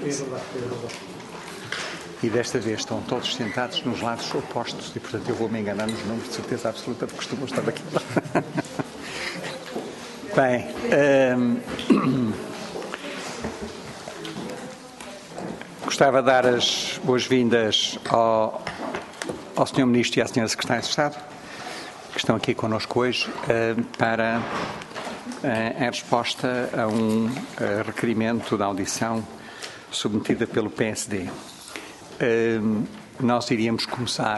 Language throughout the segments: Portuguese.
E desta vez estão todos sentados nos lados opostos e, portanto, eu vou-me enganar nos números de certeza absoluta porque costumo estar aqui. Bem, gostava de dar as boas-vindas ao Sr. Ministro e à Sra. Secretária de Estado, que estão aqui connosco hoje, para em resposta a um requerimento da audição submetida pelo PSD. Nós iríamos começar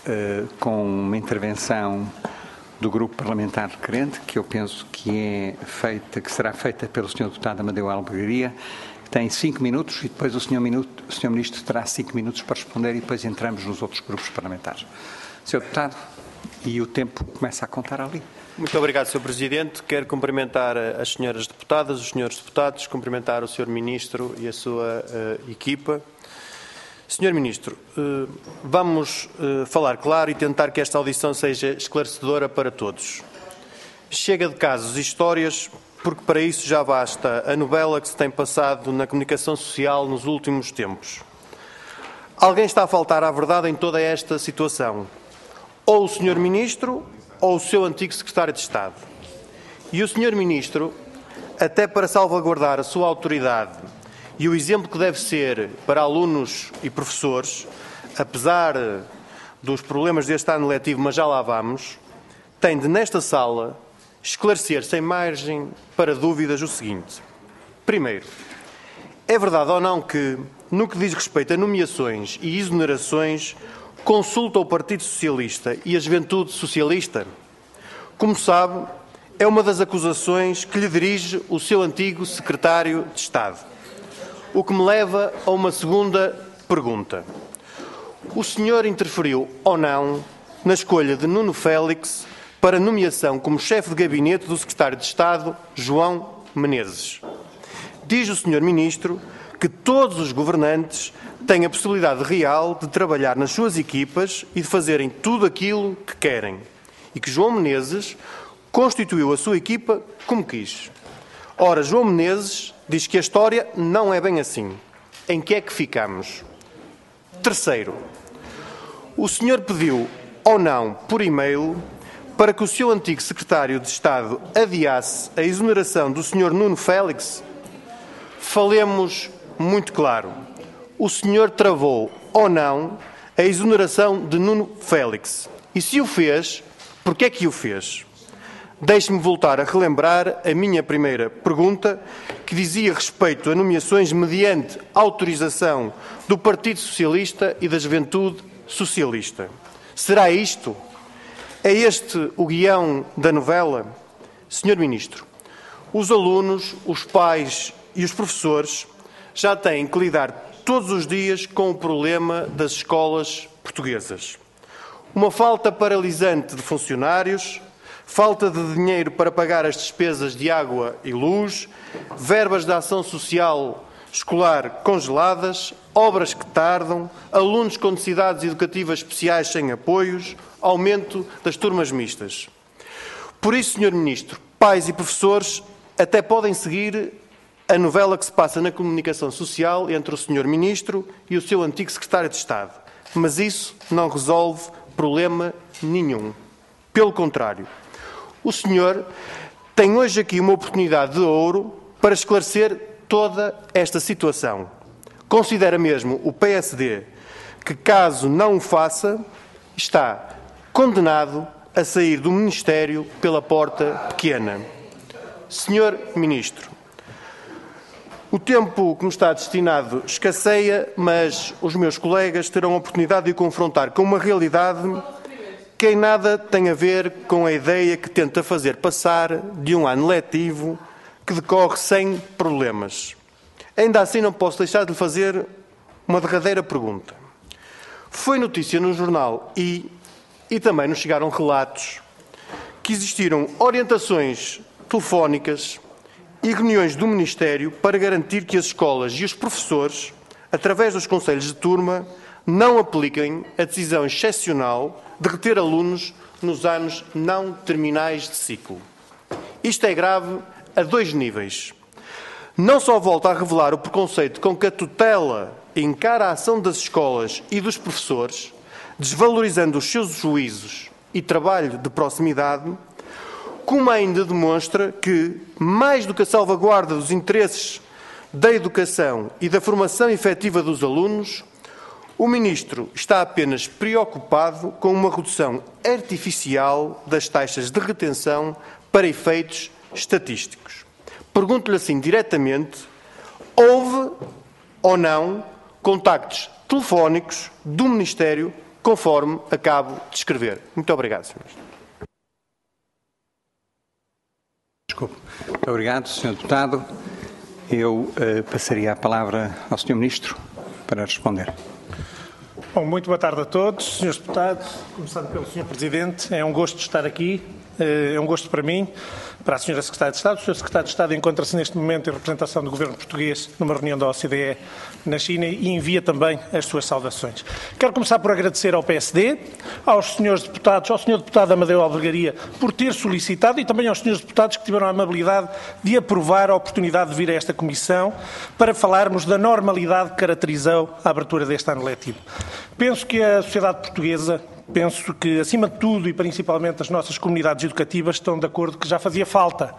com uma intervenção do grupo parlamentar requerente, que eu penso que será feita pelo Sr. Deputado Amadeu Albugaria, que tem 5 minutos, e depois o Sr. Ministro terá 5 minutos para responder, e depois entramos nos outros grupos parlamentares. Sr. Deputado, e o tempo começa a contar ali. Muito obrigado, Sr. Presidente. Quero cumprimentar as senhoras deputadas, os senhores deputados, cumprimentar o Sr. Ministro e a sua equipa. Sr. Ministro, vamos falar claro e tentar que esta audição seja esclarecedora para todos. Chega de casos e histórias, porque para isso já basta a novela que se tem passado na comunicação social nos últimos tempos. Alguém está a faltar à verdade em toda esta situação. Ou o Sr. Ministro ou o seu antigo Secretário de Estado. E o Sr. Ministro, até para salvaguardar a sua autoridade e o exemplo que deve ser para alunos e professores, apesar dos problemas deste ano letivo, mas já lá vamos, tem de, nesta sala, esclarecer sem margem para dúvidas o seguinte. Primeiro, é verdade ou não que, no que diz respeito a nomeações e exonerações, consulta o Partido Socialista e a Juventude Socialista? Como sabe, é uma das acusações que lhe dirige o seu antigo Secretário de Estado. O que me leva a uma segunda pergunta. O senhor interferiu ou não na escolha de Nuno Félix para nomeação como chefe de gabinete do Secretário de Estado, João Menezes? Diz o senhor Ministro que todos os governantes têm a possibilidade real de trabalhar nas suas equipas e de fazerem tudo aquilo que querem. E que João Menezes constituiu a sua equipa como quis. Ora, João Menezes diz que a história não é bem assim. Em que é que ficamos? Terceiro, o senhor pediu ou não por e-mail para que o seu antigo Secretário de Estado adiasse a exoneração do senhor Nuno Félix? Falemos muito claro. O senhor travou ou não a exoneração de Nuno Félix? E se o fez, porquê é que o fez? Deixe-me voltar a relembrar a minha primeira pergunta, que dizia respeito a nomeações mediante autorização do Partido Socialista e da Juventude Socialista. Será isto? É este o guião da novela? Senhor Ministro, os alunos, os pais e os professores já têm que lidar todos os dias com o problema das escolas portuguesas. Uma falta paralisante de funcionários, falta de dinheiro para pagar as despesas de água e luz, verbas de ação social escolar congeladas, obras que tardam, alunos com necessidades educativas especiais sem apoios, aumento das turmas mistas. Por isso, Sr. Ministro, pais e professores até podem seguir a novela que se passa na comunicação social entre o Sr. Ministro e o seu antigo Secretário de Estado. Mas isso não resolve problema nenhum. Pelo contrário, o senhor tem hoje aqui uma oportunidade de ouro para esclarecer toda esta situação. Considera mesmo o PSD que, caso não o faça, está condenado a sair do Ministério pela porta pequena? Senhor Ministro, o tempo que me está destinado escasseia, mas os meus colegas terão a oportunidade de o confrontar com uma realidade que em nada tem a ver com a ideia que tenta fazer passar de um ano letivo que decorre sem problemas. Ainda assim, não posso deixar de lhe fazer uma derradeira pergunta. Foi notícia no jornal e também nos chegaram relatos que existiram orientações telefónicas e reuniões do Ministério para garantir que as escolas e os professores, através dos conselhos de turma, não apliquem a decisão excepcional de reter alunos nos anos não terminais de ciclo. Isto é grave a 2 níveis. não só volta a revelar o preconceito com que a tutela encara a ação das escolas e dos professores, desvalorizando os seus juízos e trabalho de proximidade, como ainda demonstra que, mais do que a salvaguarda dos interesses da educação e da formação efetiva dos alunos, o Ministro está apenas preocupado com uma redução artificial das taxas de retenção para efeitos estatísticos. Pergunto-lhe assim diretamente: houve ou não contactos telefónicos do Ministério, conforme acabo de escrever? Muito obrigado, Sr. Ministro. Desculpe. Muito obrigado, Sr. Deputado. Eu passaria a palavra ao Sr. Ministro para responder. Bom, muito boa tarde a todos, Srs. Deputados, começando pelo Sr. Presidente. É um gosto estar aqui, é um gosto para mim, para a Sra. Secretária de Estado. O Sr. Secretário de Estado encontra-se neste momento em representação do Governo português numa reunião da OCDE na China e envia também as suas saudações. Quero começar por agradecer ao PSD, aos Srs. Deputados, ao Sr. Deputado Amadeu Albergaria por ter solicitado e também aos Srs. Deputados que tiveram a amabilidade de aprovar a oportunidade de vir a esta Comissão para falarmos da normalidade que caracterizou a abertura deste ano letivo. Penso que a sociedade portuguesa, penso que, acima de tudo e principalmente as nossas comunidades educativas, estão de acordo que já fazia falta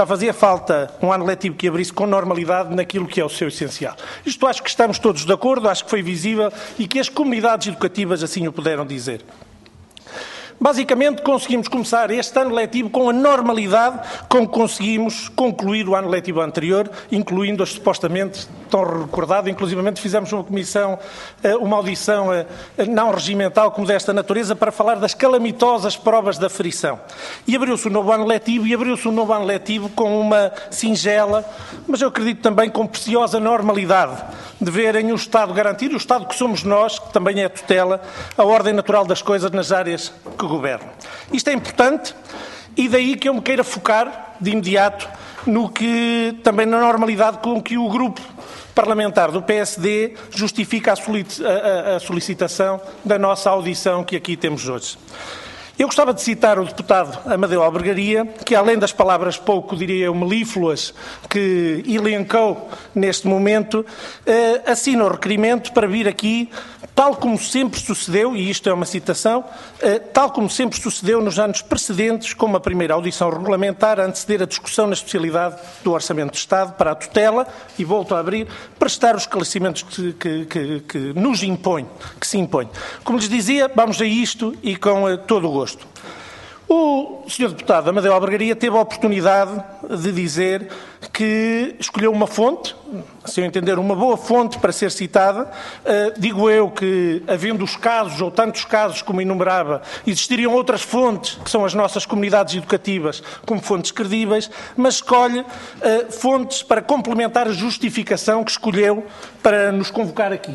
um ano letivo que abrisse com normalidade naquilo que é o seu essencial. Isto acho que estamos todos de acordo, acho que foi visível e que as comunidades educativas assim o puderam dizer. Basicamente, conseguimos começar este ano letivo com a normalidade com que conseguimos concluir o ano letivo anterior, incluindo as supostamente, tão recordado, inclusivamente fizemos uma audição não regimental como desta natureza para falar das calamitosas provas da frição. E abriu-se o novo ano letivo com uma singela, mas eu acredito também com preciosa normalidade, de verem o Estado garantir, o Estado que somos nós, que também é a tutela, a ordem natural das coisas nas áreas que governo. Isto é importante e daí que eu me queira focar de imediato também na normalidade com que o grupo parlamentar do PSD justifica a solicitação da nossa audição que aqui temos hoje. Eu gostava de citar o deputado Amadeu Albergaria, que além das palavras pouco, diria eu, melífluas que elencou neste momento, assina o requerimento para vir aqui, tal como sempre sucedeu, e isto é uma citação, tal como sempre sucedeu nos anos precedentes, com uma primeira audição regulamentar a anteceder a discussão na especialidade do Orçamento de Estado para a tutela, e volto a abrir, prestar os esclarecimentos que nos impõe, que se impõe. Como lhes dizia, vamos a isto e com todo o gosto. O Sr. Deputado Amadeu Albergaria teve a oportunidade de dizer que escolheu uma fonte, a seu entender, uma boa fonte para ser citada. Digo eu que, havendo os casos, ou tantos casos como enumerava, existiriam outras fontes, que são as nossas comunidades educativas, como fontes credíveis, mas escolhe fontes para complementar a justificação que escolheu para nos convocar aqui.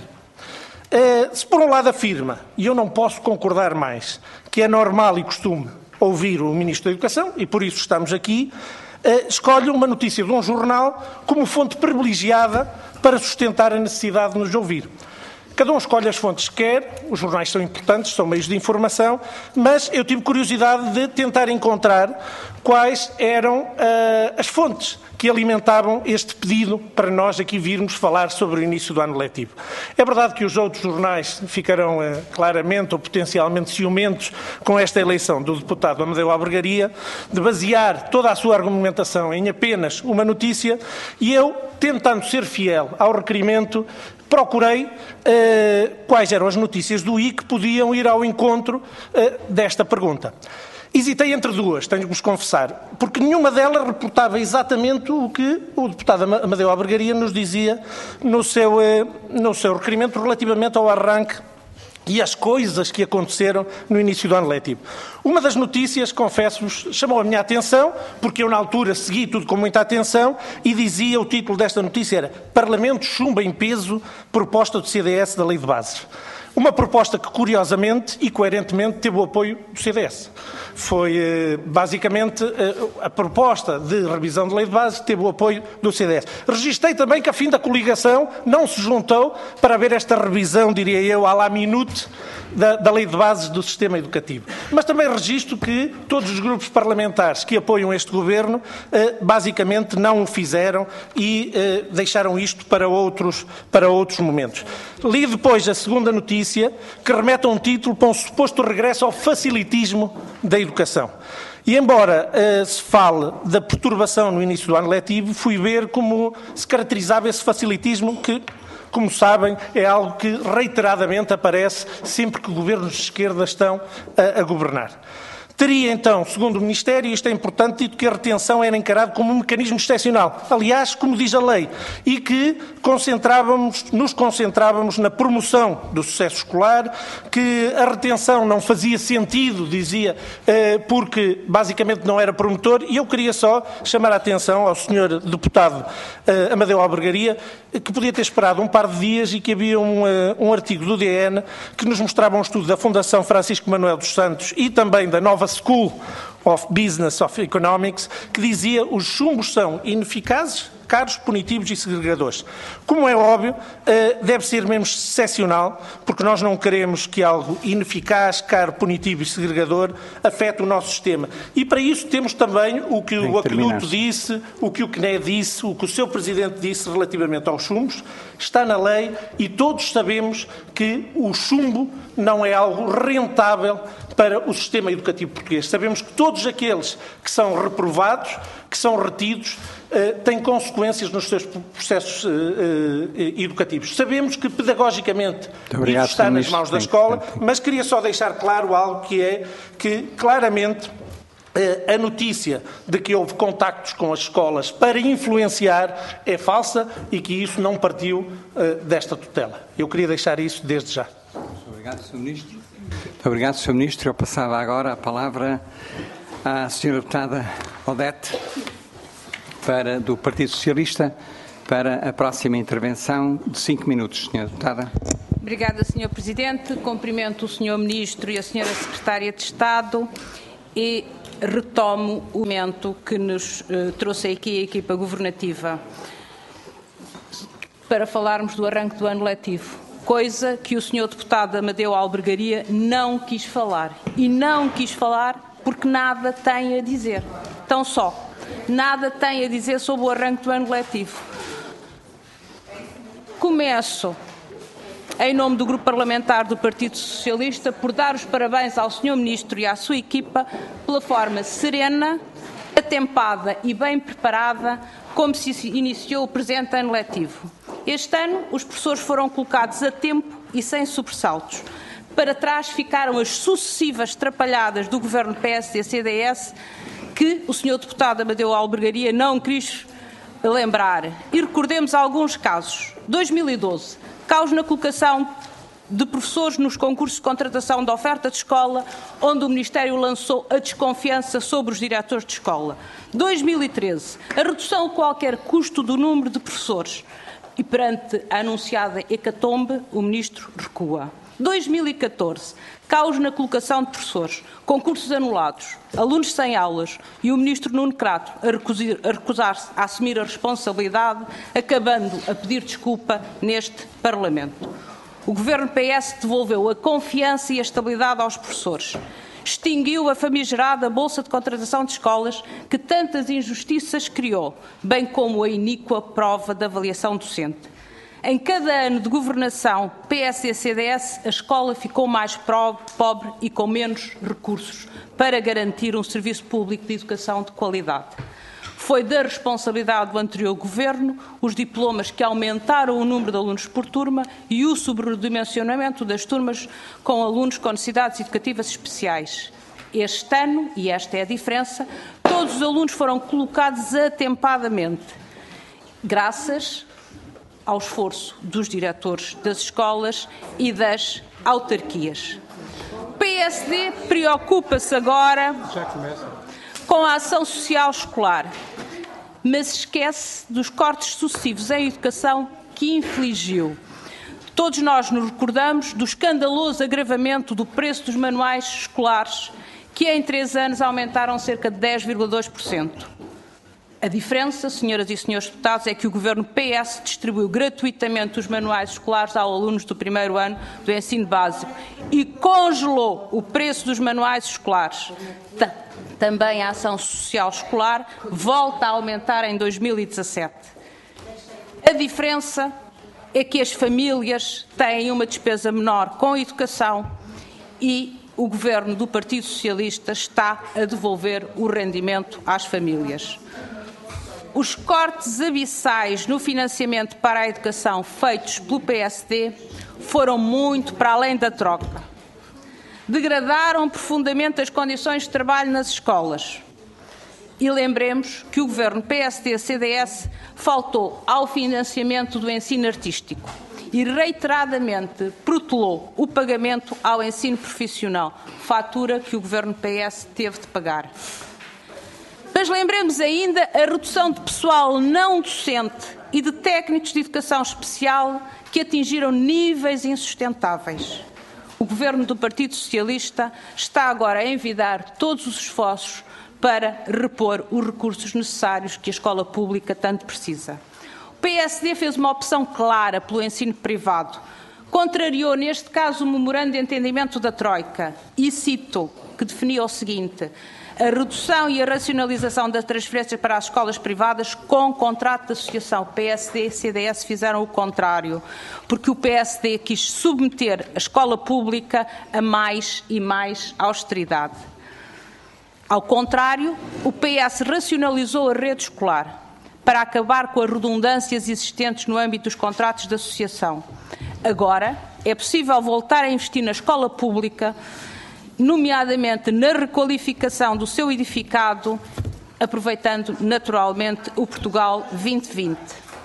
Se por um lado afirma, e eu não posso concordar mais, que é normal e costume ouvir o Ministro da Educação, e por isso estamos aqui, escolhe uma notícia de um jornal como fonte privilegiada para sustentar a necessidade de nos ouvir. Cada um escolhe as fontes que quer, os jornais são importantes, são meios de informação, mas eu tive curiosidade de tentar encontrar quais eram as fontes que alimentavam este pedido para nós aqui virmos falar sobre o início do ano letivo. É verdade que os outros jornais ficarão claramente ou potencialmente ciumentos com esta eleição do deputado Amadeu Albergaria, de basear toda a sua argumentação em apenas uma notícia, e eu, tentando ser fiel ao requerimento, procurei quais eram as notícias do I que podiam ir ao encontro desta pergunta. Hesitei entre duas, tenho que vos confessar, porque nenhuma delas reportava exatamente o que o deputado Amadeu Albergaria nos dizia no seu requerimento relativamente ao arranque e as coisas que aconteceram no início do ano letivo. Uma das notícias, confesso-vos, chamou a minha atenção, porque eu na altura segui tudo com muita atenção, e dizia, o título desta notícia era: Parlamento chumba em peso proposta do CDS da Lei de Bases. Uma proposta que, curiosamente e coerentemente, teve o apoio do CDS. Foi, basicamente, a proposta de revisão de lei de base teve o apoio do CDS. Registrei também que, a fim da coligação, não se juntou para ver esta revisão, diria eu, à la minute, da lei de bases do sistema educativo. Mas também registro que todos os grupos parlamentares que apoiam este governo, basicamente, não o fizeram e deixaram isto para outros momentos. Li depois a segunda notícia, que remete a um título para um suposto regresso ao facilitismo da educação. E embora se fale da perturbação no início do ano letivo, fui ver como se caracterizava esse facilitismo que, como sabem, é algo que reiteradamente aparece sempre que governos de esquerda estão a governar. Teria, então, segundo o Ministério, e isto é importante, dito que a retenção era encarada como um mecanismo excepcional, aliás, como diz a lei, e que nos concentrávamos na promoção do sucesso escolar, que a retenção não fazia sentido, dizia, porque basicamente não era promotor, e eu queria só chamar a atenção ao Sr. Deputado Amadeu Albergaria, que podia ter esperado um par de dias e que havia um artigo do DN que nos mostrava um estudo da Fundação Francisco Manuel dos Santos e também da Nova School of Business of Economics, que dizia que os chumbos são ineficazes, caros, punitivos e segregadores. Como é óbvio, deve ser mesmo excepcional, porque nós não queremos que algo ineficaz, caro, punitivo e segregador afete o nosso sistema. E para isso temos também o que o Aqueduto disse, o que o CNE disse, o que o seu Presidente disse relativamente aos chumbos, está na lei e todos sabemos que o chumbo não é algo rentável para o sistema educativo português. Sabemos que todos aqueles que são reprovados, que são retidos, têm consequências nos seus processos educativos. Sabemos que, pedagogicamente, isso está nas mãos da escola, mas queria só deixar claro algo que é que, claramente, a notícia de que houve contactos com as escolas para influenciar é falsa e que isso não partiu desta tutela. Eu queria deixar isso desde já. Obrigado, Sr. Ministro. Muito obrigado, Sr. Ministro. Eu passava agora a palavra à Sra. Deputada Odete, do Partido Socialista, para a próxima intervenção de 5 minutos, Sra. Deputada. Obrigada, Sr. Presidente. Cumprimento o Sr. Ministro e a Sra. Secretária de Estado e retomo o momento que nos trouxe aqui a equipa governativa para falarmos do arranque do ano letivo, coisa que o Sr. Deputado Amadeu Albergaria não quis falar. E não quis falar porque nada tem a dizer. Tão só. Nada tem a dizer sobre o arranque do ano letivo. Começo, em nome do Grupo Parlamentar do Partido Socialista, por dar os parabéns ao Sr. Ministro e à sua equipa pela forma serena, atempada e bem preparada como se iniciou o presente ano letivo. Este ano, os professores foram colocados a tempo e sem sobressaltos. Para trás ficaram as sucessivas trapalhadas do governo PSD-CDS que o Sr. Deputado Amadeu Albergaria não quis lembrar. E recordemos alguns casos. 2012, caos na colocação de professores nos concursos de contratação de oferta de escola, onde o Ministério lançou a desconfiança sobre os diretores de escola. 2013, a redução de qualquer custo do número de professores. E perante a anunciada hecatombe, o Ministro recua. 2014, caos na colocação de professores, concursos anulados, alunos sem aulas e o Ministro Nuno Crato a recusar-se a assumir a responsabilidade, acabando a pedir desculpa neste Parlamento. O Governo PS devolveu a confiança e a estabilidade aos professores. Extinguiu a famigerada Bolsa de Contratação de Escolas que tantas injustiças criou, bem como a iníqua prova de avaliação docente. Em cada ano de governação PSD-CDS, a escola ficou mais pobre e com menos recursos para garantir um serviço público de educação de qualidade. Foi da responsabilidade do anterior governo os diplomas que aumentaram o número de alunos por turma e o sobredimensionamento das turmas com alunos com necessidades educativas especiais. Este ano, e esta é a diferença, todos os alunos foram colocados atempadamente, graças ao esforço dos diretores das escolas e das autarquias. O PSD preocupa-se agora com a ação social escolar, mas esquece dos cortes sucessivos em educação que infligiu. Todos nós nos recordamos do escandaloso agravamento do preço dos manuais escolares, que em 3 anos aumentaram cerca de 10,2%. A diferença, senhoras e senhores deputados, é que o Governo PS distribuiu gratuitamente os manuais escolares aos alunos do primeiro ano do ensino básico e congelou o preço dos manuais escolares. Também a ação social escolar volta a aumentar em 2017. A diferença é que as famílias têm uma despesa menor com a educação e o Governo do Partido Socialista está a devolver o rendimento às famílias. Os cortes abissais no financiamento para a educação feitos pelo PSD foram muito para além da troca. Degradaram profundamente as condições de trabalho nas escolas. E lembremos que o Governo PSD-CDS faltou ao financiamento do ensino artístico e reiteradamente protelou o pagamento ao ensino profissional, fatura que o Governo PS teve de pagar. Mas lembremos ainda a redução de pessoal não docente e de técnicos de educação especial que atingiram níveis insustentáveis. O Governo do Partido Socialista está agora a envidar todos os esforços para repor os recursos necessários que a escola pública tanto precisa. O PSD fez uma opção clara pelo ensino privado. Contrariou, neste caso, o memorando de entendimento da Troika e cito, que definia o seguinte: a redução e a racionalização das transferências para as escolas privadas com contrato de associação. O PSD e CDS fizeram o contrário, porque o PSD quis submeter a escola pública a mais e mais austeridade. Ao contrário, o PS racionalizou a rede escolar para acabar com as redundâncias existentes no âmbito dos contratos de associação. Agora, é possível voltar a investir na escola pública, nomeadamente na requalificação do seu edificado, aproveitando naturalmente o Portugal 2020.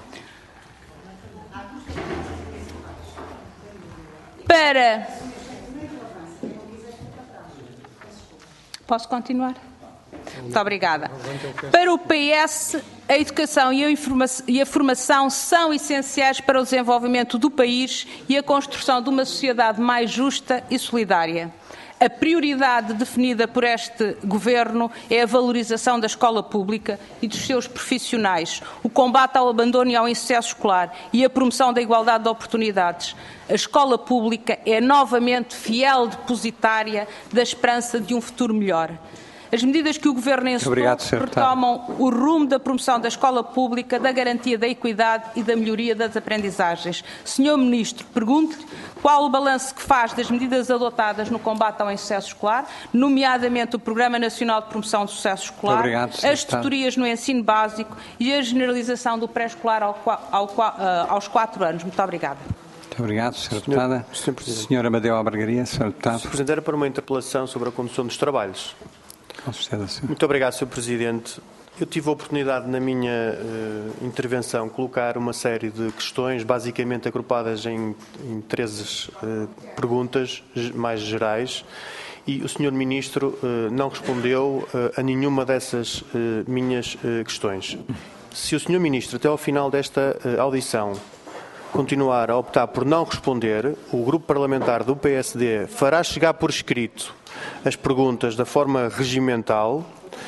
Posso continuar? Muito obrigada. Para o PS, a educação e a formação são essenciais para o desenvolvimento do país e a construção de uma sociedade mais justa e solidária. A prioridade definida por este Governo é a valorização da escola pública e dos seus profissionais, o combate ao abandono e ao insucesso escolar e a promoção da igualdade de oportunidades. A escola pública é novamente fiel depositária da esperança de um futuro melhor. As medidas que o Governo encetou retomam o rumo da promoção da escola pública, da garantia da equidade e da melhoria das aprendizagens. Senhor Ministro, pergunto-lhe qual o balanço que faz das medidas adotadas no combate ao insucesso escolar, nomeadamente o Programa Nacional de Promoção do Sucesso Escolar, as tutorias no ensino básico e a generalização do pré-escolar aos 4 anos. Muito obrigada. Muito obrigado, Sra. Deputada. Sra. Amadeu Albergaria, Sr. Deputado. Sr. Presidente, era para uma interpelação sobre a condução dos trabalhos. Muito obrigado, Sr. Presidente. Eu tive a oportunidade, na minha intervenção, colocar uma série de questões, basicamente agrupadas em 13 perguntas mais gerais, e o Sr. Ministro não respondeu a nenhuma dessas minhas questões. Se o Sr. Ministro, até ao final desta audição, continuar a optar por não responder, o Grupo Parlamentar do PSD fará chegar por escrito as perguntas da forma regimental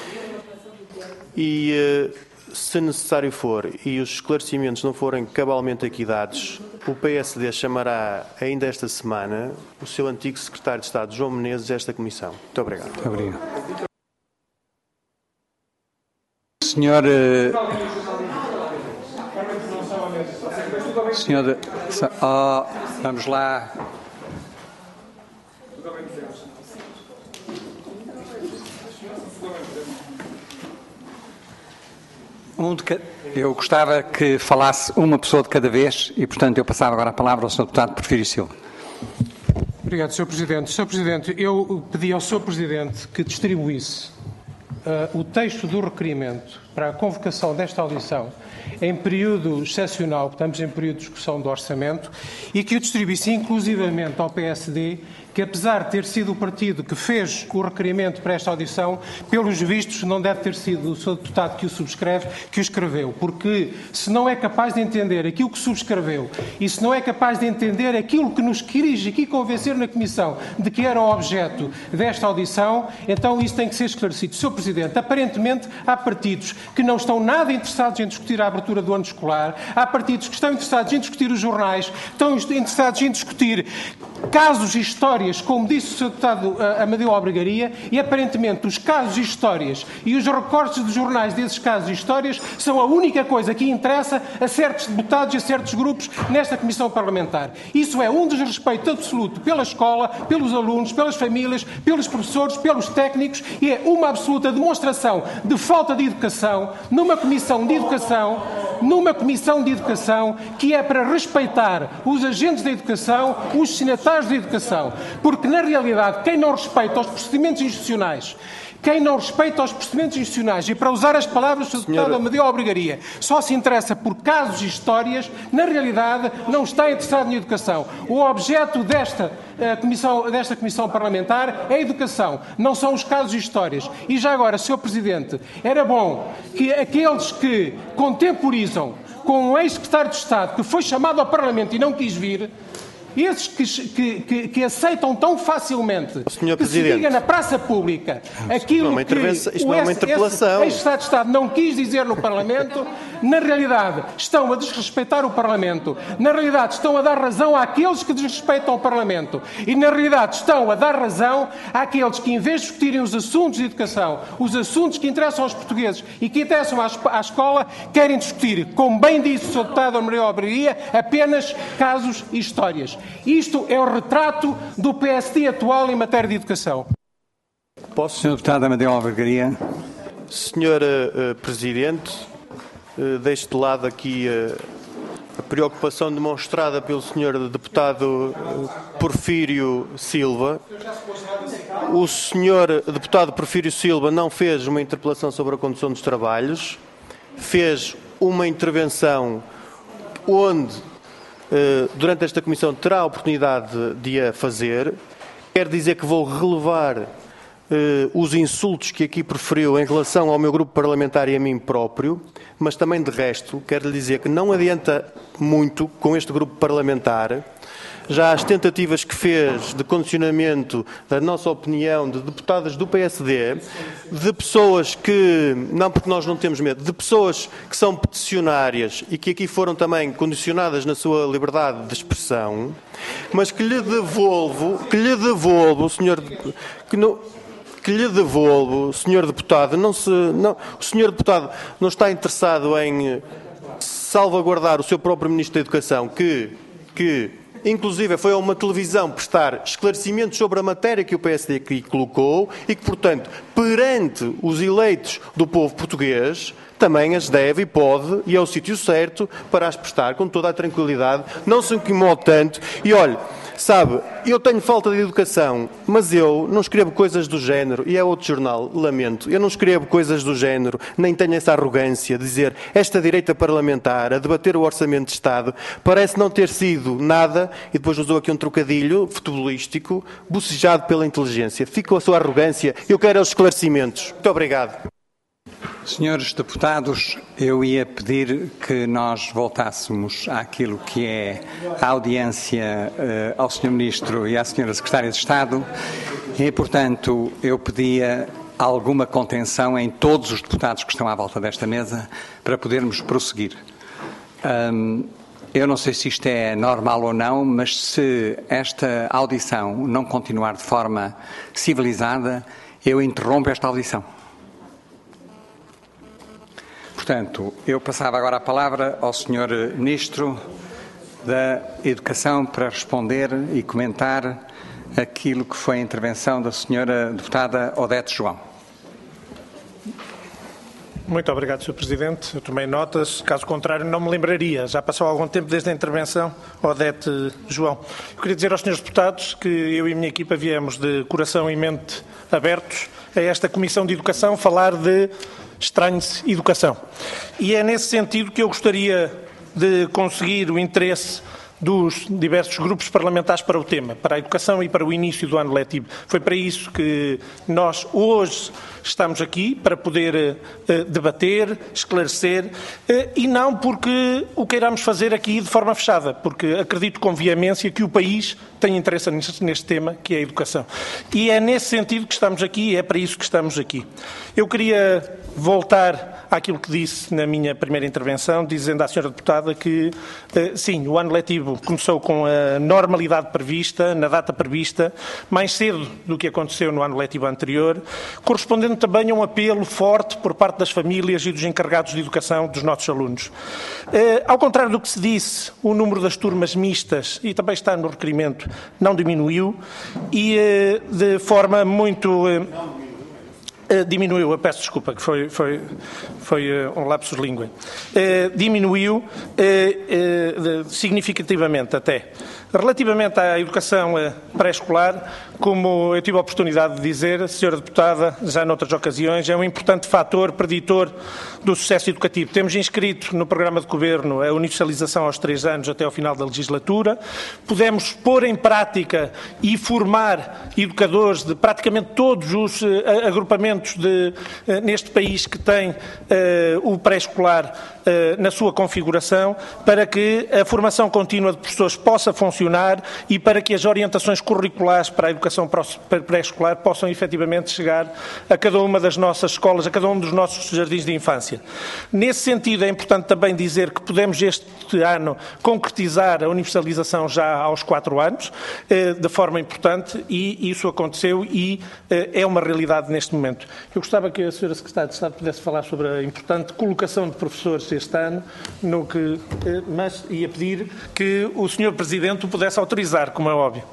e, se necessário for, e os esclarecimentos não forem cabalmente aqui dados, o PSD chamará ainda esta semana o seu antigo secretário de Estado, João Menezes, a esta comissão. Muito obrigado. Muito obrigado. Senhor... vamos lá. Eu gostava que falasse uma pessoa de cada vez e, portanto, eu passava agora a palavra ao Sr. Deputado Porfírio Silva. Obrigado, Sr. Presidente. Sr. Presidente, eu pedi ao Sr. Presidente que distribuísse o texto do requerimento para a convocação desta audição em período excepcional, estamos em período de discussão do orçamento, e que o distribuísse inclusivamente ao PSD, que, apesar de ter sido o partido que fez o requerimento para esta audição, pelos vistos não deve ter sido o Sr. Deputado que o subscreve, que o escreveu, porque se não é capaz de entender aquilo que subscreveu e se não é capaz de entender aquilo que nos quis aqui convencer na Comissão de que era o objeto desta audição, então isso tem que ser esclarecido. Sr. Presidente, aparentemente há partidos que não estão nada interessados em discutir a abertura do ano escolar, há partidos que estão interessados em discutir os jornais, estão interessados em discutir casos e histórias, como disse o Sr. Deputado Amadeu Albergaria, e aparentemente os casos e histórias e os recortes dos jornais desses casos e histórias são a única coisa que interessa a certos deputados e a certos grupos nesta Comissão Parlamentar. Isso é um desrespeito absoluto pela escola, pelos alunos, pelas famílias, pelos professores, pelos técnicos, e é uma absoluta demonstração de falta de educação numa Comissão de Educação, que é para respeitar os agentes da educação, os destinatários da educação, porque na realidade quem não respeita os procedimentos institucionais, e para usar as palavras do Sr. Deputado Amadeu Albergaria, só se interessa por casos e histórias, na realidade não está interessado na educação. O objeto desta Comissão Parlamentar é a educação, não são os casos e histórias. E já agora, Sr. Presidente, era bom que aqueles que contemporizam com um ex-secretário de Estado que foi chamado ao Parlamento e não quis vir, esses que aceitam tão facilmente que se diga na praça pública aquilo que o ex-secretário de Estado não quis dizer no Parlamento, na realidade estão a desrespeitar o Parlamento, na realidade estão a dar razão àqueles que desrespeitam o Parlamento e na realidade estão a dar razão àqueles que, em vez de discutirem os assuntos de educação, os assuntos que interessam aos portugueses e que interessam à escola, querem discutir, como bem disse o Sr. Deputado Amadeu Albergaria, apenas casos e histórias. Isto é o retrato do PSD atual em matéria de educação. Sr. Deputado Amadeu Albergaria. Sr. Presidente, deixo de lado aqui a preocupação demonstrada pelo Sr. Deputado Porfírio Silva. O Sr. Deputado Porfírio Silva não fez uma interpelação sobre a condução dos trabalhos, fez uma intervenção onde durante esta Comissão terá a oportunidade de a fazer. Quero dizer que vou relevar os insultos que aqui proferiu em relação ao meu grupo parlamentar e a mim próprio, mas também de resto, quero lhe dizer que não adianta muito com este grupo parlamentar. Já as tentativas que fez de condicionamento da nossa opinião de deputadas do PSD, de pessoas que, não porque nós não temos medo, de pessoas que são peticionárias e que aqui foram também condicionadas na sua liberdade de expressão, mas que lhe devolvo, Sr. Deputado, o Sr. Deputado não está interessado em salvaguardar o seu próprio Ministro da Educação, que inclusive foi a uma televisão prestar esclarecimentos sobre a matéria que o PSD aqui colocou e que, portanto, perante os eleitos do povo português, também as deve e pode, e é o sítio certo para as prestar com toda a tranquilidade, não se incomode tanto. E olhe, sabe, eu tenho falta de educação, mas eu não escrevo coisas do género, e é outro jornal, lamento, eu não escrevo coisas do género, nem tenho essa arrogância de dizer esta direita parlamentar a debater o Orçamento de Estado parece não ter sido nada, e depois usou aqui um trocadilho futebolístico, bocejado pela inteligência. Fico com a sua arrogância, eu quero os esclarecimentos. Muito obrigado. Senhores deputados, eu ia pedir que nós voltássemos àquilo que é a audiência ao Sr. Ministro e à Sra. Secretária de Estado e, portanto, eu pedia alguma contenção em todos os deputados que estão à volta desta mesa para podermos prosseguir. Eu não sei se isto é normal ou não, mas se esta audição não continuar de forma civilizada, eu interrompo esta audição. Portanto, eu passava agora a palavra ao Sr. Ministro da Educação para responder e comentar aquilo que foi a intervenção da Sra. Deputada Odete João. Muito obrigado, Sr. Presidente. Eu tomei notas, caso contrário não me lembraria. Já passou algum tempo desde a intervenção, Odete João. Eu queria dizer aos senhores deputados que eu e a minha equipa viemos de coração e mente abertos a esta Comissão de Educação falar de estranhe-se educação. E é nesse sentido que eu gostaria de conseguir o interesse dos diversos grupos parlamentares para o tema, para a educação e para o início do ano letivo. Foi para isso que nós hoje estamos aqui, para poder debater, esclarecer, e não porque o queiramos fazer aqui de forma fechada, porque acredito com veemência que o país tem interesse neste tema, que é a educação. E é nesse sentido que estamos aqui, é para isso que estamos aqui. Eu queria voltar àquilo que disse na minha primeira intervenção, dizendo à Sra. Deputada que, sim, o ano letivo começou com a normalidade prevista, na data prevista, mais cedo do que aconteceu no ano letivo anterior, correspondendo também a um apelo forte por parte das famílias e dos encarregados de educação dos nossos alunos. Ao contrário do que se disse, o número das turmas mistas, e também está no requerimento, não diminuiu, e de forma muito... Diminuiu, eu peço desculpa, que foi um lapsus língua. Diminuiu significativamente até. Relativamente à educação pré-escolar, como eu tive a oportunidade de dizer, Sra. Deputada, já noutras ocasiões, é um importante fator preditor do sucesso educativo. Temos inscrito no programa de governo a universalização aos 3 anos até ao final da legislatura. Pudemos pôr em prática e formar educadores de praticamente todos os agrupamentos neste país que têm o pré-escolar na sua configuração, para que a formação contínua de professores possa funcionar e para que as orientações curriculares para a educação pré-escolar possam efetivamente chegar a cada uma das nossas escolas, a cada um dos nossos jardins de infância. Nesse sentido, é importante também dizer que podemos este ano concretizar a universalização já aos 4 anos, de forma importante, e isso aconteceu e é uma realidade neste momento. Eu gostava que a Sra. Secretária de Estado pudesse falar sobre a importante colocação de professores este ano, mas ia pedir que o Sr. Presidente o pudesse autorizar, como é óbvio.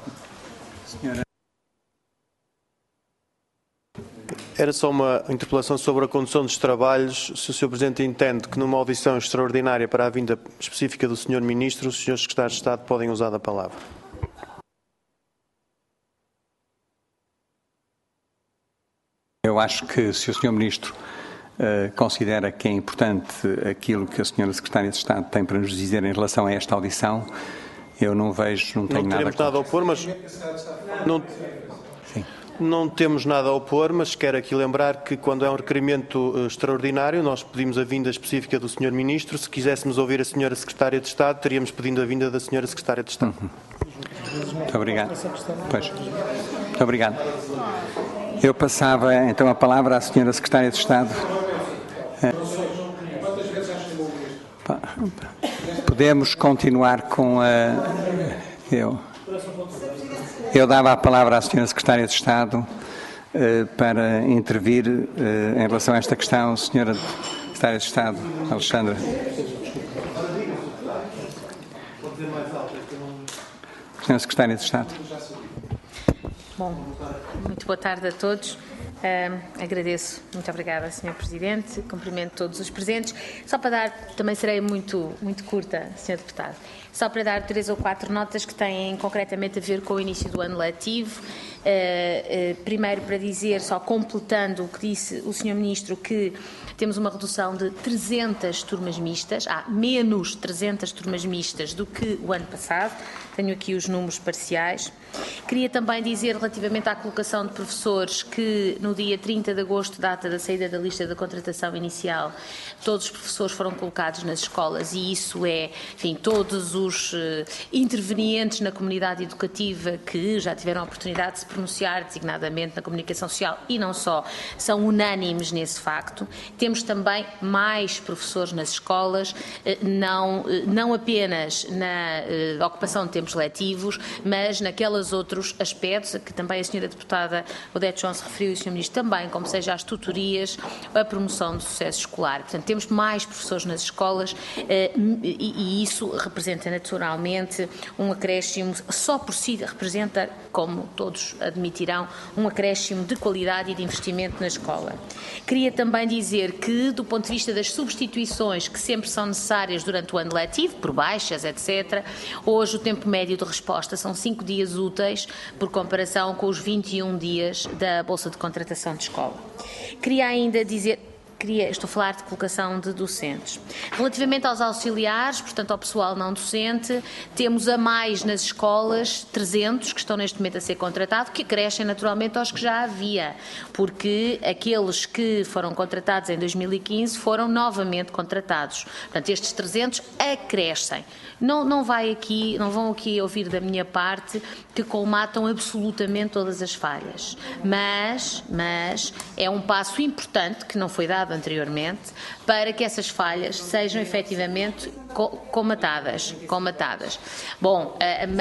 Era só uma interpelação sobre a condução dos trabalhos. Se o Sr. Presidente entende que numa audição extraordinária para a vinda específica do Sr. Ministro, os Srs. Secretários de Estado podem usar a palavra. Eu acho que se o Sr. Ministro considera que é importante aquilo que a Sra. Secretária de Estado tem para nos dizer em relação a esta audição, eu não vejo, não tenho nada a opor, mas não temos nada a opor, mas quero aqui lembrar que quando é um requerimento extraordinário, nós pedimos a vinda específica do Sr. Ministro. Se quiséssemos ouvir a Sra. Secretária de Estado, teríamos pedido a vinda da Sra. Secretária de Estado. Muito obrigado. Pois. Muito obrigado. Eu passava então a palavra à Sra. Secretária de Estado. Podemos continuar com a... Eu dava a palavra à Sra. Secretária de Estado para intervir em relação a esta questão. Sra. Secretária de Estado, Alexandra. Sra. Secretária de Estado. Bom, muito boa tarde a todos. Agradeço, muito obrigada, Sr. Presidente, cumprimento todos os presentes. Só para dar, também serei muito curta, Sr. Deputado, só para dar 3 ou 4 notas que têm concretamente a ver com o início do ano letivo. Primeiro, para dizer, só completando o que disse o Sr. Ministro, que temos uma redução de 300 turmas mistas, há menos 300 turmas mistas do que o ano passado. Tenho aqui os números parciais. Queria também dizer, relativamente à colocação de professores, que no dia 30 de agosto, data da saída da lista da contratação inicial, todos os professores foram colocados nas escolas e isso é, enfim, todos os intervenientes na comunidade educativa que já tiveram a oportunidade de se pronunciar, designadamente na comunicação social e não só, são unânimes nesse facto. Temos também mais professores nas escolas, não apenas na ocupação de tempos letivos, mas naquelas outros aspectos, que também a Sra. Deputada Odete João se referiu e o Sr. Ministro também, como seja as tutorias, a promoção do sucesso escolar. Portanto, temos mais professores nas escolas e isso representa naturalmente um acréscimo, só por si representa, como todos admitirão, um acréscimo de qualidade e de investimento na escola. Queria também dizer que, do ponto de vista das substituições que sempre são necessárias durante o ano letivo, por baixas, etc., hoje o tempo médio de resposta são 5 dias úteis, por comparação com os 21 dias da Bolsa de Contratação de Escola. Queria ainda dizer... estou a falar de colocação de docentes. Relativamente aos auxiliares, portanto ao pessoal não docente, temos a mais nas escolas 300 que estão neste momento a ser contratados, que acrescem naturalmente aos que já havia, porque aqueles que foram contratados em 2015 foram novamente contratados. Portanto, estes 300 acrescem. Não vão aqui ouvir da minha parte que colmatam absolutamente todas as falhas, mas é um passo importante que não foi dado anteriormente para que essas falhas sejam efetivamente comatadas. Bom,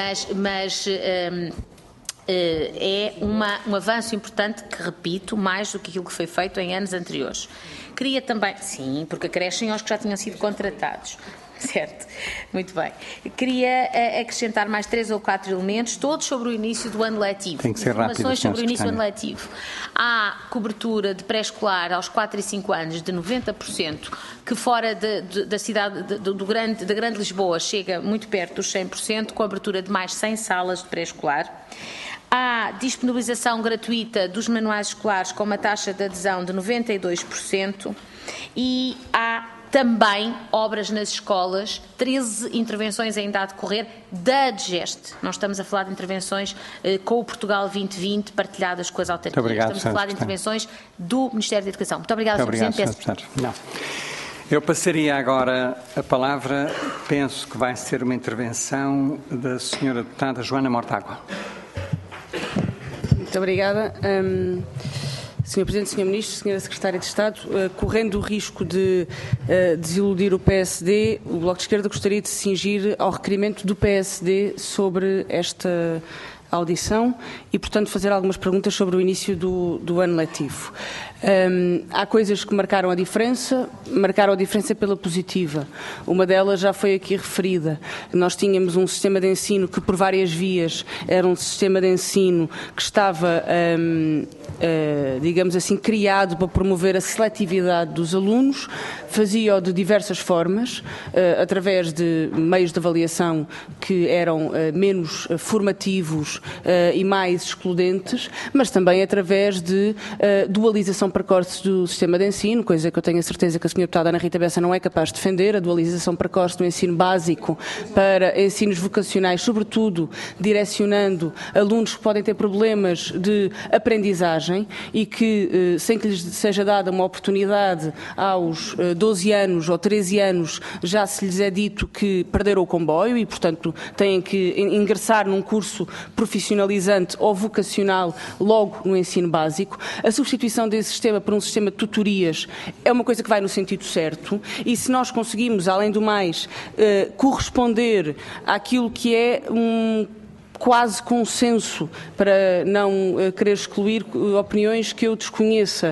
é um avanço importante que, repito, mais do que aquilo que foi feito em anos anteriores. Queria também, sim, porque acrescem aos que já tinham sido contratados. Certo, muito bem. Queria acrescentar mais 3 ou 4 elementos, todos sobre o início do ano letivo. Tem que ser rápido. Informações sobre o início do ano letivo. Há cobertura de pré-escolar aos 4 e 5 anos de 90%, que fora da cidade da Grande Lisboa chega muito perto dos 100%, com abertura de mais 100 salas de pré-escolar. Há disponibilização gratuita dos manuais escolares com uma taxa de adesão de 92% e há também obras nas escolas, 13 intervenções ainda a decorrer da DGEST. Não estamos a falar de intervenções com o Portugal 2020 partilhadas com as autarquias. Obrigado, estamos a falar de intervenções do Ministério da Educação. Muito obrigada, Sr. Presidente. Não. Eu passaria agora a palavra, penso que vai ser uma intervenção da Sra. Deputada Joana Mortágua. Muito obrigada. Sr. Presidente, Sr. Ministro, Sra. Secretária de Estado, correndo o risco de desiludir o PSD, o Bloco de Esquerda gostaria de se cingir ao requerimento do PSD sobre esta audição e, portanto, fazer algumas perguntas sobre o início do ano letivo. Há coisas que marcaram a diferença pela positiva. Uma delas já foi aqui referida. Nós tínhamos um sistema de ensino que, por várias vias, era um sistema de ensino que estava, digamos assim, criado para promover a seletividade dos alunos, fazia-o de diversas formas, através de meios de avaliação que eram menos formativos e mais excludentes, mas também através de dualização precoce do sistema de ensino, coisa que eu tenho a certeza que a Sra. Deputada Ana Rita Bessa não é capaz de defender, a dualização precoce do ensino básico para ensinos vocacionais, sobretudo direcionando alunos que podem ter problemas de aprendizagem e que, sem que lhes seja dada uma oportunidade aos 12 anos ou 13 anos, já se lhes é dito que perderam o comboio e, portanto, têm que ingressar num curso profissionalizante ou vocacional logo no ensino básico. A substituição desse sistema por um sistema de tutorias é uma coisa que vai no sentido certo e se nós conseguimos, além do mais, corresponder àquilo que é quase consenso, para não querer excluir opiniões que eu desconheça,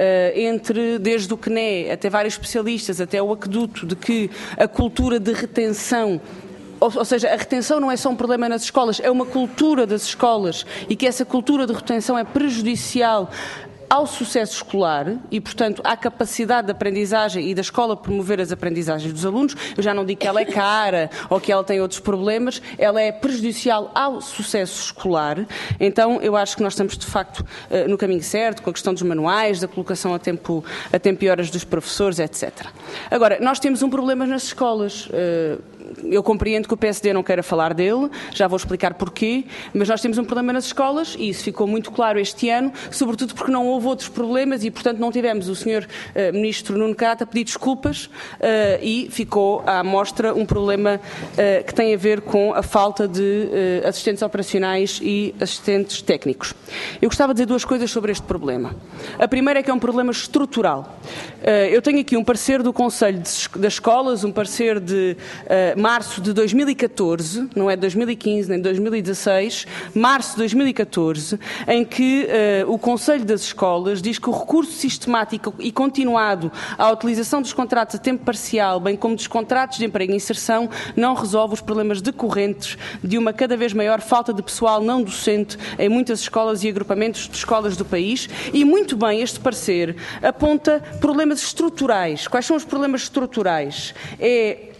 desde o CNE até vários especialistas, até o aqueduto, de que a cultura de retenção, ou seja, a retenção não é só um problema nas escolas, é uma cultura das escolas e que essa cultura de retenção é prejudicial ao sucesso escolar e, portanto, à capacidade de aprendizagem e da escola promover as aprendizagens dos alunos. Eu já não digo que ela é cara ou que ela tem outros problemas, ela é prejudicial ao sucesso escolar. Então, eu acho que nós estamos, de facto, no caminho certo, com a questão dos manuais, da colocação a tempo e horas dos professores, etc. Agora, nós temos um problema nas escolas. Eu compreendo que o PSD não queira falar dele, já vou explicar porquê, mas nós temos um problema nas escolas e isso ficou muito claro este ano, sobretudo porque não houve outros problemas e, portanto, não tivemos o Sr. Ministro Nuno Carrata a pedir desculpas e ficou à mostra um problema que tem a ver com a falta de assistentes operacionais e assistentes técnicos. Eu gostava de dizer duas coisas sobre este problema. A primeira é que é um problema estrutural. Eu tenho aqui um parecer do Conselho das Escolas, um parecer de março de 2014, não é de 2015 nem de 2016, março de 2014, em que o Conselho das Escolas diz que o recurso sistemático e continuado à utilização dos contratos a tempo parcial, bem como dos contratos de emprego e inserção, não resolve os problemas decorrentes de uma cada vez maior falta de pessoal não docente em muitas escolas e agrupamentos de escolas do país e, muito bem, este parecer aponta problemas estruturais. Quais são os problemas estruturais?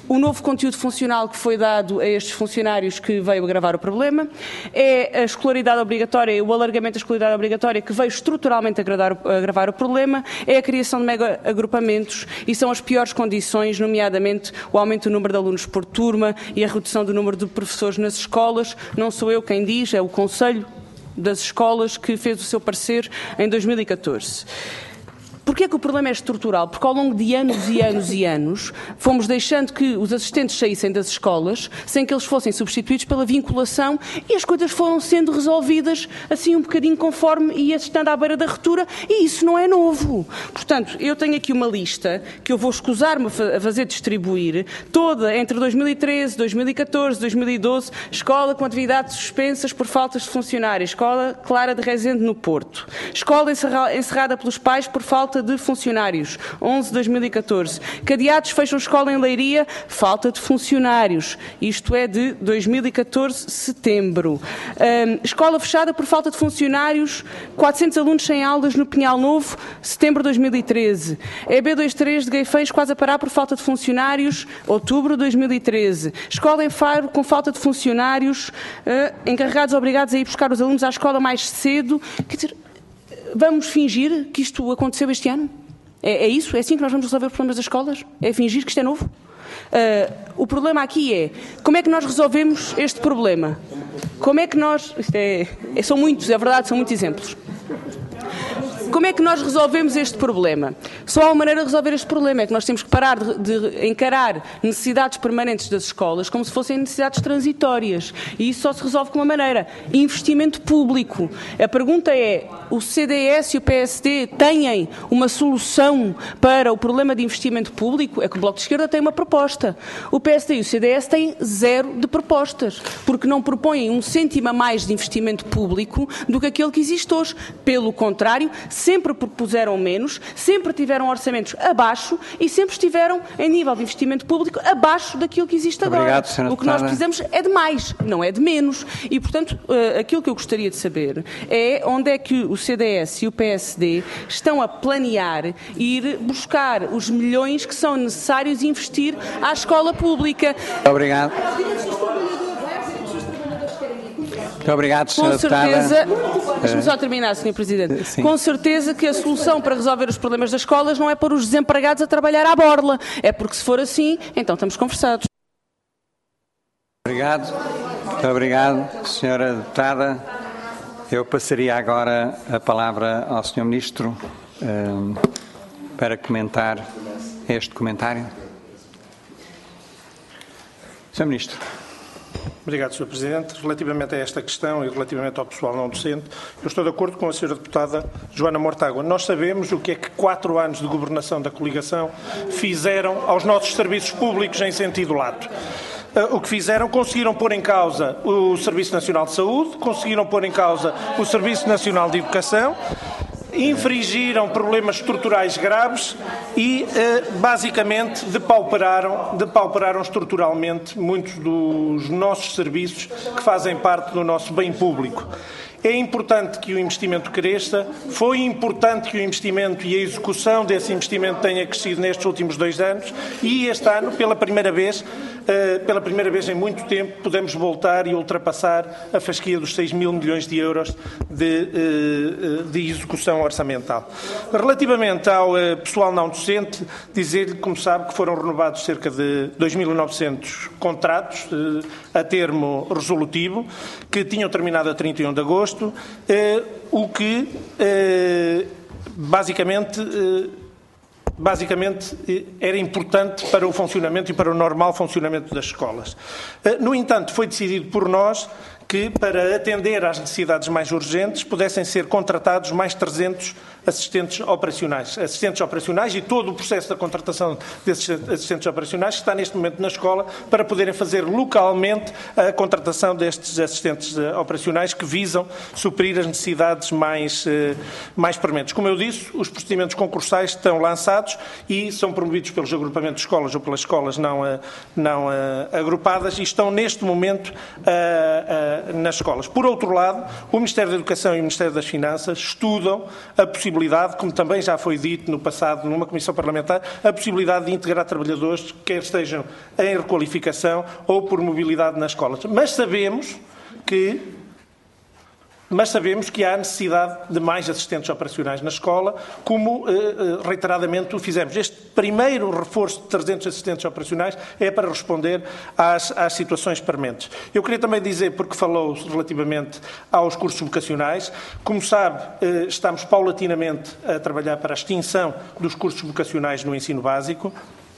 o novo conteúdo funcional que foi dado a estes funcionários que veio agravar o problema, é a escolaridade obrigatória, o alargamento da escolaridade obrigatória que veio estruturalmente agravar o problema, é a criação de mega agrupamentos e são as piores condições, nomeadamente o aumento do número de alunos por turma e a redução do número de professores nas escolas. Não sou eu quem diz, é o Conselho das Escolas que fez o seu parecer em 2014. Porquê é que o problema é estrutural? Porque ao longo de anos e anos e anos fomos deixando que os assistentes saíssem das escolas sem que eles fossem substituídos pela vinculação e as coisas foram sendo resolvidas assim um bocadinho conforme ia estando à beira da ruptura e isso não é novo. Portanto, eu tenho aqui uma lista que eu vou escusar-me a fazer distribuir, toda entre 2013, 2014, 2012, escola com atividades suspensas por faltas de funcionários, escola Clara de Rezende no Porto, escola encerrada pelos pais por falta de funcionários, 11 de 2014. Cadeados fecham escola em Leiria, falta de funcionários. Isto é de 2014, setembro. Escola fechada por falta de funcionários, 400 alunos sem aulas no Pinhal Novo, setembro de 2013. EB23 de Gueifães quase a parar por falta de funcionários, outubro de 2013. Escola em Faro com falta de funcionários, encarregados obrigados a ir buscar os alunos à escola mais cedo. Quer dizer, vamos fingir que isto aconteceu este ano? É isso? É assim que nós vamos resolver os problemas das escolas? É fingir que isto é novo? O problema aqui é, como é que nós resolvemos este problema? Como é que nós... são muitos, é verdade, são muitos exemplos. Como é que nós resolvemos este problema? Só há uma maneira de resolver este problema, é que nós temos que parar de encarar necessidades permanentes das escolas como se fossem necessidades transitórias. E isso só se resolve com uma maneira, investimento público. A pergunta é, o CDS e o PSD têm uma solução para o problema de investimento público? É que o Bloco de Esquerda tem uma proposta. O PSD e o CDS têm zero de propostas, porque não propõem um cêntimo a mais de investimento público do que aquele que existe hoje. Pelo contrário, sempre propuseram menos, sempre tiveram orçamentos abaixo e sempre estiveram, em nível de investimento público, abaixo daquilo que existe agora. Obrigado, Sra. O que nós precisamos é de mais, não é de menos. E, portanto, aquilo que eu gostaria de saber é onde é que o CDS e o PSD estão a planear ir buscar os milhões que são necessários investir à escola pública. Obrigado. Muito obrigado, Sra. Deputada. Deixe-me só terminar, Sr. Presidente. Sim. Com certeza que a solução para resolver os problemas das escolas não é pôr os desempregados a trabalhar à borla. É porque, se for assim, então estamos conversados. Obrigado. Muito obrigado, Sra. Deputada. Eu passaria agora a palavra ao Sr. Ministro para comentar este comentário. Sr. Ministro. Obrigado, Sr. Presidente. Relativamente a esta questão e relativamente ao pessoal não docente, eu estou de acordo com a Sra. Deputada Joana Mortágua. Nós sabemos o que é que 4 anos de governação da coligação fizeram aos nossos serviços públicos em sentido lato. O que fizeram, conseguiram pôr em causa o Serviço Nacional de Saúde, conseguiram pôr em causa o Serviço Nacional de Educação, infringiram problemas estruturais graves e, basicamente, depauperaram estruturalmente muitos dos nossos serviços que fazem parte do nosso bem público. É importante que o investimento cresça, foi importante que o investimento e a execução desse investimento tenha crescido nestes últimos 2 anos e este ano, pela primeira vez em muito tempo, podemos voltar e ultrapassar a fasquia dos 6 mil milhões de euros de execução orçamental. Relativamente ao pessoal não docente, dizer-lhe, como sabe, que foram renovados cerca de 2.900 contratos a termo resolutivo, que tinham terminado a 31 de agosto, o que basicamente era importante para o funcionamento e para o normal funcionamento das escolas. No entanto, foi decidido por nós que, para atender às necessidades mais urgentes, pudessem ser contratados mais 300 assistentes operacionais e todo o processo da contratação desses assistentes operacionais que está neste momento na escola para poderem fazer localmente a contratação destes assistentes operacionais que visam suprir as necessidades mais prementes. Como eu disse, os procedimentos concursais estão lançados e são promovidos pelos agrupamentos de escolas ou pelas escolas não agrupadas e estão neste momento nas escolas. Por outro lado, o Ministério da Educação e o Ministério das Finanças estudam a possibilidade possibilidade, como também já foi dito no passado numa comissão parlamentar, a possibilidade de integrar trabalhadores, quer estejam em requalificação ou por mobilidade nas escolas. Mas sabemos que há necessidade de mais assistentes operacionais na escola, como reiteradamente o fizemos. Este primeiro reforço de 300 assistentes operacionais é para responder às situações prementes. Eu queria também dizer, porque falou relativamente aos cursos vocacionais, como sabe, estamos paulatinamente a trabalhar para a extinção dos cursos vocacionais no ensino básico.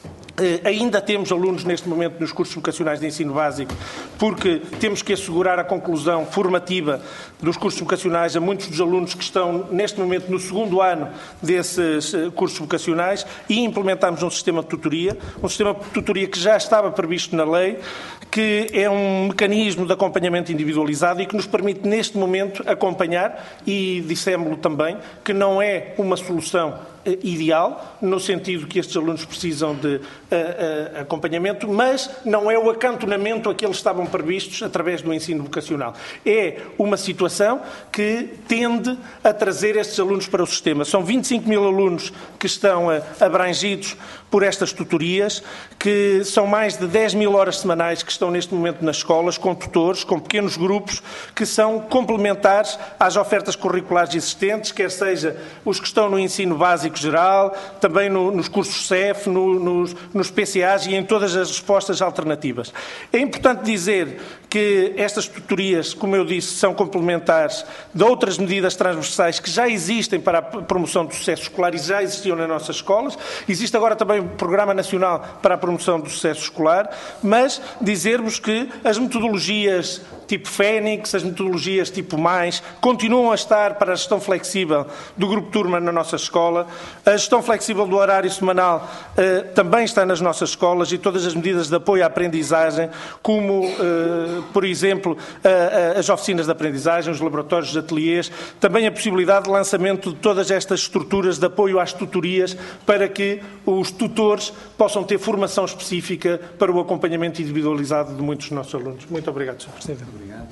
Ainda temos alunos neste momento nos cursos vocacionais de ensino básico, porque temos que assegurar a conclusão formativa dos cursos vocacionais a muitos dos alunos que estão neste momento no segundo ano desses cursos vocacionais, e implementamos um sistema de tutoria que já estava previsto na lei, que é um mecanismo de acompanhamento individualizado e que nos permite neste momento acompanhar, e dissemos-lo também, que não é uma solução ideal, no sentido que estes alunos precisam de acompanhamento, mas não é o acantonamento a que eles estavam previstos através do ensino vocacional. É uma situação que tende a trazer estes alunos para o sistema. São 25 mil alunos que estão abrangidos por estas tutorias, que são mais de 10 mil horas semanais que estão neste momento nas escolas, com tutores, com pequenos grupos, que são complementares às ofertas curriculares existentes, quer seja os que estão no ensino básico geral, também nos cursos CEF, nos PCAs e em todas as respostas alternativas. É importante dizer que estas tutorias, como eu disse, são complementares de outras medidas transversais que já existem para a promoção do sucesso escolar e já existiam nas nossas escolas. Existe agora também o Programa Nacional para a Promoção do Sucesso Escolar, mas dizer-vos que as metodologias tipo Fénix, as metodologias tipo Mais, continuam a estar para a gestão flexível do grupo turma na nossa escola. A gestão flexível do horário semanal também está nas nossas escolas, e todas as medidas de apoio à aprendizagem, como, por exemplo, as oficinas de aprendizagem, os laboratórios de ateliês, também a possibilidade de lançamento de todas estas estruturas de apoio às tutorias para que os tutores possam ter formação específica para o acompanhamento individualizado de muitos dos nossos alunos. Muito obrigado, Sr. Presidente. Obrigado.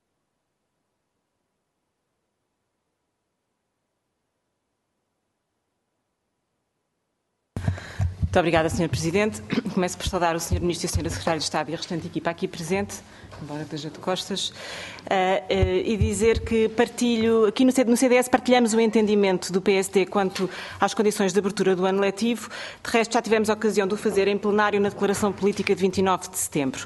Muito obrigada, Sr. Presidente. Começo por saudar o Sr. Ministro e a Sra. Secretária de Estado e a restante equipa aqui presente, embora esteja de costas, e dizer que partilho, aqui no CDS partilhamos o entendimento do PSD quanto às condições de abertura do ano letivo. De resto, já tivemos a ocasião de o fazer em plenário na Declaração Política de 29 de setembro.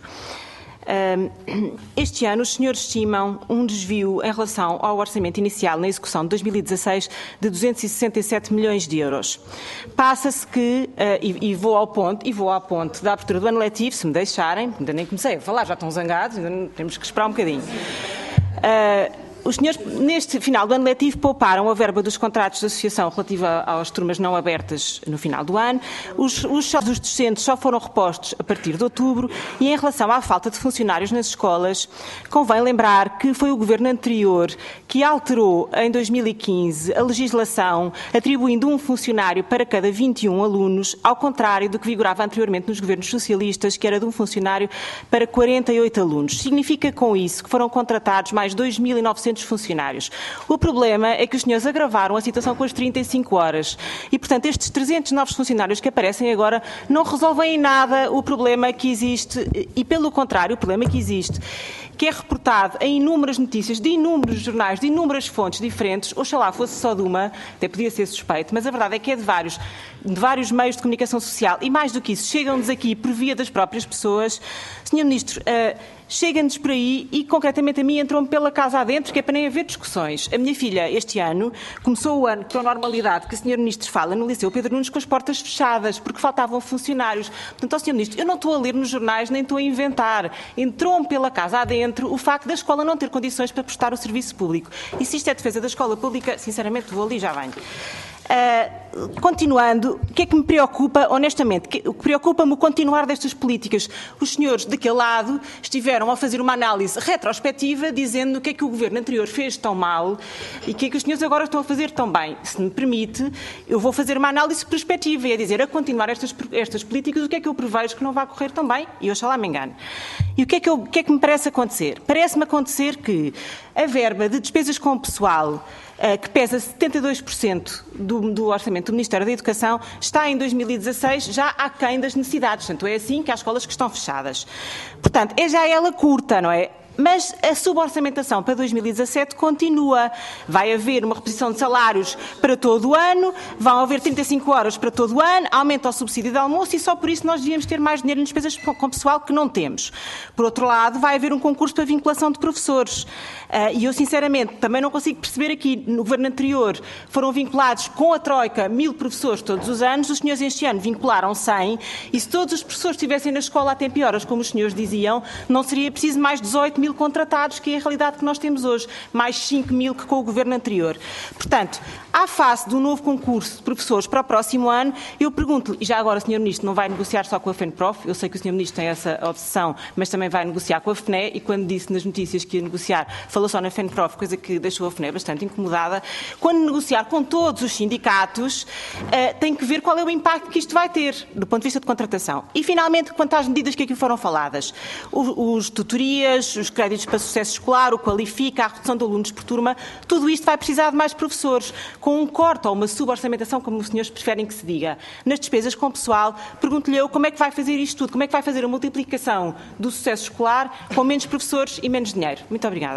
Este ano, os senhores estimam um desvio em relação ao orçamento inicial na execução de 2016 de 267 milhões de euros. Passa-se que, e vou ao ponto da abertura do ano letivo, se me deixarem, ainda nem comecei a falar, já estão zangados, ainda temos que esperar um bocadinho. Os senhores, neste final do ano letivo, pouparam a verba dos contratos de associação relativa às turmas não abertas no final do ano. Os salários dos docentes só foram repostos a partir de outubro, e em relação à falta de funcionários nas escolas, convém lembrar que foi o governo anterior que alterou em 2015 a legislação, atribuindo um funcionário para cada 21 alunos, ao contrário do que vigorava anteriormente nos governos socialistas, que era de um funcionário para 48 alunos. Significa com isso que foram contratados mais 2.900 funcionários. O problema é que os senhores agravaram a situação com as 35 horas e, portanto, estes 300 novos funcionários que aparecem agora não resolvem em nada o problema que existe e, pelo contrário, o problema que existe, que é reportado em inúmeras notícias, de inúmeros jornais, de inúmeras fontes diferentes, oxalá fosse só de uma, até podia ser suspeito, mas a verdade é que é de vários meios de comunicação social, e mais do que isso, chegam-nos aqui por via das próprias pessoas. Sr. Ministro, chega-nos por aí e, concretamente, a mim entrou-me pela casa adentro, que é para nem haver discussões. A minha filha, este ano, começou o ano com a normalidade que o Sr. Ministro fala no Liceu Pedro Nunes, com as portas fechadas, porque faltavam funcionários. Portanto, Sr. Ministro, eu não estou a ler nos jornais, nem estou a inventar. Entrou-me pela casa adentro o facto da escola não ter condições para prestar o serviço público. E se isto é defesa da escola pública, sinceramente, vou ali e já venho. continuando, o que é que me preocupa, honestamente? O que preocupa-me o continuar destas políticas. Os senhores daquele lado estiveram a fazer uma análise retrospectiva dizendo o que é que o governo anterior fez tão mal e o que é que os senhores agora estão a fazer tão bem. Se me permite, eu vou fazer uma análise prospectiva e a dizer, a continuar estas políticas, o que é que eu prevejo que não vai correr tão bem? E oxalá me engano. E o que é que me parece acontecer? Parece-me acontecer que a verba de despesas com o pessoal, que pesa 72% do orçamento do Ministério da Educação, está em 2016 já aquém das necessidades. Portanto, é assim que há escolas que estão fechadas. Portanto, é já ela curta, não é? Mas a suborçamentação para 2017 continua. Vai haver uma reposição de salários para todo o ano, vão haver 35 horas para todo o ano, aumenta o subsídio de almoço e só por isso nós devíamos ter mais dinheiro em despesas com pessoal que não temos. Por outro lado, vai haver um concurso para vinculação de professores. E eu, sinceramente, também não consigo perceber aqui, no governo anterior, foram vinculados com a Troika 1000 professores todos os anos, os senhores este ano vincularam 100, e se todos os professores estivessem na escola a tempo e horas, como os senhores diziam, não seria preciso mais 18 mil contratados, que é a realidade que nós temos hoje, mais 5 mil que com o governo anterior. Portanto, à face de um novo concurso de professores para o próximo ano, eu pergunto-lhe, e já agora, Sr. Ministro, não vai negociar só com a FENPROF, eu sei que o Sr. Ministro tem essa obsessão, mas também vai negociar com a FNE, e quando disse nas notícias que ia negociar, falou só na FENPROF, coisa que deixou a FNE bastante incomodada. Quando negociar com todos os sindicatos, tem que ver qual é o impacto que isto vai ter, do ponto de vista de contratação. E, finalmente, quanto às medidas que aqui foram faladas, os tutorias, os créditos para sucesso escolar, o Qualifica, a redução de alunos por turma, tudo isto vai precisar de mais professores. Com um corte ou uma suborçamentação, como os senhores preferem que se diga, nas despesas com o pessoal, pergunto-lhe eu como é que vai fazer isto tudo, como é que vai fazer a multiplicação do sucesso escolar com menos professores e menos dinheiro. Muito obrigada.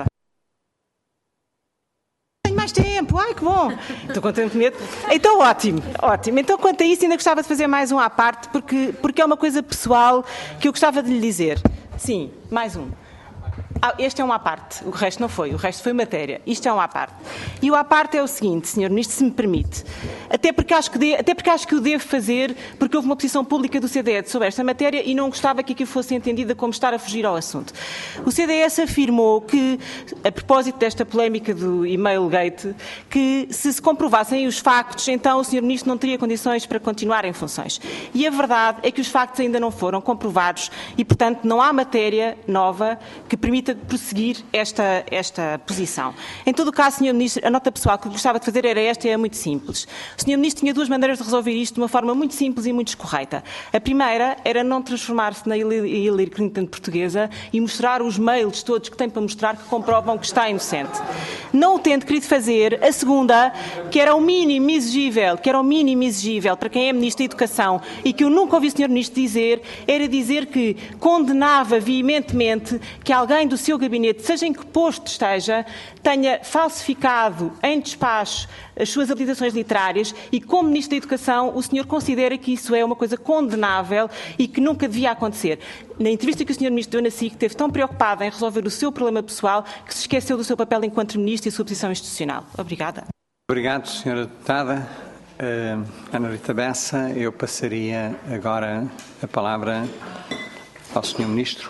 Tenho mais tempo, ai que bom. Estou com tanto medo. Então ótimo, ótimo. Então quanto a isso ainda gostava de fazer mais um à parte, porque é uma coisa pessoal que eu gostava de lhe dizer. Sim, mais um. Este é um à parte, o resto não foi, o resto foi matéria. Isto é um à parte. E o à parte é o seguinte, Sr. Ministro, se me permite, até porque acho que o devo fazer, porque houve uma posição pública do CDS sobre esta matéria e não gostava que aqui fosse entendida como estar a fugir ao assunto. O CDS afirmou que, a propósito desta polémica do e-mail-gate, que se comprovassem os factos, então o Sr. Ministro não teria condições para continuar em funções. E a verdade é que os factos ainda não foram comprovados e, portanto, não há matéria nova que permita prosseguir esta posição. Em todo o caso, Sr. Ministro, a nota pessoal que gostava de fazer era esta e é muito simples. O Sr. Ministro tinha duas maneiras de resolver isto de uma forma muito simples e muito correta. A primeira era não transformar-se na Hillary Clinton portuguesa e mostrar os mails todos que tem para mostrar que comprovam que está inocente. Não o tendo querido fazer. A segunda, que era o mínimo exigível para quem é Ministro da Educação e que eu nunca ouvi o Sr. Ministro dizer, era dizer que condenava veementemente que alguém do seu gabinete, seja em que posto esteja, tenha falsificado em despacho as suas habilitações literárias e, como Ministro da Educação, o senhor considera que isso é uma coisa condenável e que nunca devia acontecer. Na entrevista que o Sr. Ministro deu na SIC, esteve tão preocupado em resolver o seu problema pessoal que se esqueceu do seu papel enquanto Ministro e a sua posição institucional. Obrigada. Obrigado, Sra. Deputada. Ana Rita Bessa, eu passaria agora a palavra ao Sr. Ministro.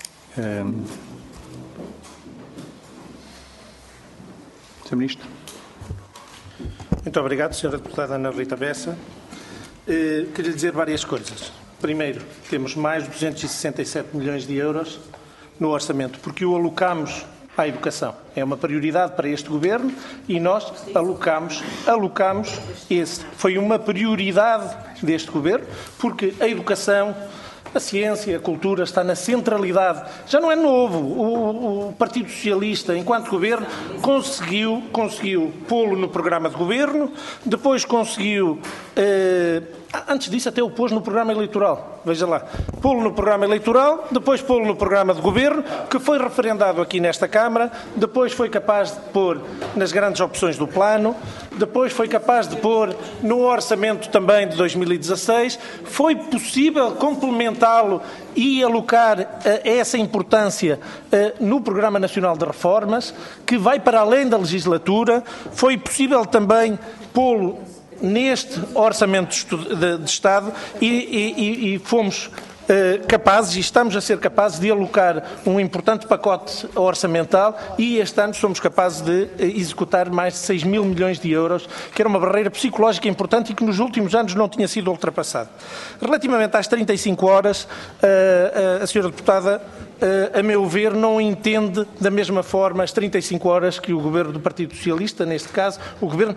Sr. Ministro. Muito obrigado, Sra. Deputada Ana Rita Bessa. Queria lhe dizer várias coisas. Primeiro, temos mais de 267 milhões de euros no orçamento, porque o alocamos à educação. É uma prioridade para este Governo e nós alocamos esse. Foi uma prioridade deste Governo, porque a educação, a ciência, a cultura está na centralidade. Já não é novo. O Partido Socialista, enquanto Governo, conseguiu pô-lo no programa de Governo, depois conseguiu... antes disso até o pôs no programa eleitoral, veja lá, pô-lo no programa eleitoral, depois pô-lo no programa de governo, que foi referendado aqui nesta Câmara, depois foi capaz de pôr nas grandes opções do plano, depois foi capaz de pôr no orçamento também de 2016, foi possível complementá-lo e alocar essa importância no Programa Nacional de Reformas, que vai para além da legislatura, foi possível também pô-lo neste Orçamento de Estado e fomos capazes, e estamos a ser capazes de alocar um importante pacote orçamental e este ano somos capazes de executar mais de 6 mil milhões de euros, que era uma barreira psicológica importante e que nos últimos anos não tinha sido ultrapassada. Relativamente às 35 horas, a senhora deputada, a meu ver, não entende da mesma forma as 35 horas que o Governo do Partido Socialista, neste caso, o Governo...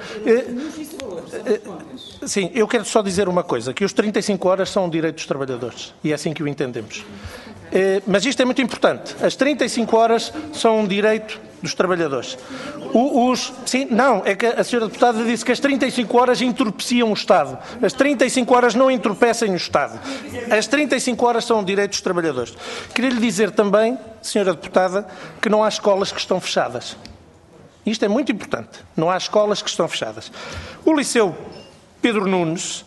Sim, eu quero só dizer uma coisa, que os 35 horas são um direito dos trabalhadores, e é assim que o entendemos. Mas isto é muito importante. As 35 horas são um direito dos trabalhadores. Sim, não, é que a senhora deputada disse que as 35 horas entorpeciam o Estado. As 35 horas não entorpecem o Estado. As 35 horas são um direito dos trabalhadores. Queria lhe dizer também, senhora deputada, que não há escolas que estão fechadas. Isto é muito importante. Não há escolas que estão fechadas. O Liceu Pedro Nunes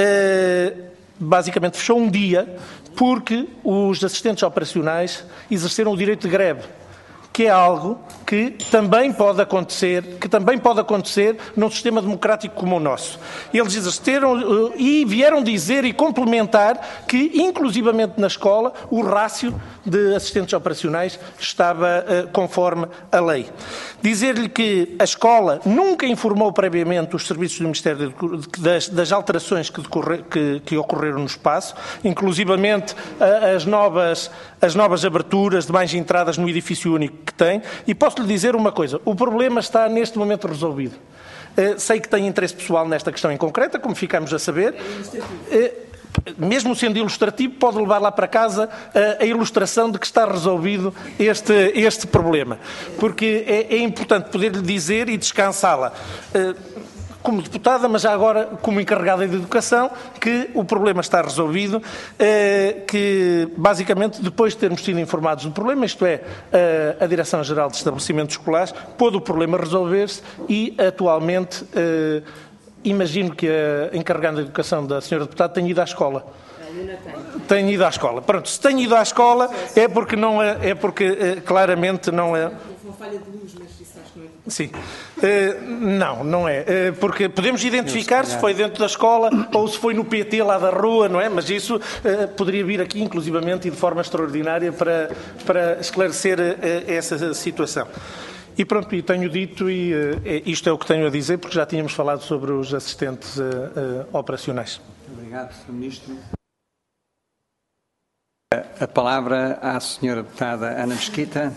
basicamente fechou um dia porque os assistentes operacionais exerceram o direito de greve, que é algo que também pode acontecer num sistema democrático como o nosso. Eles exerceram e vieram dizer e complementar que, inclusivamente na escola, o rácio de assistentes operacionais estava conforme a lei. Dizer-lhe que a escola nunca informou previamente os serviços do Ministério das alterações que ocorreram no espaço, inclusivamente as novas aberturas de mais entradas no edifício único que tem, e posso lhe dizer uma coisa, o problema está neste momento resolvido. Sei que tem interesse pessoal nesta questão em concreta, como ficamos a saber. Mesmo sendo ilustrativo, pode levar lá para casa a ilustração de que está resolvido este problema. Porque é importante poder-lhe dizer e descansá-la, como deputada, mas já agora como encarregada de educação, que o problema está resolvido, que basicamente depois de termos sido informados do problema, isto é, a Direção-Geral de Estabelecimentos Escolares, pôde o problema resolver-se e atualmente imagino que a encarregada de educação da senhora deputada tenha ido à escola. Tenho ido à escola. Pronto, se tenho ido à escola é porque não é porque claramente não é. Uma falha de luz, mas isso acho que não é. Sim. Não é. Porque podemos identificar se foi dentro da escola ou se foi no PT lá da rua, não é? Mas isso poderia vir aqui, inclusivamente, e de forma extraordinária para esclarecer essa situação. E pronto, e tenho dito, e isto é o que tenho a dizer, porque já tínhamos falado sobre os assistentes operacionais. Obrigado, Sr. Ministro. A palavra à Sra. Deputada Ana Mesquita,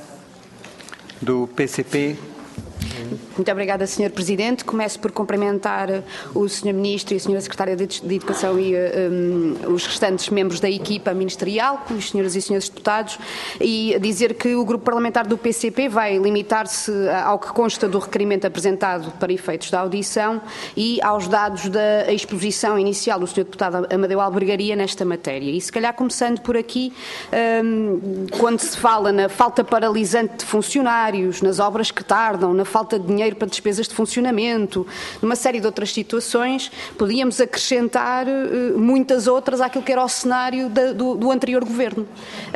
do PCP. Muito obrigada, Sr. Presidente. Começo por cumprimentar o Sr. Ministro e a Sra. Secretária de Educação e os restantes membros da equipa ministerial, os Sras. E Srs. Deputados, e dizer que o Grupo Parlamentar do PCP vai limitar-se ao que consta do requerimento apresentado para efeitos da audição e aos dados da exposição inicial do Sr. Deputado Amadeu Albergaria nesta matéria. E se calhar começando por aqui, quando se fala na falta paralisante de funcionários, nas obras que tardam, na falta de dinheiro para despesas de funcionamento, numa série de outras situações, podíamos acrescentar muitas outras àquilo que era o cenário do anterior governo.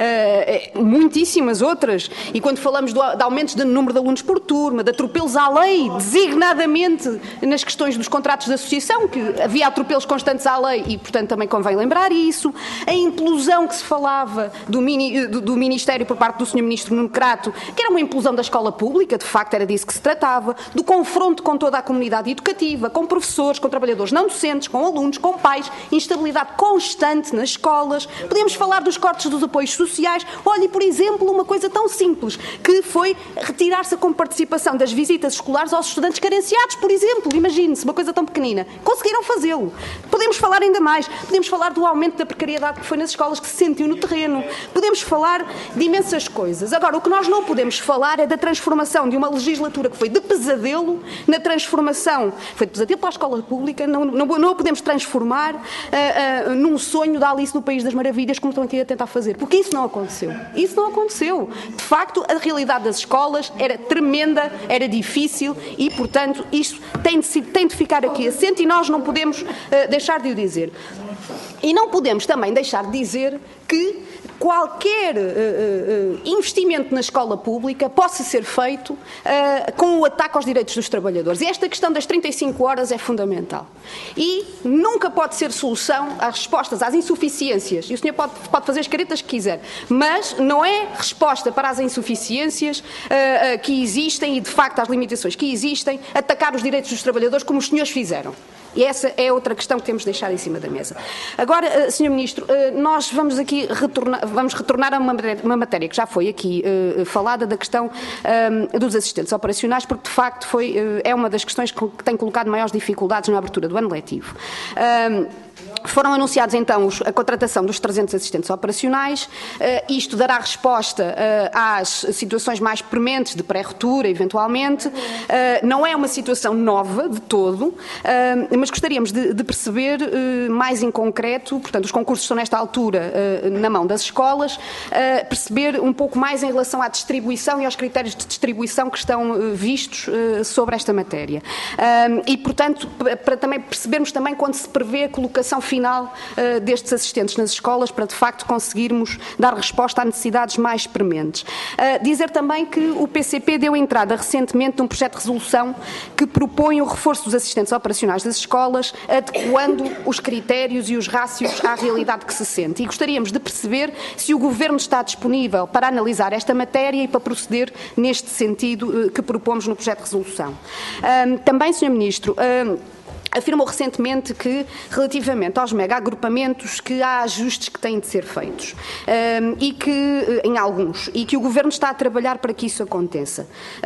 Muitíssimas outras. E quando falamos de aumentos de número de alunos por turma, de atropelos à lei, designadamente nas questões dos contratos de associação, que havia atropelos constantes à lei e, portanto, também convém lembrar isso, a implosão que se falava do Ministério por parte do Sr. Ministro Nuno Crato, que era uma implosão da escola pública, de facto era disso que se tratava, do confronto com toda a comunidade educativa, com professores, com trabalhadores não docentes, com alunos, com pais, instabilidade constante nas escolas. Podemos falar dos cortes dos apoios sociais. Olhe, por exemplo, uma coisa tão simples, que foi retirar-se a comparticipação das visitas escolares aos estudantes carenciados, por exemplo. Imagine-se, uma coisa tão pequenina. Conseguiram fazê-lo. Podemos falar ainda mais. Podemos falar do aumento da precariedade que foi nas escolas, que se sentiu no terreno. Podemos falar de imensas coisas. Agora, o que nós não podemos falar é da transformação de uma legislatura que foi de pesadelo, na transformação, foi de pesadelo para a escola pública, não a podemos transformar num sonho da Alice no País das Maravilhas, como estão aqui a tentar fazer, porque isso não aconteceu. Isso não aconteceu. De facto, a realidade das escolas era tremenda, era difícil e, portanto, isso tem de ficar aqui assente e nós não podemos deixar de o dizer. E não podemos também deixar de dizer que qualquer investimento na escola pública possa ser feito com o ataque aos direitos dos trabalhadores. E esta questão das 35 horas é fundamental. E nunca pode ser solução às respostas às insuficiências. E o senhor pode fazer as caretas que quiser, mas não é resposta para as insuficiências que existem e, de facto, às limitações que existem, atacar os direitos dos trabalhadores como os senhores fizeram. E essa é outra questão que temos de deixar em cima da mesa. Agora, Sr. Ministro, nós vamos aqui retornar a uma matéria que já foi aqui falada, da questão dos assistentes operacionais, porque de facto é uma das questões que tem colocado maiores dificuldades na abertura do ano letivo. Foram anunciados então a contratação dos 300 assistentes operacionais. Isto dará resposta às situações mais prementes de pré-retura, eventualmente. Não é uma situação nova de todo, mas gostaríamos de perceber mais em concreto, portanto, os concursos estão nesta altura na mão das escolas, perceber um pouco mais em relação à distribuição e aos critérios de distribuição que estão vistos sobre esta matéria. E, portanto, para também percebermos também quando se prevê a colocação final destes assistentes nas escolas, para de facto conseguirmos dar resposta a necessidades mais prementes. Dizer também que o PCP deu entrada recentemente num projeto de resolução que propõe o reforço dos assistentes operacionais das escolas, adequando os critérios e os rácios à realidade que se sente. E gostaríamos de perceber se o Governo está disponível para analisar esta matéria e para proceder neste sentido que propomos no projeto de resolução. Também, Sr. Ministro, afirmou recentemente que, relativamente aos mega-agrupamentos, que há ajustes que têm de ser feitos, e que, em alguns, e que o Governo está a trabalhar para que isso aconteça.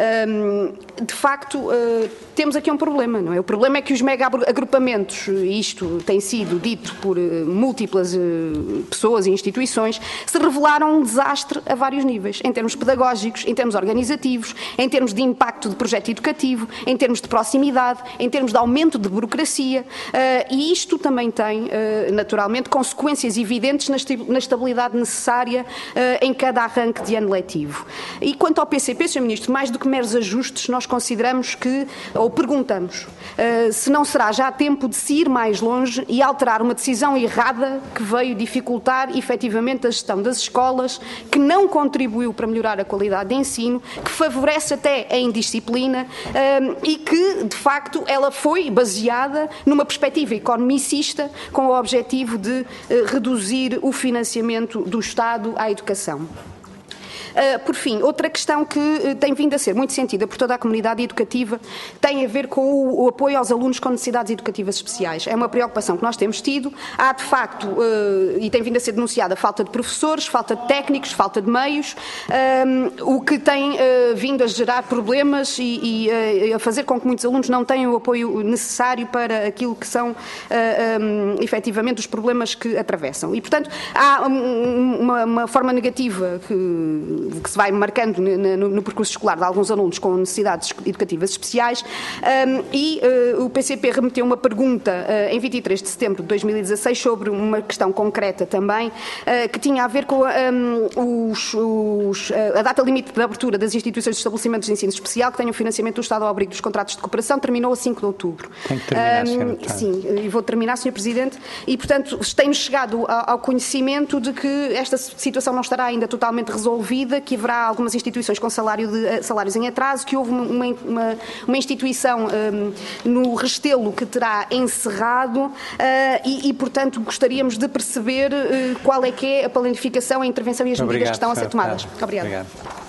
De facto, temos aqui um problema, não é? O problema é que os mega-agrupamentos, isto tem sido dito por múltiplas pessoas e instituições, se revelaram um desastre a vários níveis, em termos pedagógicos, em termos organizativos, em termos de impacto de projeto educativo, em termos de proximidade, em termos de aumento de burocracia, e isto também tem, naturalmente, consequências evidentes na estabilidade necessária em cada arranque de ano letivo. E quanto ao PCP, Sr. Ministro, mais do que meros ajustes, nós consideramos que, ou perguntamos, se não será já tempo de se ir mais longe e alterar uma decisão errada que veio dificultar efetivamente a gestão das escolas, que não contribuiu para melhorar a qualidade de ensino, que favorece até a indisciplina e que, de facto, ela foi baseada numa perspectiva economicista com o objetivo de reduzir o financiamento do Estado à educação. Por fim, outra questão que tem vindo a ser muito sentida por toda a comunidade educativa tem a ver com o apoio aos alunos com necessidades educativas especiais. É uma preocupação que nós temos tido. Há, de facto, e tem vindo a ser denunciada, falta de professores, falta de técnicos, falta de meios, o que tem vindo a gerar problemas e a fazer com que muitos alunos não tenham o apoio necessário para aquilo que são, efetivamente, os problemas que atravessam. E, portanto, há uma forma negativa que se vai marcando no percurso escolar de alguns alunos com necessidades educativas especiais, e o PCP remeteu uma pergunta em 23 de setembro de 2016 sobre uma questão concreta também, que tinha a ver com a data limite de abertura das instituições de estabelecimentos de ensino especial que tenham financiamento do Estado ao abrigo dos contratos de cooperação, terminou a 5 de outubro. Tem que terminar, Sr. Sim, e vou terminar, Sr. Presidente, e, portanto, tem-nos chegado ao conhecimento de que esta situação não estará ainda totalmente resolvida, que haverá algumas instituições com salários em atraso, que houve uma instituição no Restelo que terá encerrado e, portanto, gostaríamos de perceber qual é que é a planificação, a intervenção e as medidas que estão a ser tomadas. Obrigado.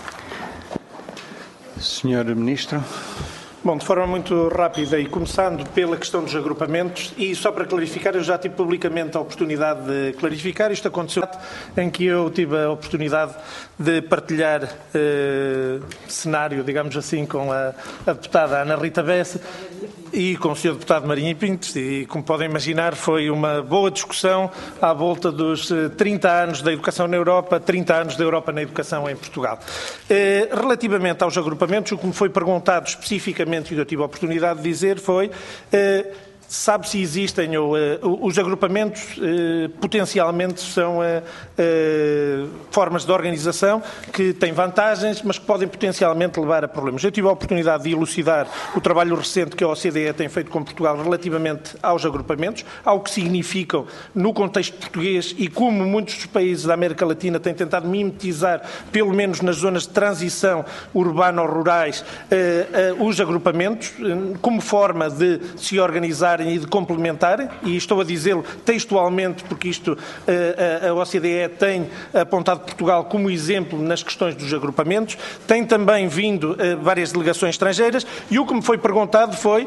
Sr. Ministro. Bom, de forma muito rápida e começando pela questão dos agrupamentos, e só para clarificar, eu já tive publicamente a oportunidade de clarificar, isto aconteceu em que eu tive a oportunidade de partilhar cenário, digamos assim, com a deputada Ana Rita Bessa e com o Sr. Deputado Marinho Pinto, e como podem imaginar foi uma boa discussão à volta dos 30 anos da educação na Europa, 30 anos da Europa na educação em Portugal. Relativamente aos agrupamentos, o que me foi perguntado especificamente e eu tive a oportunidade de dizer foi sabe se existem ou os agrupamentos potencialmente são formas de organização que têm vantagens, mas que podem potencialmente levar a problemas. Eu tive a oportunidade de elucidar o trabalho recente que a OCDE tem feito com Portugal relativamente aos agrupamentos, ao que significam no contexto português e como muitos dos países da América Latina têm tentado mimetizar, pelo menos nas zonas de transição urbano-rurais, os agrupamentos, como forma de se organizarem e de complementarem, e estou a dizê-lo textualmente porque isto a OCDE tem apontado Portugal como exemplo nas questões dos agrupamentos, tem também vindo várias delegações estrangeiras, e o que me foi perguntado foi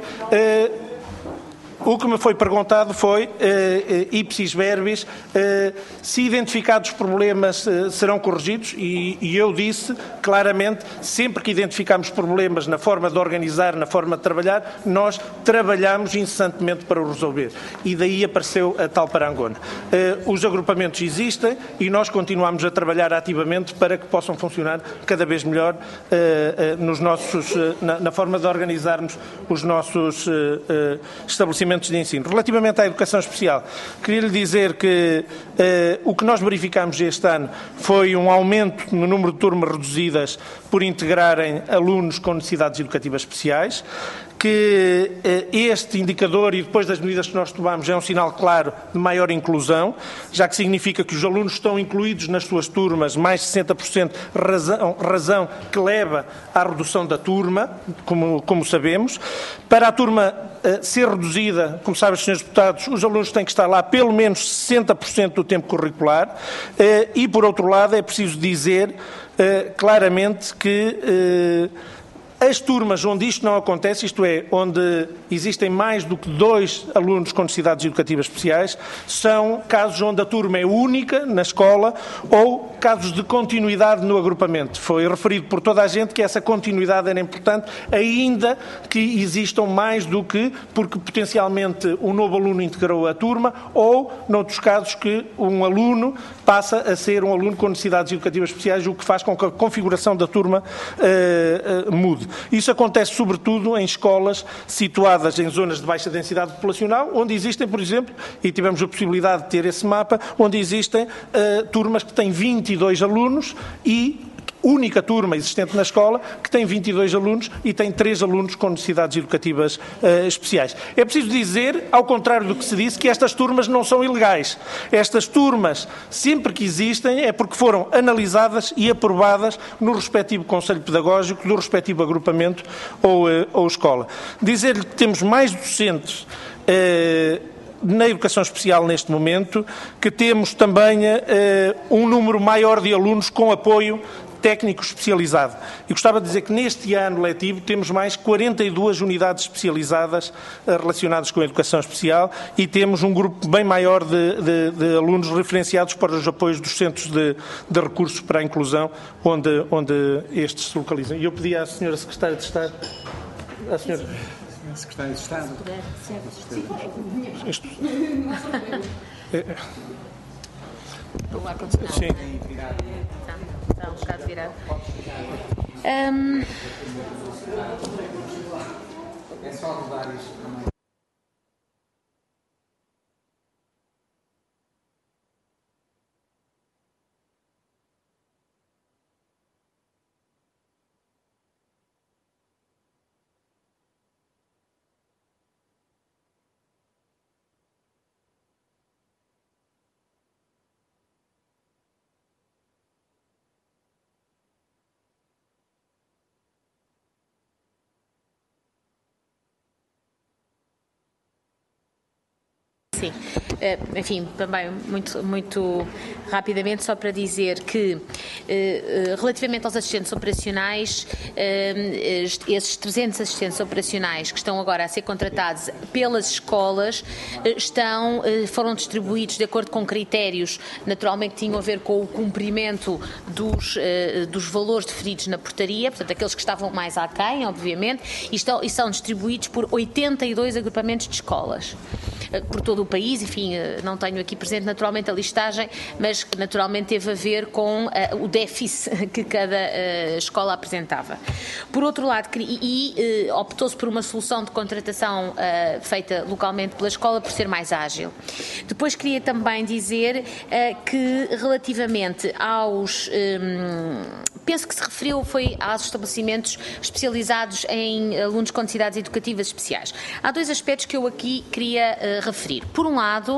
ipsis verbis, se identificados problemas serão corrigidos, e eu disse claramente, sempre que identificamos problemas na forma de organizar, na forma de trabalhar, nós trabalhamos incessantemente para o resolver. E daí apareceu a tal parangona. Os agrupamentos existem e nós continuamos a trabalhar ativamente para que possam funcionar cada vez melhor na forma de organizarmos os nossos estabelecimentos de ensino. Relativamente à educação especial, queria lhe dizer que o que nós verificamos este ano foi um aumento no número de turmas reduzidas por integrarem alunos com necessidades educativas especiais, que este indicador, e depois das medidas que nós tomamos, é um sinal claro de maior inclusão, já que significa que os alunos estão incluídos nas suas turmas, mais de 60%, razão que leva à redução da turma, como sabemos. Para a turma ser reduzida, como sabem os senhores deputados, os alunos têm que estar lá pelo menos 60% do tempo curricular, e, por outro lado, é preciso dizer claramente que as turmas onde isto não acontece, isto é, onde existem mais do que 2 alunos com necessidades educativas especiais, são casos onde a turma é única na escola ou casos de continuidade no agrupamento. Foi referido por toda a gente que essa continuidade era importante, ainda que existam mais do que porque potencialmente um novo aluno integrou a turma ou, noutros casos, que um aluno passa a ser um aluno com necessidades educativas especiais, o que faz com que a configuração da turma mude. Isso acontece sobretudo em escolas situadas em zonas de baixa densidade populacional, onde existem, por exemplo, e tivemos a possibilidade de ter esse mapa, onde existem turmas que têm 22 alunos e única turma existente na escola que tem 22 alunos e tem 3 alunos com necessidades educativas especiais. É preciso dizer, ao contrário do que se disse, que estas turmas não são ilegais. Estas turmas, sempre que existem, é porque foram analisadas e aprovadas no respectivo Conselho Pedagógico, do respectivo agrupamento ou escola. Dizer-lhe que temos mais docentes na educação especial neste momento, que temos também um número maior de alunos com apoio técnico especializado. E gostava de dizer que neste ano letivo temos mais 42 unidades especializadas relacionadas com a educação especial e temos um grupo bem maior de alunos referenciados para os apoios dos centros de recursos para a inclusão, onde estes se localizam. E eu pedi à senhora Secretária de Estado, à senhora Secretária de Estado. Isto. Sim. Está um bocado virado. É só rodar isto também. Sim, enfim, também muito rapidamente, só para dizer que relativamente aos assistentes operacionais, esses 300 assistentes operacionais que estão agora a ser contratados pelas escolas foram distribuídos de acordo com critérios, naturalmente que tinham a ver com o cumprimento dos valores definidos na portaria, portanto aqueles que estavam mais aquém, obviamente, e são distribuídos por 82 agrupamentos de escolas. por todo o país, enfim, não tenho aqui presente naturalmente a listagem, mas que naturalmente teve a ver com o déficit que cada escola apresentava. Por outro lado, optou-se por uma solução de contratação feita localmente pela escola por ser mais ágil. Depois queria também dizer que relativamente aos, penso que se referiu foi aos estabelecimentos especializados em alunos com necessidades educativas especiais. Há dois aspectos que eu aqui queria referir. Por um lado,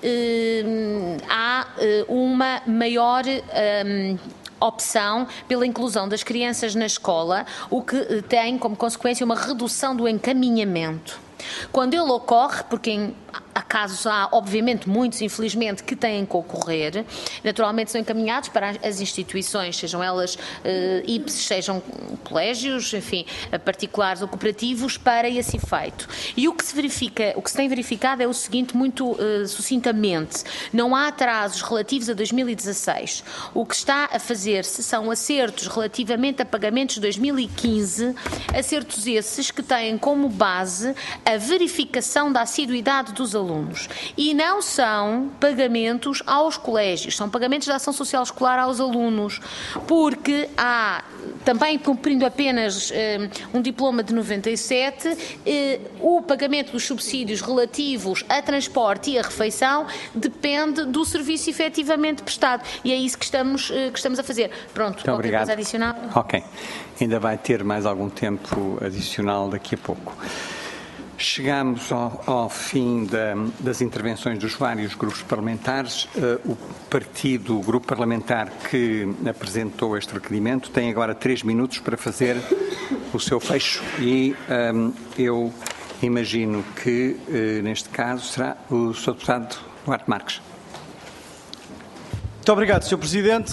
há uma maior opção pela inclusão das crianças na escola, o que tem como consequência uma redução do encaminhamento. Quando ele ocorre, porque há casos, obviamente muitos, infelizmente, que têm que ocorrer, naturalmente são encaminhados para as instituições, sejam elas IPs, sejam colégios, enfim, particulares ou cooperativos, para esse efeito. E o que se tem verificado é o seguinte, muito sucintamente: não há atrasos relativos a 2016. O que está a fazer-se são acertos relativamente a pagamentos de 2015, acertos esses que têm como base a verificação da assiduidade dos alunos. E não são pagamentos aos colégios, são pagamentos da ação social escolar aos alunos, porque há, também cumprindo apenas um diploma de 97, o pagamento dos subsídios relativos a transporte e a refeição depende do serviço efetivamente prestado. E é isso que estamos a fazer. Pronto, qualquer coisa adicional? Ok. Ainda vai ter mais algum tempo adicional daqui a pouco. Chegamos ao fim das intervenções dos vários grupos parlamentares. O grupo parlamentar que apresentou este requerimento tem agora 3 minutos para fazer o seu fecho e eu imagino que, neste caso, será o Sr. Deputado Duarte Marques. Muito obrigado, Sr. Presidente.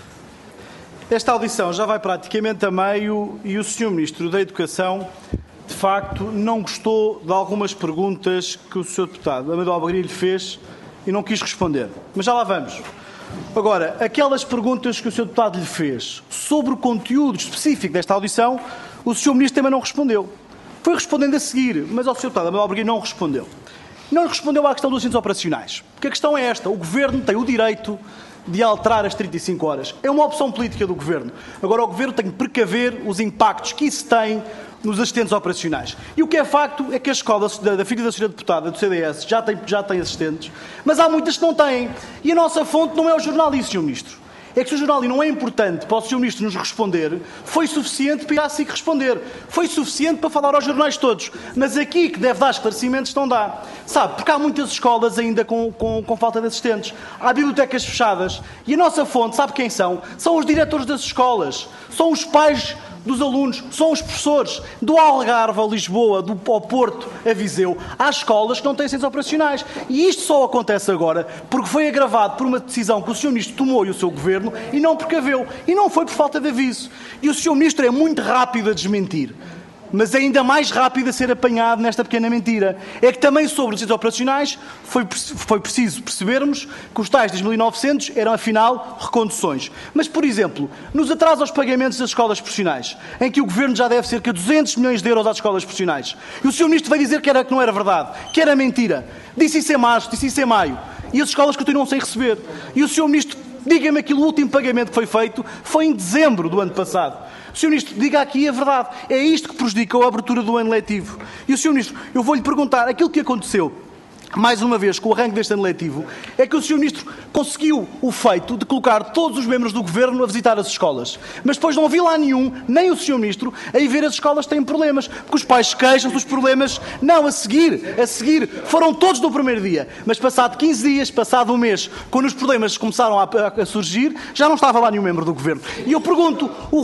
Esta audição já vai praticamente a meio e o Sr. Ministro da Educação, de facto, não gostou de algumas perguntas que o Sr. Deputado Amadeu Albugaria lhe fez e não quis responder. Mas já lá vamos. Agora, aquelas perguntas que o Sr. Deputado lhe fez sobre o conteúdo específico desta audição, o Sr. Ministro também não respondeu. Foi respondendo a seguir, mas ao Sr. Deputado Amadeu Albugaria não respondeu. Não lhe respondeu à questão dos centros operacionais. Porque a questão é esta: o Governo tem o direito de alterar as 35 horas. É uma opção política do Governo. Agora, o Governo tem que precaver os impactos que isso tem nos assistentes operacionais. E o que é facto é que a escola da filha da Sra. Deputada do CDS já tem assistentes, mas há muitas que não têm. E a nossa fonte não é o jornal disso, Sr. Ministro. É que se o jornal não é importante para o Sr. Ministro nos responder, foi suficiente para ir à SIC responder. Foi suficiente para falar aos jornais todos. Mas aqui, que deve dar esclarecimentos, não dá. Sabe, porque há muitas escolas ainda com falta de assistentes. Há bibliotecas fechadas. E a nossa fonte, sabe quem são? São os diretores das escolas. São os pais dos alunos, são os professores do Algarve a Lisboa, ao Porto a Viseu. Há escolas que não têm centros operacionais. E isto só acontece agora porque foi agravado por uma decisão que o Sr. Ministro tomou e o seu Governo e não precaveu. E não foi por falta de aviso. E o Sr. Ministro é muito rápido a desmentir, mas é ainda mais rápido a ser apanhado nesta pequena mentira. É que também sobre os centros operacionais foi preciso percebermos que os tais 2.900 eram, afinal, reconduções. Mas, por exemplo, nos atrasos aos pagamentos das escolas profissionais, em que o Governo já deve cerca de 200 milhões de euros às escolas profissionais, e o Sr. Ministro veio dizer que não era verdade, que era mentira. Disse isso em março, disse isso em maio, e as escolas continuam sem receber. E o Sr. Ministro, diga-me que o último pagamento que foi feito foi em dezembro do ano passado. Sr. Ministro, diga aqui a verdade. É isto que prejudicou a abertura do ano letivo. E o Sr. Ministro, eu vou-lhe perguntar, aquilo que aconteceu, mais uma vez, com o arranque deste ano letivo, é que o Sr. Ministro conseguiu o feito de colocar todos os membros do Governo a visitar as escolas. Mas depois não vi lá nenhum, nem o Sr. Ministro, a ir ver as escolas têm problemas. Porque os pais queixam dos problemas. Não, a seguir, foram todos no primeiro dia. Mas passado 15 dias, passado um mês, quando os problemas começaram a surgir, já não estava lá nenhum membro do Governo. E eu pergunto, o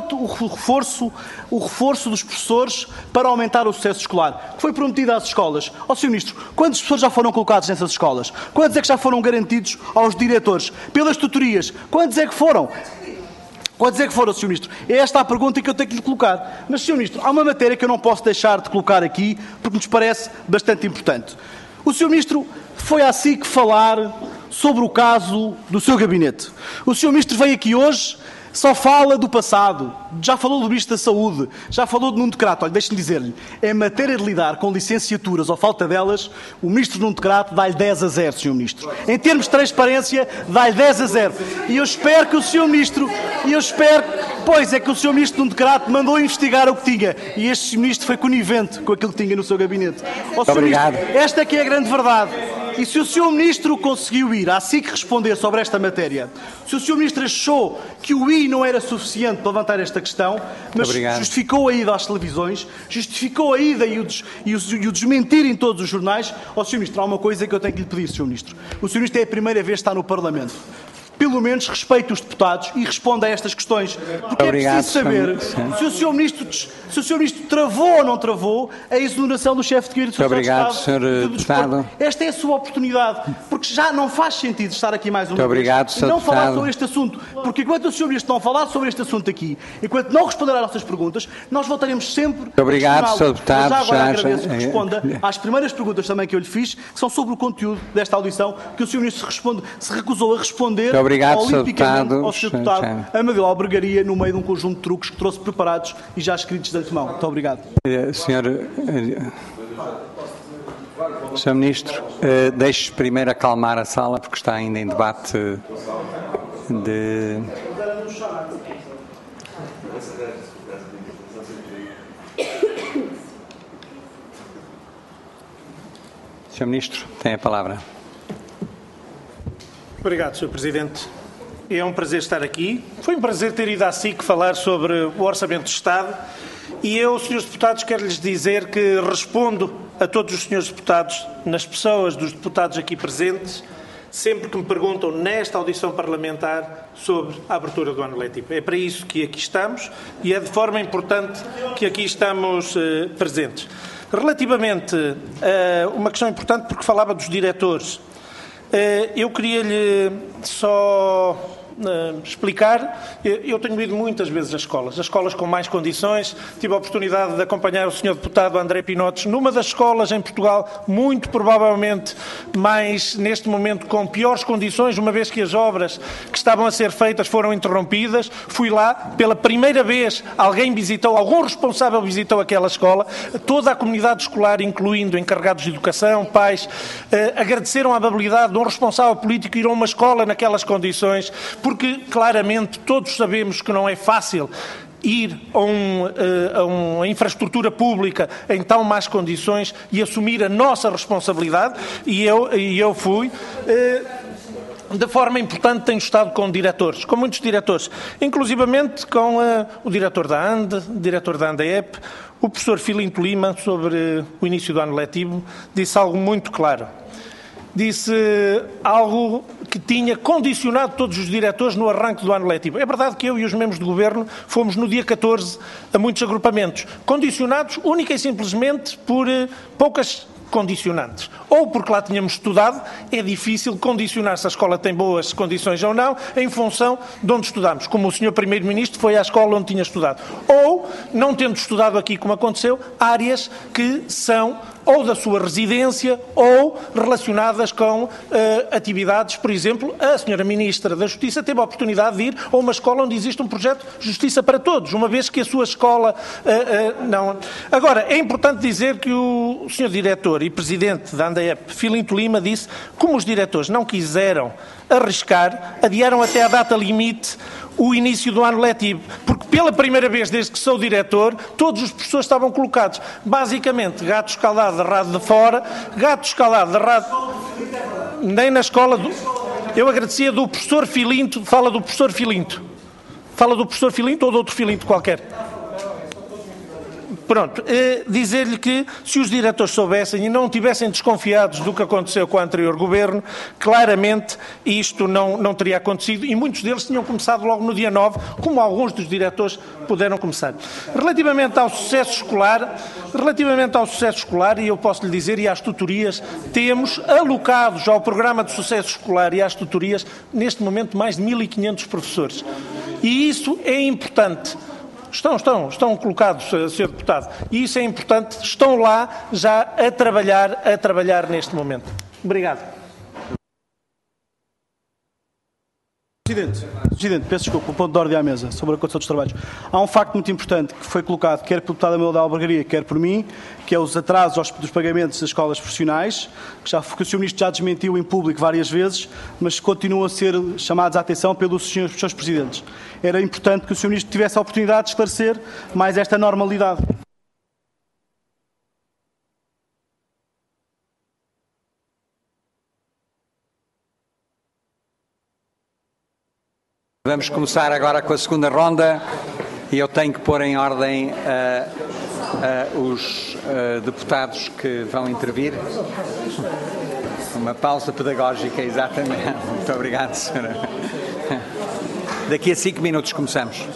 reforço dos professores para aumentar o sucesso escolar, que foi prometido às escolas. Ó Sr. Ministro, quantos professores já foram colocados nessas escolas? Quantos é que já foram garantidos aos diretores? Pelas tutorias, quantos é que foram? Quantos é que foram, Sr. Ministro? É esta a pergunta que eu tenho que lhe colocar. Mas, Sr. Ministro, há uma matéria que eu não posso deixar de colocar aqui, porque nos parece bastante importante. O Sr. Ministro foi à SIC falar sobre o caso do seu gabinete. O Sr. Ministro veio aqui hoje, só fala do passado, já falou do Ministro da Saúde, já falou de Nuno Crato. Olha, deixe-me dizer-lhe, em matéria de lidar com licenciaturas ou falta delas, o Ministro Nuno Crato dá-lhe 10-0, Sr. Ministro. Em termos de transparência, dá-lhe 10-0. E eu espero que o Sr. Ministro, pois é que o Sr. Ministro Nuno Crato mandou investigar o que tinha. E este Sr. Ministro foi conivente com aquilo que tinha no seu gabinete. Obrigado. Ministro, esta é que é a grande verdade. E se o Sr. Ministro conseguiu ir à SIC responder sobre esta matéria, se o Sr. Ministro achou que o I não era suficiente para levantar esta questão, mas justificou a ida às televisões, justificou a ida e o desmentir em todos os jornais, Sr. Ministro, há uma coisa que eu tenho que lhe pedir, Sr. Ministro. O Sr. Ministro é a primeira vez que está no Parlamento. Pelo menos respeite os deputados e responda a estas questões. Porque obrigado, é preciso saber se o Sr. Ministro travou ou não travou a exoneração do chefe de Gabinete do Estado. Sr. Deputado. Esta é a sua oportunidade, porque já não faz sentido estar aqui mais uma vez e não falar sobre este assunto. Porque enquanto o Sr. Ministro não falar sobre este assunto aqui, enquanto não responder às nossas perguntas, nós voltaremos sempre Muito obrigado, Sr. Deputado. Já agora agradeço que responda às primeiras perguntas também que eu lhe fiz, que são sobre o conteúdo desta audição, que o Sr. Ministro se recusou a responder. Obrigado, olimpicamente ao Sr. Deputado Amadeu Albergaria, no meio de um conjunto de truques que trouxe preparados e já escritos de antemão. Muito obrigado. Sr. Ministro, deixe primeiro acalmar a sala, porque está ainda em debate de... Sr. Ministro, tem a palavra. Obrigado, Sr. Presidente. É um prazer estar aqui. Foi um prazer ter ido à SIC falar sobre o Orçamento do Estado e eu, Srs. Deputados, quero lhes dizer que respondo a todos os Srs. Deputados, nas pessoas dos deputados aqui presentes, sempre que me perguntam nesta audição parlamentar sobre a abertura do ano letivo. É para isso que aqui estamos e é de forma importante que aqui estamos presentes. Relativamente a uma questão importante, porque falava dos diretores, eu queria-lhe só explicar, eu tenho ido muitas vezes às escolas com mais condições, tive a oportunidade de acompanhar o Sr. Deputado André Pinotes numa das escolas em Portugal, muito provavelmente mais neste momento com piores condições, uma vez que as obras que estavam a ser feitas foram interrompidas. Fui lá, pela primeira vez algum responsável visitou aquela escola, toda a comunidade escolar, incluindo encarregados de educação, pais, agradeceram a amabilidade de um responsável político ir a uma escola naquelas condições, porque claramente todos sabemos que não é fácil ir a uma infraestrutura pública em tão más condições e assumir a nossa responsabilidade, e eu fui. De forma importante tenho estado com diretores, com muitos diretores, inclusivamente com o diretor da ANDE, o diretor da ANDEEP, o professor Filinto Lima, sobre o início do ano letivo, disse algo muito claro. Disse algo que tinha condicionado todos os diretores no arranque do ano letivo. É verdade que eu e os membros do Governo fomos no dia 14 a muitos agrupamentos, condicionados única e simplesmente por poucas condicionantes. Ou porque lá tínhamos estudado, é difícil condicionar se a escola tem boas condições ou não, em função de onde estudamos. Como o Sr. Primeiro-Ministro foi à escola onde tinha estudado. Ou, não tendo estudado aqui como aconteceu, áreas que são ou da sua residência ou relacionadas com atividades, por exemplo, a Sra. Ministra da Justiça teve a oportunidade de ir a uma escola onde existe um projeto Justiça para Todos, uma vez que a sua escola não... Agora, é importante dizer que o Sr. Diretor e Presidente da ANDEEP, Filinto Lima, disse que como os diretores não quiseram arriscar, adiaram até a data limite o início do ano letivo, porque pela primeira vez desde que sou diretor, todos os professores estavam colocados. Basicamente, gato escaldado de rado de fora, gato escaldado de rado... Nem na escola... Eu agradecia do professor Filinto, fala do professor Filinto. Fala do professor Filinto ou de outro Filinto qualquer? Pronto, dizer-lhe que se os diretores soubessem e não tivessem desconfiados do que aconteceu com o anterior governo, claramente isto não teria acontecido e muitos deles tinham começado logo no dia 9, como alguns dos diretores puderam começar. Relativamente ao sucesso escolar, e eu posso lhe dizer, e às tutorias, temos alocados ao programa de sucesso escolar e às tutorias, neste momento, mais de 1.500 professores. E isso é importante. Estão colocados, Sr. Deputado, e isso é importante, estão lá já a trabalhar neste momento. Obrigado. Presidente, peço desculpa, o ponto de ordem à mesa sobre a condição dos trabalhos. Há um facto muito importante que foi colocado quer pelo deputado Amadeu da Albergaria, quer por mim, que é os atrasos dos pagamentos das escolas profissionais, que o Sr. Ministro já desmentiu em público várias vezes, mas continuam a ser chamados à atenção pelos Srs. Presidentes. Era importante que o Sr. Ministro tivesse a oportunidade de esclarecer mais esta normalidade. Vamos começar agora com a segunda ronda e eu tenho que pôr em ordem os deputados que vão intervir. Uma pausa pedagógica, exatamente. Muito obrigado, senhora. Daqui a 5 minutos começamos.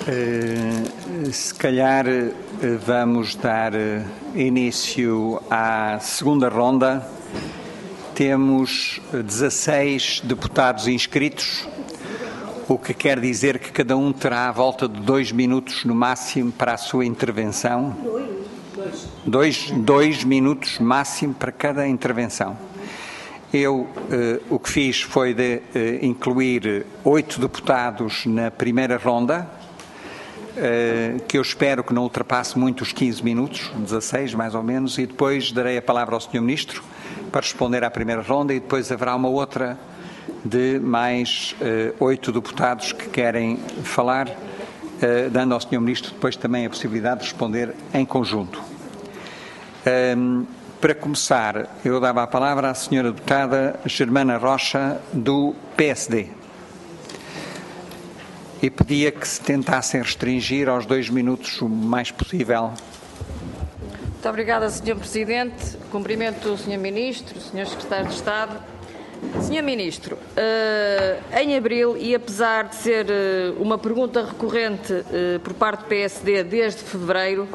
Se calhar vamos dar início à segunda ronda. Temos 16 deputados inscritos, o que quer dizer que cada um terá à volta de 2 minutos no máximo para a sua intervenção. 2 minutos máximo para cada intervenção. Eu o que fiz foi de incluir 8 deputados na primeira ronda, que eu espero que não ultrapasse muito os 15 minutos, 16 mais ou menos, e depois darei a palavra ao Sr. Ministro para responder à primeira ronda e depois haverá uma outra de mais 8 deputados que querem falar, dando ao Sr. Ministro depois também a possibilidade de responder em conjunto. Para começar, eu dava a palavra à Sra. Deputada Germana Rocha, do PSD. E pedia que se tentassem restringir aos 2 minutos o mais possível. Muito obrigada, Sr. Presidente. Cumprimento o Sr. Ministro, o Sr. Secretário de Estado. Sr. Ministro, em abril, e apesar de ser uma pergunta recorrente por parte do PSD desde fevereiro,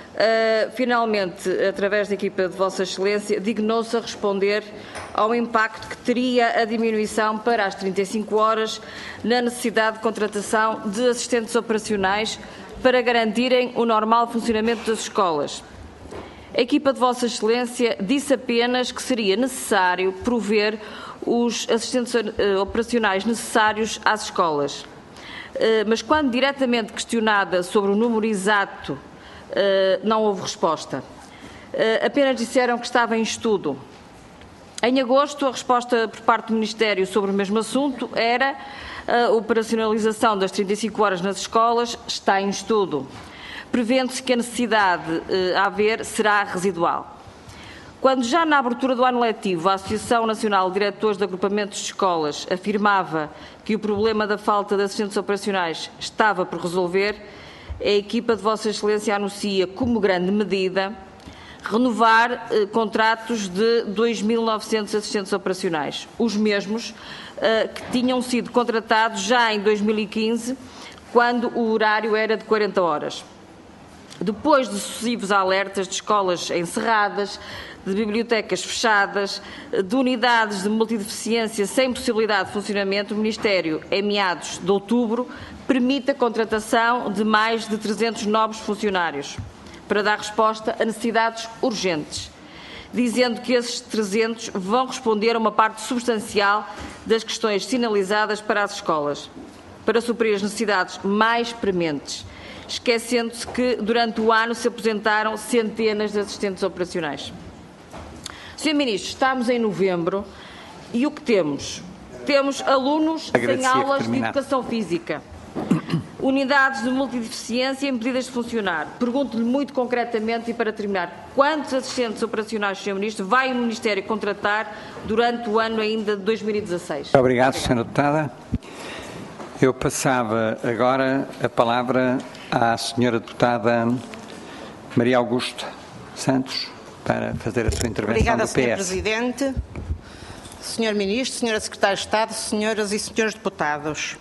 finalmente, através da equipa de Vossa Excelência, dignou-se a responder ao impacto que teria a diminuição para as 35 horas na necessidade de contratação de assistentes operacionais para garantirem o normal funcionamento das escolas. A equipa de Vossa Excelência disse apenas que seria necessário prover os assistentes operacionais necessários às escolas. Mas quando diretamente questionada sobre o número exato, não houve resposta. Apenas disseram que estava em estudo. Em agosto, a resposta por parte do Ministério sobre o mesmo assunto era a operacionalização das 35 horas nas escolas está em estudo, prevendo-se que a necessidade a haver será residual. Quando já na abertura do ano letivo a Associação Nacional de Diretores de Agrupamentos de Escolas afirmava que o problema da falta de assistentes operacionais estava por resolver, a equipa de Vossa Excelência anuncia como grande medida renovar contratos de 2.900 assistentes operacionais, os mesmos que tinham sido contratados já em 2015, quando o horário era de 40 horas. Depois de sucessivos alertas de escolas encerradas, de bibliotecas fechadas, de unidades de multideficiência sem possibilidade de funcionamento, o Ministério, em meados de outubro, permite a contratação de mais de 300 novos funcionários para dar resposta a necessidades urgentes, dizendo que esses 300 vão responder a uma parte substancial das questões sinalizadas para as escolas, para suprir as necessidades mais prementes, esquecendo-se que durante o ano se aposentaram centenas de assistentes operacionais. Sr. Ministro, estamos em novembro e o que temos? Temos alunos sem aulas de educação física, unidades de multideficiência impedidas de funcionar. Pergunto-lhe muito concretamente e para terminar, quantos assistentes operacionais, Sr. Ministro, vai o Ministério contratar durante o ano ainda de 2016? Obrigado, Sra. Deputada. Eu passava agora a palavra à Sra. Deputada Maria Augusta Santos para fazer a sua intervenção. Obrigada, do PS. Sr. Presidente, Sr. Ministro, Sra. Secretária de Estado, Senhoras e Senhores Deputados.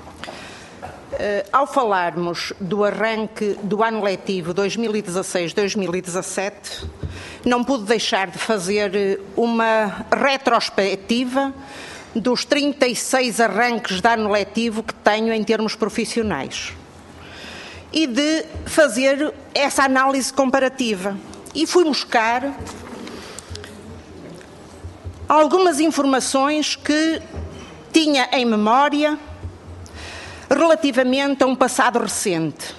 Ao falarmos do arranque do ano letivo 2016-2017, não pude deixar de fazer uma retrospectiva dos 36 arranques de ano letivo que tenho em termos profissionais e de fazer essa análise comparativa. E fui buscar algumas informações que tinha em memória relativamente a um passado recente.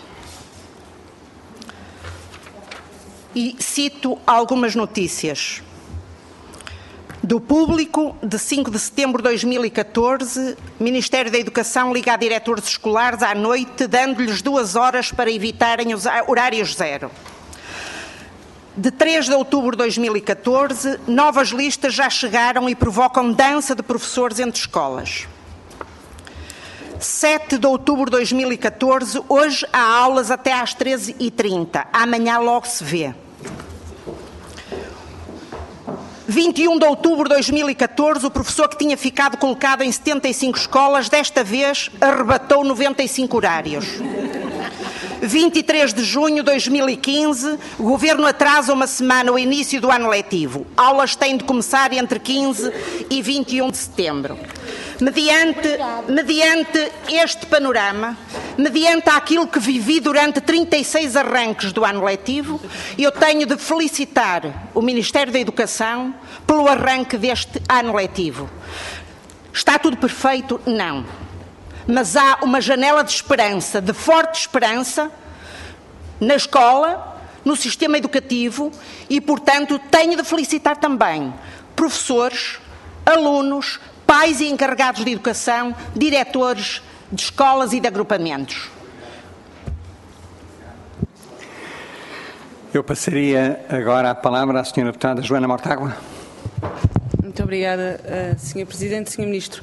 E cito algumas notícias. Do Público, de 5 de setembro de 2014, Ministério da Educação liga a diretores escolares à noite, dando-lhes 2 horas para evitarem os horários zero. De 3 de outubro de 2014, novas listas já chegaram e provocam dança de professores entre escolas. 7 de outubro de 2014, hoje há aulas até às 13h30, amanhã logo se vê. 21 de outubro de 2014, o professor que tinha ficado colocado em 75 escolas, desta vez arrebatou 95 horários. 23 de junho de 2015, o Governo atrasa uma semana o início do ano letivo. Aulas têm de começar entre 15 e 21 de setembro. Mediante este panorama, mediante aquilo que vivi durante 36 arranques do ano letivo, eu tenho de felicitar o Ministério da Educação pelo arranque deste ano letivo. Está tudo perfeito? Não. Mas há uma janela de esperança, de forte esperança, na escola, no sistema educativo e, portanto, tenho de felicitar também professores, alunos, pais e encarregados de educação, diretores de escolas e de agrupamentos. Eu passaria agora a palavra à Sra. Deputada Joana Mortágua. Muito obrigada, Sr. Presidente, Sr. Ministro.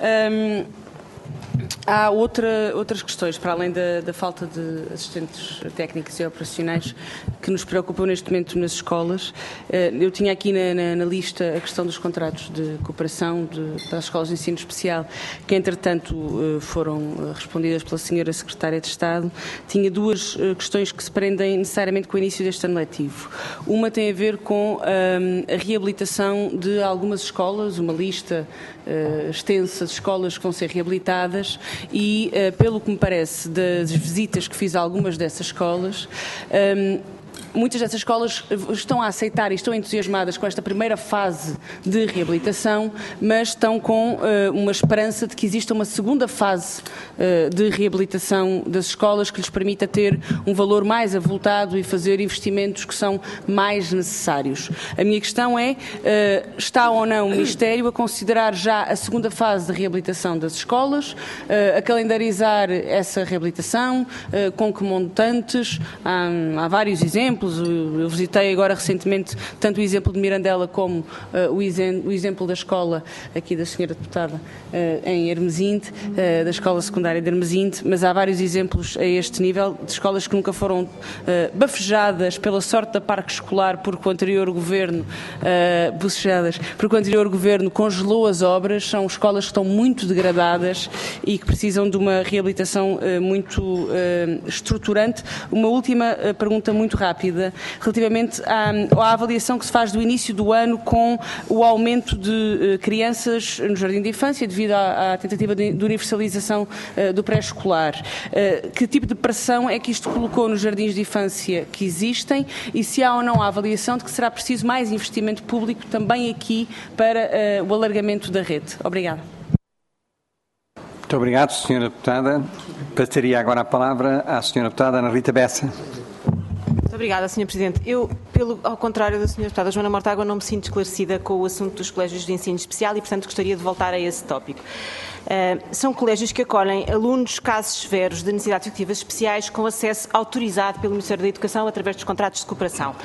Há outras questões, para além da falta de assistentes técnicos e operacionais, que nos preocupam neste momento nas escolas. Eu tinha aqui na lista a questão dos contratos de cooperação para as escolas de ensino especial, que entretanto foram respondidas pela Sra. Secretária de Estado. Tinha duas questões que se prendem necessariamente com o início deste ano letivo. Uma tem a ver com a reabilitação de algumas escolas, uma lista extensa de escolas que vão ser reabilitadas e, pelo que me parece, das visitas que fiz a algumas dessas escolas, muitas dessas escolas estão a aceitar e estão entusiasmadas com esta primeira fase de reabilitação, mas estão com uma esperança de que exista uma segunda fase de reabilitação das escolas que lhes permita ter um valor mais avultado e fazer investimentos que são mais necessários. A minha questão é, está ou não o Ministério a considerar já a segunda fase de reabilitação das escolas, a calendarizar essa reabilitação, com que montantes? Há vários exemplos. Eu visitei agora recentemente tanto o exemplo de Mirandela como o exemplo da escola aqui da Sra. Deputada em Hermesinde, da Escola Secundária de Hermesinde, mas há vários exemplos a este nível de escolas que nunca foram bafejadas pela sorte da parque escolar porque o anterior governo congelou as obras. São escolas que estão muito degradadas e que precisam de uma reabilitação muito estruturante. Uma última pergunta muito rápida relativamente à avaliação que se faz do início do ano com o aumento de crianças no jardim de infância devido à tentativa de universalização do pré-escolar. Que tipo de pressão é que isto colocou nos jardins de infância que existem e se há ou não a avaliação de que será preciso mais investimento público também aqui para o alargamento da rede? Obrigada. Muito obrigado, Sra. Deputada. Passaria agora a palavra à Sra. Deputada Ana Rita Bessa. Muito obrigada, Sr. Presidente. Eu, ao contrário da Sra. Deputada Joana Mortágua, não me sinto esclarecida com o assunto dos colégios de ensino especial e, portanto, gostaria de voltar a esse tópico. São colégios que acolhem alunos casos severos de necessidades educativas especiais com acesso autorizado pelo Ministério da Educação através dos contratos de cooperação.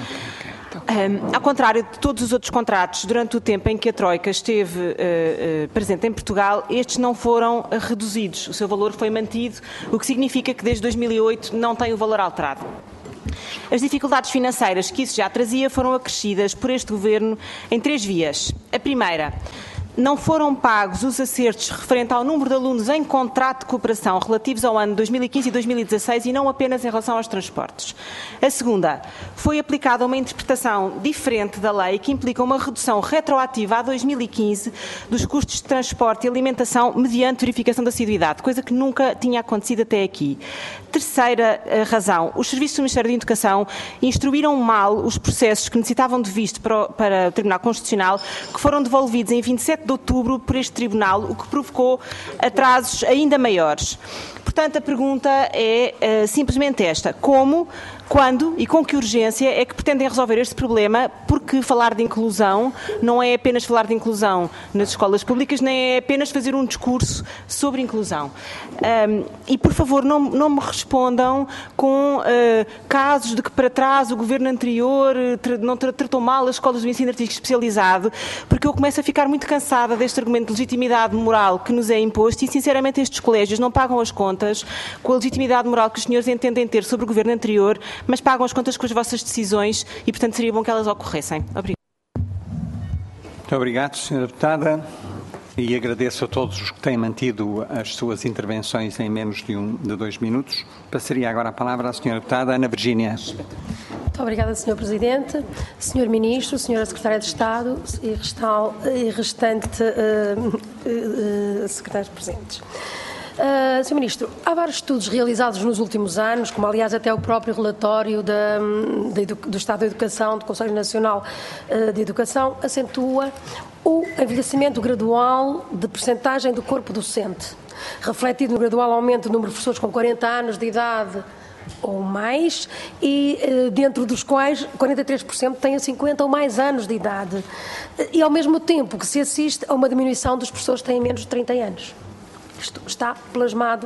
Ao contrário de todos os outros contratos, durante o tempo em que a Troika esteve presente em Portugal, estes não foram reduzidos. O seu valor foi mantido, o que significa que desde 2008 não tem o valor alterado. As dificuldades financeiras que isso já trazia foram acrescidas por este Governo em 3 vias. A primeira, não foram pagos os acertos referente ao número de alunos em contrato de cooperação relativos ao ano 2015 e 2016 e não apenas em relação aos transportes. A segunda, foi aplicada uma interpretação diferente da lei que implica uma redução retroativa a 2015 dos custos de transporte e alimentação mediante verificação da assiduidade, coisa que nunca tinha acontecido até aqui. Terceira razão, os serviços do Ministério da Educação instruíram mal os processos que necessitavam de visto para o Tribunal Constitucional, que foram devolvidos em 27 de outubro por este Tribunal, o que provocou atrasos ainda maiores. Portanto, a pergunta é simplesmente esta: como, quando e com que urgência é que pretendem resolver este problema? Porque falar de inclusão não é apenas falar de inclusão nas escolas públicas, nem é apenas fazer um discurso sobre inclusão. E, por favor, não me respondam com casos de que para trás o governo anterior não tratou mal as escolas do ensino artístico especializado, porque eu começo a ficar muito cansada deste argumento de legitimidade moral que nos é imposto e, sinceramente, estes colégios não pagam as contas com a legitimidade moral que os senhores entendem ter sobre o governo anterior, mas pagam as contas com as vossas decisões e, portanto, seria bom que elas ocorressem. Obrigada. Muito obrigado, Sra. Deputada. E agradeço a todos os que têm mantido as suas intervenções em menos de 2 minutos. Passaria agora a palavra à Sra. Deputada Ana Virgínia. Muito obrigada, Sr. Presidente, Sr. Ministro, Sra. Secretária de Estado e restante secretários presentes. Sr. Ministro, há vários estudos realizados nos últimos anos, como aliás até o próprio relatório do Estado da Educação, do Conselho Nacional de Educação, acentua o envelhecimento gradual de percentagem do corpo docente, refletido no gradual aumento do número de professores com 40 anos de idade ou mais, e dentro dos quais 43% têm 50 ou mais anos de idade, e ao mesmo tempo que se assiste a uma diminuição dos professores que têm menos de 30 anos. Isto está plasmado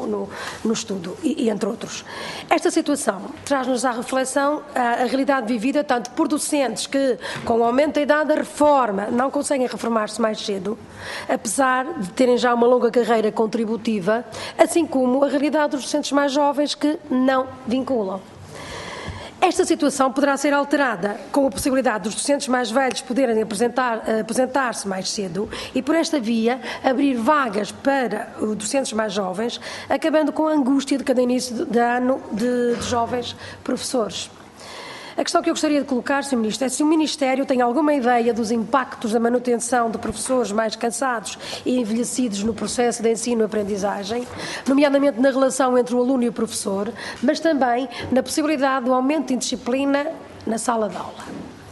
no estudo, e entre outros. Esta situação traz-nos à reflexão a realidade vivida tanto por docentes que, com o aumento da idade da reforma, não conseguem reformar-se mais cedo, apesar de terem já uma longa carreira contributiva, assim como a realidade dos docentes mais jovens que não vinculam. Esta situação poderá ser alterada com a possibilidade dos docentes mais velhos poderem apresentar-se mais cedo e, por esta via, abrir vagas para os docentes mais jovens, acabando com a angústia de cada início de ano de jovens professores. A questão que eu gostaria de colocar, Sr. Ministro, é se o Ministério tem alguma ideia dos impactos da manutenção de professores mais cansados e envelhecidos no processo de ensino-aprendizagem, nomeadamente na relação entre o aluno e o professor, mas também na possibilidade do aumento de indisciplina na sala de aula.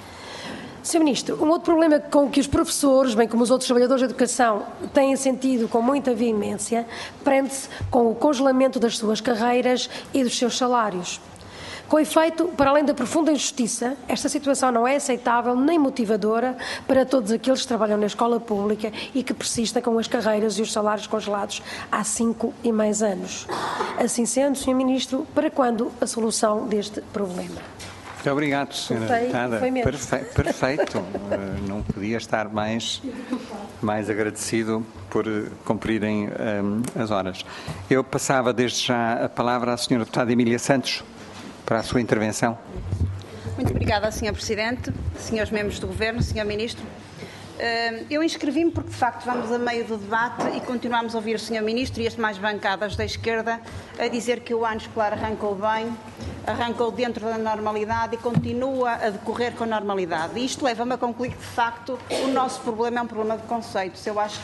Sr. Ministro, um outro problema com que os professores, bem como os outros trabalhadores da educação, têm sentido com muita veemência, prende-se com o congelamento das suas carreiras e dos seus salários. Com efeito, para além da profunda injustiça, esta situação não é aceitável nem motivadora para todos aqueles que trabalham na escola pública e que persistem com as carreiras e os salários congelados há 5 e mais anos. Assim sendo, Sr. Ministro, para quando a solução deste problema? Muito obrigado, Sra. Deputada. Perfeito. Não podia estar mais agradecido por cumprirem as horas. Eu passava desde já a palavra à Sra. Deputada Emília Santos, para a sua intervenção. Muito obrigada, Sr. Presidente, Srs. Membros do Governo, Sr. Ministro. Eu inscrevi-me porque, de facto, vamos a meio do debate e continuamos a ouvir o Sr. Ministro e as demais bancadas da esquerda a dizer que o ano escolar arrancou bem, arrancou dentro da normalidade e continua a decorrer com normalidade. E isto leva-me a concluir que, de facto, o nosso problema é um problema de conceitos. Eu acho que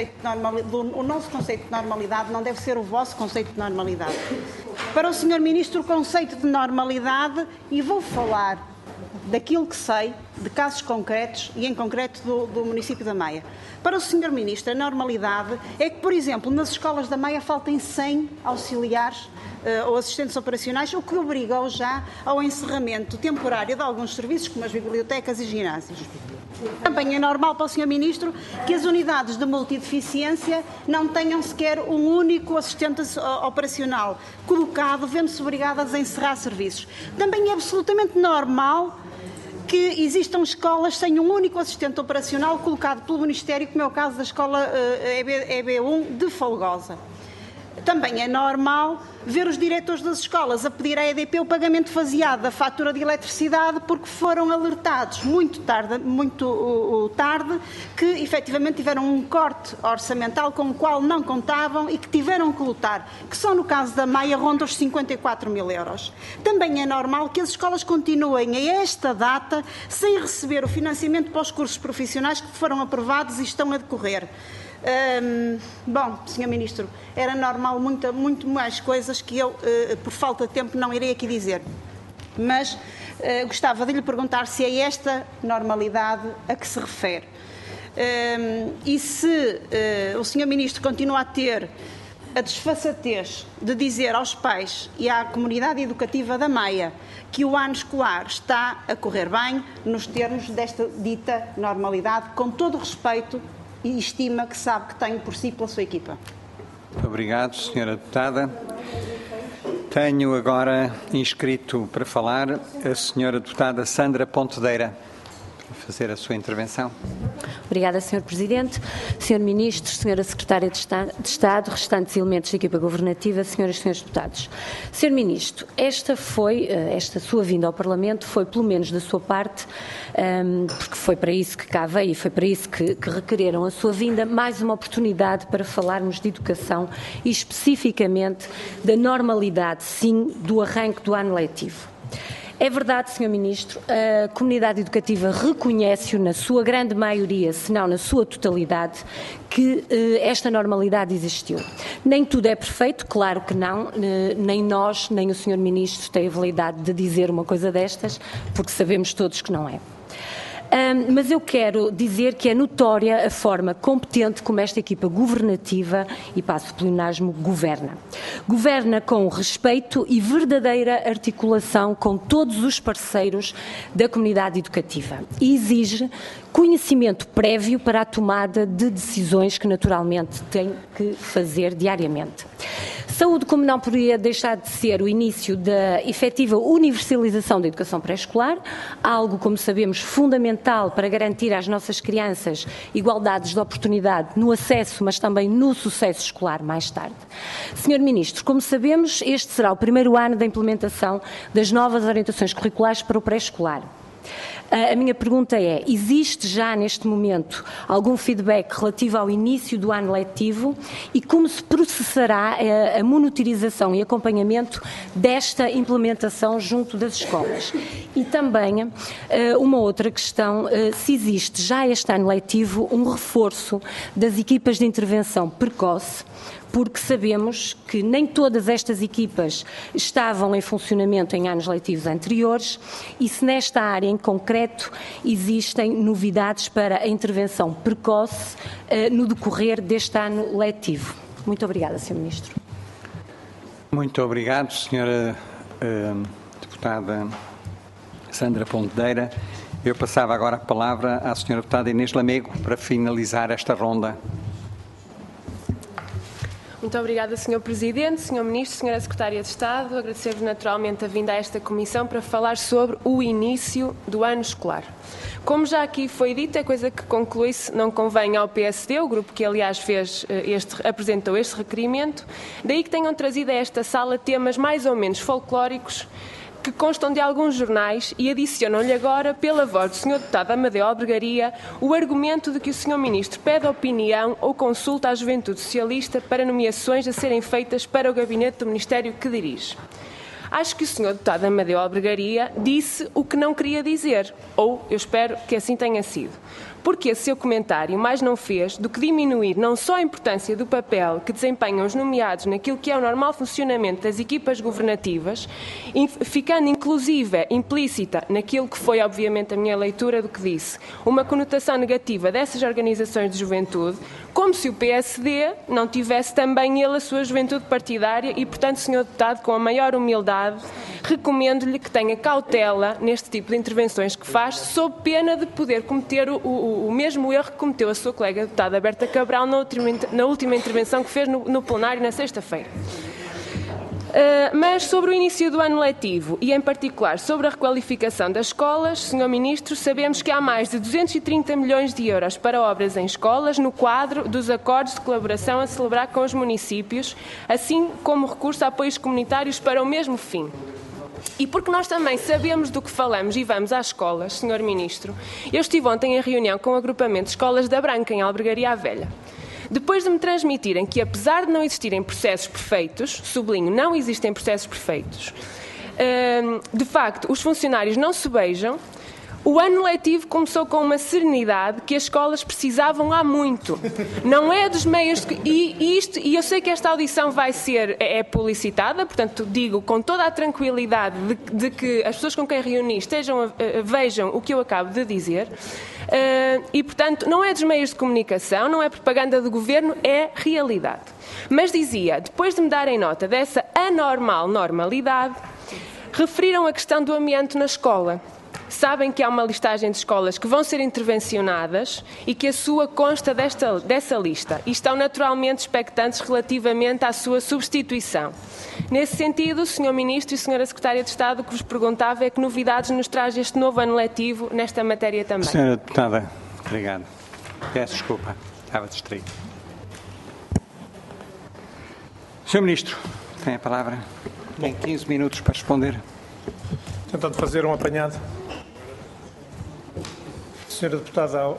o nosso conceito de normalidade não deve ser o vosso conceito de normalidade. Para o Sr. Ministro, o conceito de normalidade, e vou falar daquilo que sei, de casos concretos e em concreto do município da Maia. Para o Sr. Ministro, a normalidade é que, por exemplo, nas escolas da Maia faltem 100 auxiliares ou assistentes operacionais, o que obrigou já ao encerramento temporário de alguns serviços, como as bibliotecas e ginásios. Também é normal para o Sr. Ministro que as unidades de multideficiência não tenham sequer um único assistente operacional colocado, vendo-se obrigadas a encerrar serviços. Também é absolutamente normal que existam escolas sem um único assistente operacional colocado pelo Ministério, como é o caso da escola EB1 de Folgosa. Também é normal ver os diretores das escolas a pedir à EDP o pagamento faseado da fatura de eletricidade porque foram alertados muito tarde que efetivamente tiveram um corte orçamental com o qual não contavam e que tiveram que lutar, que só no caso da Maia ronda os 54 mil euros. Também é normal que as escolas continuem a esta data sem receber o financiamento para os cursos profissionais que foram aprovados e estão a decorrer. Bom, Sr. Ministro, era normal muito mais coisas que eu, por falta de tempo, não irei aqui dizer. Mas gostava de lhe perguntar se é esta normalidade a que se refere. E se o Sr. Ministro continua a ter a desfaçatez de dizer aos pais e à comunidade educativa da Maia que o ano escolar está a correr bem nos termos desta dita normalidade, com todo o respeito e estima que sabe que tem por si pela sua equipa. Muito obrigado, Sra. Deputada. Tenho agora inscrito para falar a Sra. Deputada Sandra Pontedeira. fazer a sua intervenção. Obrigada, Sr. Presidente. Sr. Ministro, Sra. Secretária de Estado, restantes elementos da equipa governativa, Sras. e Srs. Deputados. Sr. Ministro, esta sua vinda ao Parlamento foi, pelo menos da sua parte, porque foi para isso que cá veio e foi para isso que requereram a sua vinda, mais uma oportunidade para falarmos de educação e especificamente da normalidade, sim, do arranque do ano letivo. É verdade, Sr. Ministro, a comunidade educativa reconhece-o na sua grande maioria, se não na sua totalidade, que esta normalidade existiu. Nem tudo é perfeito, claro que não, nem nós, nem o Sr. Ministro têm a validade de dizer uma coisa destas, porque sabemos todos que não é. Mas eu quero dizer que é notória a forma competente como esta equipa governativa, e passo o pleonasmo, governa. Governa com respeito e verdadeira articulação com todos os parceiros da comunidade educativa e exige conhecimento prévio para a tomada de decisões que naturalmente tem que fazer diariamente. Saúde, como não poderia deixar de ser o início da efetiva universalização da educação pré-escolar, algo, como sabemos, fundamental para garantir às nossas crianças igualdades de oportunidade no acesso, mas também no sucesso escolar mais tarde. Sr. Ministro, como sabemos, este será o primeiro ano da implementação das novas orientações curriculares para o pré-escolar. A minha pergunta é, existe já neste momento algum feedback relativo ao início do ano letivo e como se processará a monitorização e acompanhamento desta implementação junto das escolas? E também uma outra questão, se existe já este ano letivo um reforço das equipas de intervenção precoce, porque sabemos que nem todas estas equipas estavam em funcionamento em anos letivos anteriores e se nesta área em concreto existem novidades para a intervenção precoce no decorrer deste ano letivo. Muito obrigada, Sr. Ministro. Muito obrigado, Sra. Deputada Sandra Pontedeira. Eu passava agora a palavra à Sra. Deputada Inês Lamego para finalizar esta ronda. Muito obrigada, Sr. Presidente, Sr. Ministro, Sra. Secretária de Estado. Agradecer-vos naturalmente a vinda a esta Comissão para falar sobre o início do ano escolar. Como já aqui foi dito, é coisa que conclui-se, não convém ao PSD, o grupo que aliás apresentou este requerimento, daí que tenham trazido a esta sala temas mais ou menos folclóricos que constam de alguns jornais e adicionam-lhe agora, pela voz do Sr. Deputado Amadeu Albergaria, o argumento de que o Sr. Ministro pede opinião ou consulta à Juventude Socialista para nomeações a serem feitas para o gabinete do Ministério que dirige. Acho que o Sr. Deputado Amadeu Albergaria disse o que não queria dizer, ou eu espero que assim tenha sido. Porque esse seu comentário mais não fez do que diminuir não só a importância do papel que desempenham os nomeados naquilo que é o normal funcionamento das equipas governativas, ficando inclusive implícita naquilo que foi obviamente a minha leitura do que disse, uma conotação negativa dessas organizações de juventude, como se o PSD não tivesse também ele a sua juventude partidária e, portanto, Sr. Deputado, com a maior humildade, recomendo-lhe que tenha cautela neste tipo de intervenções que faz, sob pena de poder cometer o mesmo erro que cometeu a sua colega deputada Berta Cabral na última intervenção que fez no plenário na sexta-feira. Mas sobre o início do ano letivo e, em particular, sobre a requalificação das escolas, Sr. Ministro, sabemos que há mais de 230 milhões de euros para obras em escolas no quadro dos acordos de colaboração a celebrar com os municípios, assim como recurso a apoios comunitários para o mesmo fim. E porque nós também sabemos do que falamos e vamos às escolas, Sr. Ministro, eu estive ontem em reunião com o agrupamento de escolas da Branca, em Albergaria Velha. Depois de me transmitirem que, apesar de não existirem processos perfeitos, sublinho, não existem processos perfeitos, de facto, os funcionários não se beijam, o ano letivo começou com uma serenidade que as escolas precisavam há muito. Não é dos meios... E eu sei que esta audição vai ser publicitada, portanto, digo com toda a tranquilidade de que as pessoas com quem reuni vejam o que eu acabo de dizer. E, portanto, não é dos meios de comunicação, não é propaganda do governo, é realidade. Mas dizia, depois de me darem nota dessa anormal normalidade, referiram a questão do amianto na escola. sabem que há uma listagem de escolas que vão ser intervencionadas e que a sua consta dessa lista e estão naturalmente expectantes relativamente à sua substituição. Nesse sentido, o Sr. Ministro e a Sra. Secretária de Estado, o que vos perguntava é que novidades nos traz este novo ano letivo nesta matéria também. Senhora Deputada, obrigado. Peço desculpa, estava distraído. Sr. Ministro, tem a palavra. Tem 15 minutos para responder. Tentando fazer um apanhado. Senhora Deputada,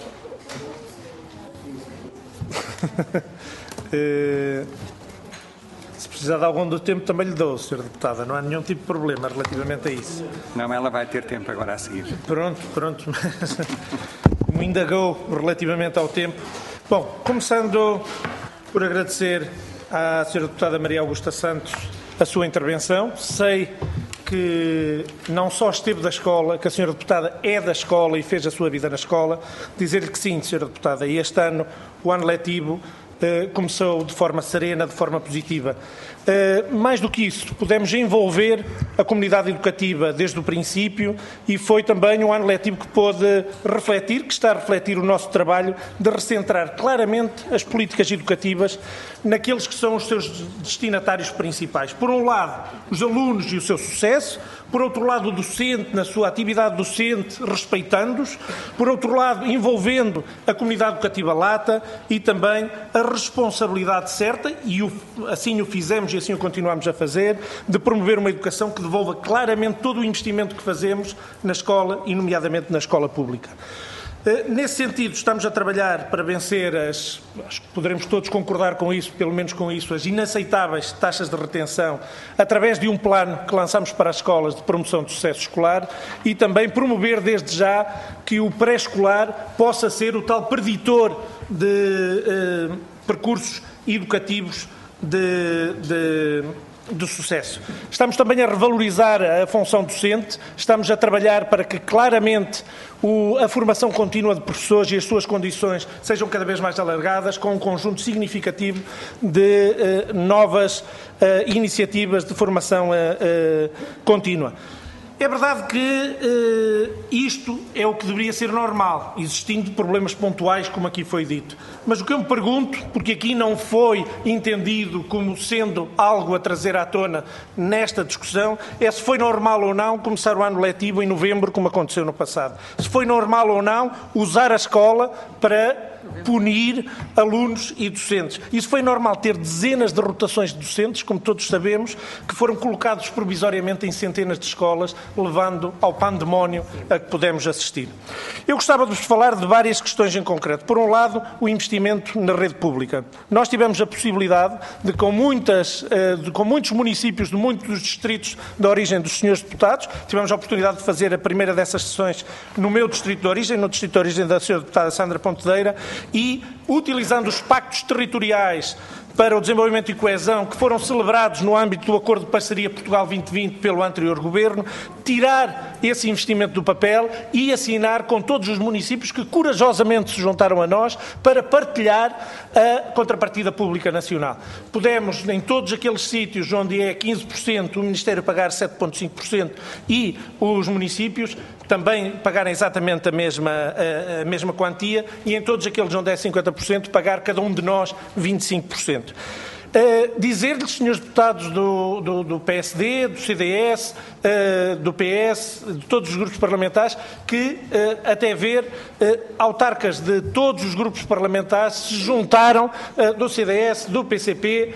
se precisar de algum do tempo também lhe dou, Senhora Deputada. Não há nenhum tipo de problema relativamente a isso. Não, ela vai ter tempo agora a seguir. Pronto. Me indagou relativamente ao tempo. Bom, começando por agradecer à Sra. Deputada Maria Augusta Santos a sua intervenção. Sei que não só esteve da escola, que a Sra. Deputada é da escola e fez a sua vida na escola. Dizer-lhe que sim, Sra. Deputada, e este ano, o ano letivo, começou de forma serena, de forma positiva. Mais do que isso, pudemos envolver a comunidade educativa desde o princípio e foi também um ano letivo que pôde refletir, que está a refletir o nosso trabalho de recentrar claramente as políticas educativas naqueles que são os seus destinatários principais. Por um lado, os alunos e o seu sucesso, por outro lado, o docente na sua atividade docente, respeitando-os, por outro lado, envolvendo a comunidade educativa lata e também a responsabilidade certa, e assim o fizemos e assim o continuamos a fazer, de promover uma educação que devolva claramente todo o investimento que fazemos na escola e, nomeadamente, na escola pública. Nesse sentido, estamos a trabalhar para vencer acho que poderemos todos concordar com isso, pelo menos com isso, as inaceitáveis taxas de retenção, através de um plano que lançamos para as escolas de promoção do sucesso escolar e também promover desde já que o pré-escolar possa ser o tal preditor de percursos educativos de sucesso. Estamos também a revalorizar a função docente, estamos a trabalhar para que claramente a formação contínua de professores e as suas condições sejam cada vez mais alargadas, com um conjunto significativo de novas iniciativas de formação contínua. É verdade que isto é o que deveria ser normal, existindo problemas pontuais, como aqui foi dito. Mas o que eu me pergunto, porque aqui não foi entendido como sendo algo a trazer à tona nesta discussão, é se foi normal ou não começar o ano letivo em novembro, como aconteceu no passado. Se foi normal ou não usar a escola para punir alunos e docentes. Isso foi normal ter dezenas de rotações de docentes, como todos sabemos, que foram colocados provisoriamente em centenas de escolas, levando ao pandemónio a que pudemos assistir. Eu gostava de vos falar de várias questões em concreto. Por um lado, o investimento na rede pública. Nós tivemos a possibilidade de, com muitos municípios de muitos dos distritos da origem dos senhores deputados, tivemos a oportunidade de fazer a primeira dessas sessões no meu distrito de origem, no distrito de origem da senhora deputada Sandra Pontedeira, e, utilizando os pactos territoriais para o desenvolvimento e coesão que foram celebrados no âmbito do Acordo de Parceria Portugal 2020 pelo anterior Governo, tirar esse investimento do papel e assinar com todos os municípios que corajosamente se juntaram a nós para partilhar a contrapartida pública nacional. Pudemos, em todos aqueles sítios onde é 15%, o Ministério pagar 7,5% e os municípios também pagarem exatamente a mesma quantia e em todos aqueles onde é 50% pagar cada um de nós 25%. Dizer-lhes, senhores deputados do PSD, do CDS, do PS, de todos os grupos parlamentares, que até ver autarcas de todos os grupos parlamentares se juntaram do CDS, do PCP,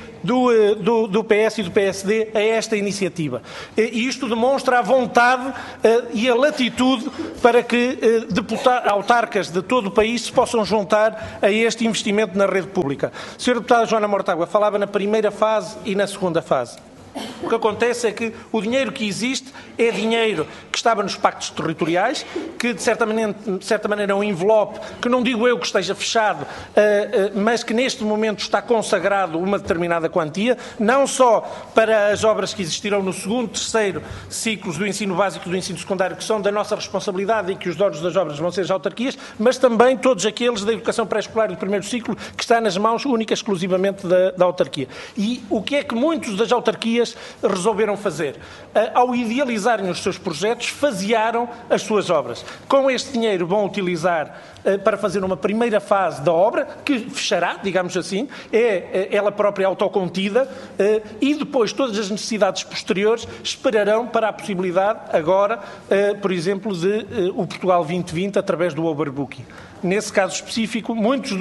do PS e do PSD a esta iniciativa. E isto demonstra a vontade e a latitude para que autarcas de todo o país se possam juntar a este investimento na rede pública. A senhora deputada Joana Mortágua falava na primeira fase e na segunda fase. O que acontece é que o dinheiro que existe é dinheiro que estava nos pactos territoriais, que de certa maneira é um envelope, que não digo eu que esteja fechado, mas que neste momento está consagrado uma determinada quantia, não só para as obras que existirão no segundo, terceiro ciclos do ensino básico e do ensino secundário, que são da nossa responsabilidade e que os donos das obras vão ser as autarquias, mas também todos aqueles da educação pré-escolar e do primeiro ciclo, que está nas mãos única e exclusivamente da autarquia. E o que é que muitos das autarquias resolveram fazer? Ao idealizarem os seus projetos, fasearam as suas obras. Com este dinheiro vão utilizar para fazer uma primeira fase da obra, que fechará, digamos assim, é ela própria autocontida, e depois todas as necessidades posteriores esperarão para a possibilidade agora, por exemplo, de o Portugal 2020 através do overbooking. Nesse caso específico, muitos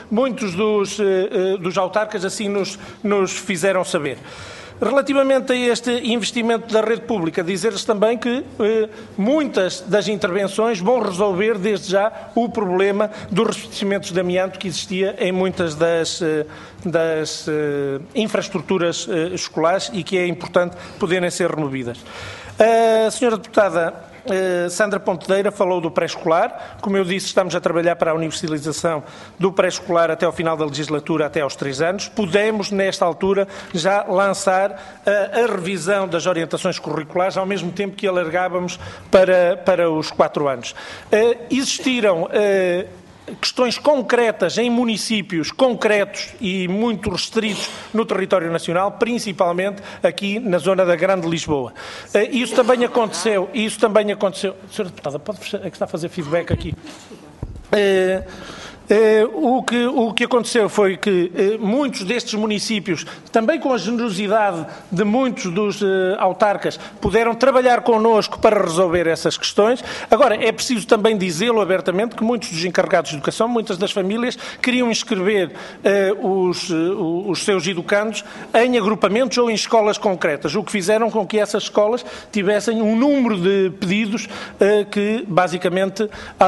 dos autarcas assim nos fizeram saber. Relativamente a este investimento da rede pública, dizer-lhes também que muitas das intervenções vão resolver desde já o problema dos revestimentos de amianto que existia em muitas das infraestruturas escolares e que é importante poderem ser removidas. A senhora deputada Sandra Pontedeira falou do pré-escolar. Como eu disse, estamos a trabalhar para a universalização do pré-escolar até ao final da legislatura, até aos 3 anos. Podemos, nesta altura, já lançar a revisão das orientações curriculares, ao mesmo tempo que alargávamos para os 4 anos. Existiram questões concretas em municípios concretos e muito restritos no território nacional, principalmente aqui na zona da Grande Lisboa. Isso também aconteceu. Senhora Deputada, pode fechar, é que está a fazer feedback aqui. O que aconteceu foi que muitos destes municípios, também com a generosidade de muitos dos autarcas, puderam trabalhar connosco para resolver essas questões. Agora, é preciso também dizê-lo abertamente que muitos dos encarregados de educação, muitas das famílias, queriam inscrever os seus educandos em agrupamentos ou em escolas concretas, o que fizeram com que essas escolas tivessem um número de pedidos que, basicamente,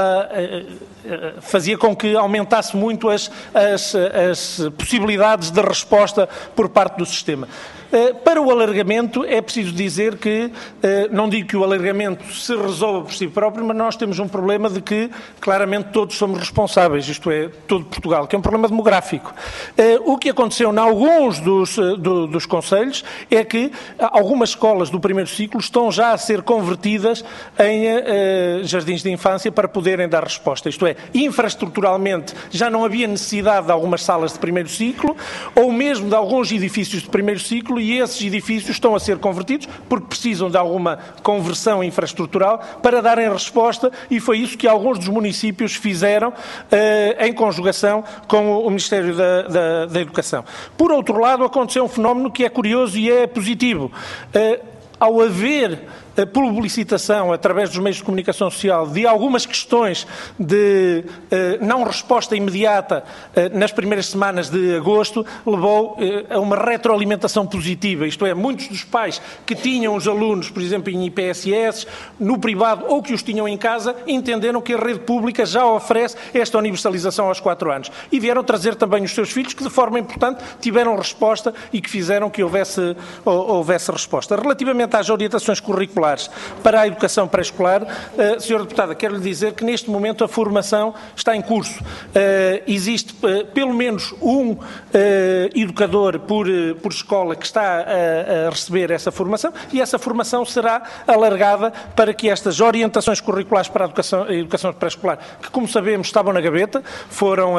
fazia com que aumentasse muito as possibilidades de resposta por parte do sistema. Para o alargamento, é preciso dizer que, não digo que o alargamento se resolva por si próprio, mas nós temos um problema de que, claramente, todos somos responsáveis, isto é, todo Portugal, que é um problema demográfico. O que aconteceu em alguns dos concelhos é que algumas escolas do primeiro ciclo estão já a ser convertidas em jardins de infância para poderem dar resposta. Isto é, infraestruturalmente já não havia necessidade de algumas salas de primeiro ciclo, ou mesmo de alguns edifícios de primeiro ciclo, e esses edifícios estão a ser convertidos porque precisam de alguma conversão infraestrutural para darem resposta, e foi isso que alguns dos municípios fizeram em conjugação com o Ministério da Educação. Por outro lado, aconteceu um fenómeno que é curioso e é positivo. Ao haver a publicitação através dos meios de comunicação social de algumas questões de não resposta imediata nas primeiras semanas de agosto, levou a uma retroalimentação positiva, isto é, muitos dos pais que tinham os alunos, por exemplo, em IPSS, no privado ou que os tinham em casa, entenderam que a rede pública já oferece esta universalização aos 4 anos e vieram trazer também os seus filhos que, de forma importante, tiveram resposta e que fizeram que houvesse resposta. Relativamente às orientações curriculares para a educação pré-escolar, Sra. Deputada, quero lhe dizer que neste momento a formação está em curso. Existe pelo menos um educador por escola que está a receber essa formação e essa formação será alargada para que estas orientações curriculares para a educação pré-escolar, que como sabemos estavam na gaveta, foram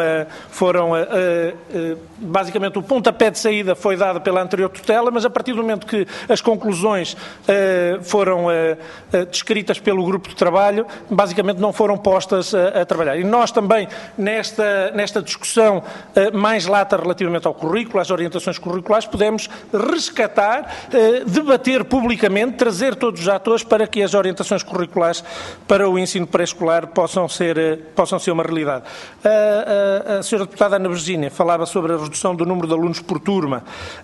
basicamente o pontapé de saída foi dado pela anterior tutela, mas a partir do momento que as conclusões foram descritas pelo grupo de trabalho, basicamente não foram postas a trabalhar. E nós também, nesta discussão mais lata relativamente ao currículo, às orientações curriculares, podemos resgatar, debater publicamente, trazer todos os atores para que as orientações curriculares para o ensino pré-escolar possam ser uma realidade. A Sra. Deputada Ana Virgínia falava sobre a redução do número de alunos por turma.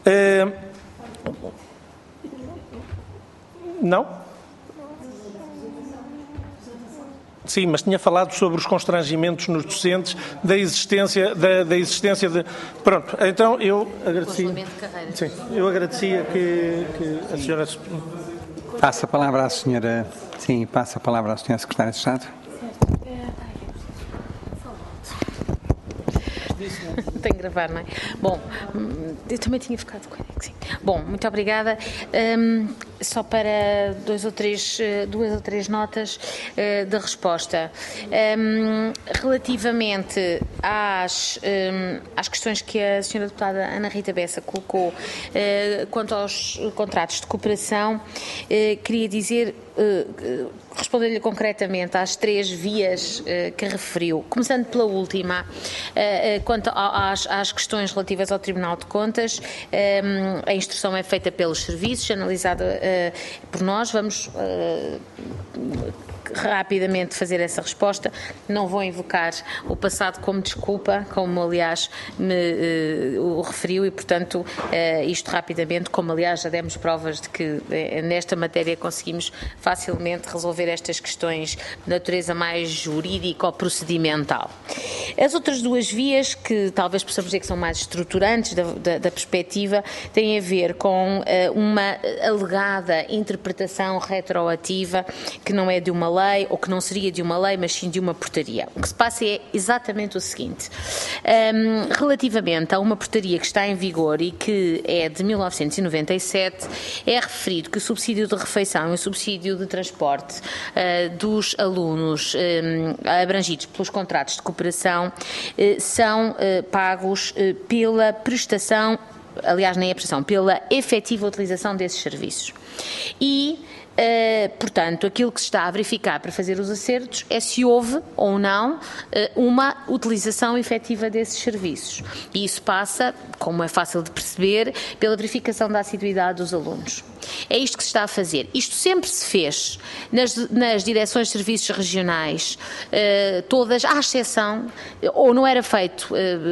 Não? Sim, mas tinha falado sobre os constrangimentos nos docentes da existência de... Pronto, então eu agradecia... Sim, eu agradecia que a senhora... Passa a palavra à senhora... Sim, passa a palavra à senhora Secretária de Estado. Tem que gravar, não é? Bom, eu também tinha ficado com ele. Sim. Bom, muito obrigada. Só para duas ou três notas da resposta. Relativamente às questões que a Sra. Deputada Ana Rita Bessa colocou quanto aos contratos de cooperação, queria dizer, responder-lhe concretamente às 3 vias que referiu, começando pela última, quanto às questões relativas ao Tribunal de Contas. A instrução é feita pelos serviços, analisada por nós. Vamos rapidamente fazer essa resposta. Não vou invocar o passado como desculpa, como aliás me o referiu, e portanto isto rapidamente, como aliás já demos provas de que nesta matéria conseguimos facilmente resolver estas questões de natureza mais jurídica ou procedimental. As outras 2 vias, que talvez possamos dizer que são mais estruturantes da perspectiva, têm a ver com uma alegada interpretação retroativa que não é de uma lei, ou que não seria de uma lei, mas sim de uma portaria. O que se passa é exatamente o seguinte. Relativamente a uma portaria que está em vigor e que é de 1997, é referido que o subsídio de refeição e o subsídio de transporte dos alunos abrangidos pelos contratos de cooperação são pagos pela prestação, aliás, nem a prestação, pela efetiva utilização desses serviços. E portanto, aquilo que se está a verificar para fazer os acertos é se houve ou não uma utilização efetiva desses serviços. E isso passa, como é fácil de perceber, pela verificação da assiduidade dos alunos. É isto que se está a fazer. Isto sempre se fez nas direções de serviços regionais, todas, à exceção, ou não era feito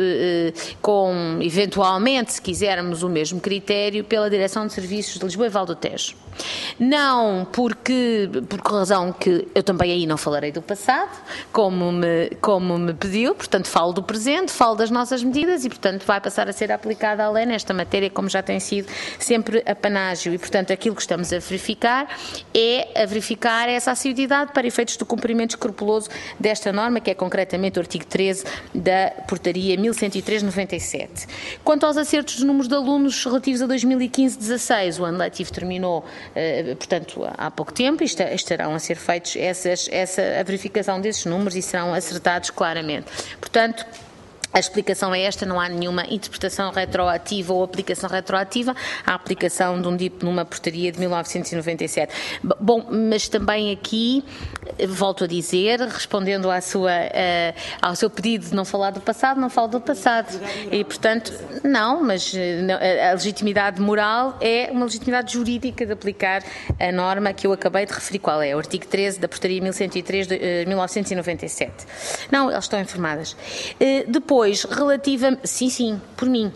com, eventualmente, se quisermos, o mesmo critério pela Direção de Serviços de Lisboa e Val do Tejo. Não por razão que eu também aí não falarei do passado, como me pediu, portanto falo do presente, falo das nossas medidas e, portanto, vai passar a ser aplicada a lei nesta matéria, como já tem sido sempre apanágio. E, portanto, aquilo que estamos a verificar é essa assiduidade para efeitos do cumprimento escrupuloso desta norma, que é concretamente o artigo 13 da Portaria 1103/97. Quanto aos acertos dos números de alunos relativos a 2015-16, o ano letivo terminou, portanto, há pouco tempo, e estarão a ser feitos a verificação desses números e serão acertados claramente. Portanto, a explicação é esta, não há nenhuma interpretação retroativa ou aplicação retroativa à aplicação de um DIP numa portaria de 1997. Bom, mas também aqui, volto a dizer, respondendo ao seu pedido de não falar do passado, não falo do passado. E, portanto, não, mas a legitimidade moral é uma legitimidade jurídica de aplicar a norma que eu acabei de referir. Qual é? O artigo 13 da portaria 1103 de 1997. Não, elas estão informadas. Depois, sim, por mim,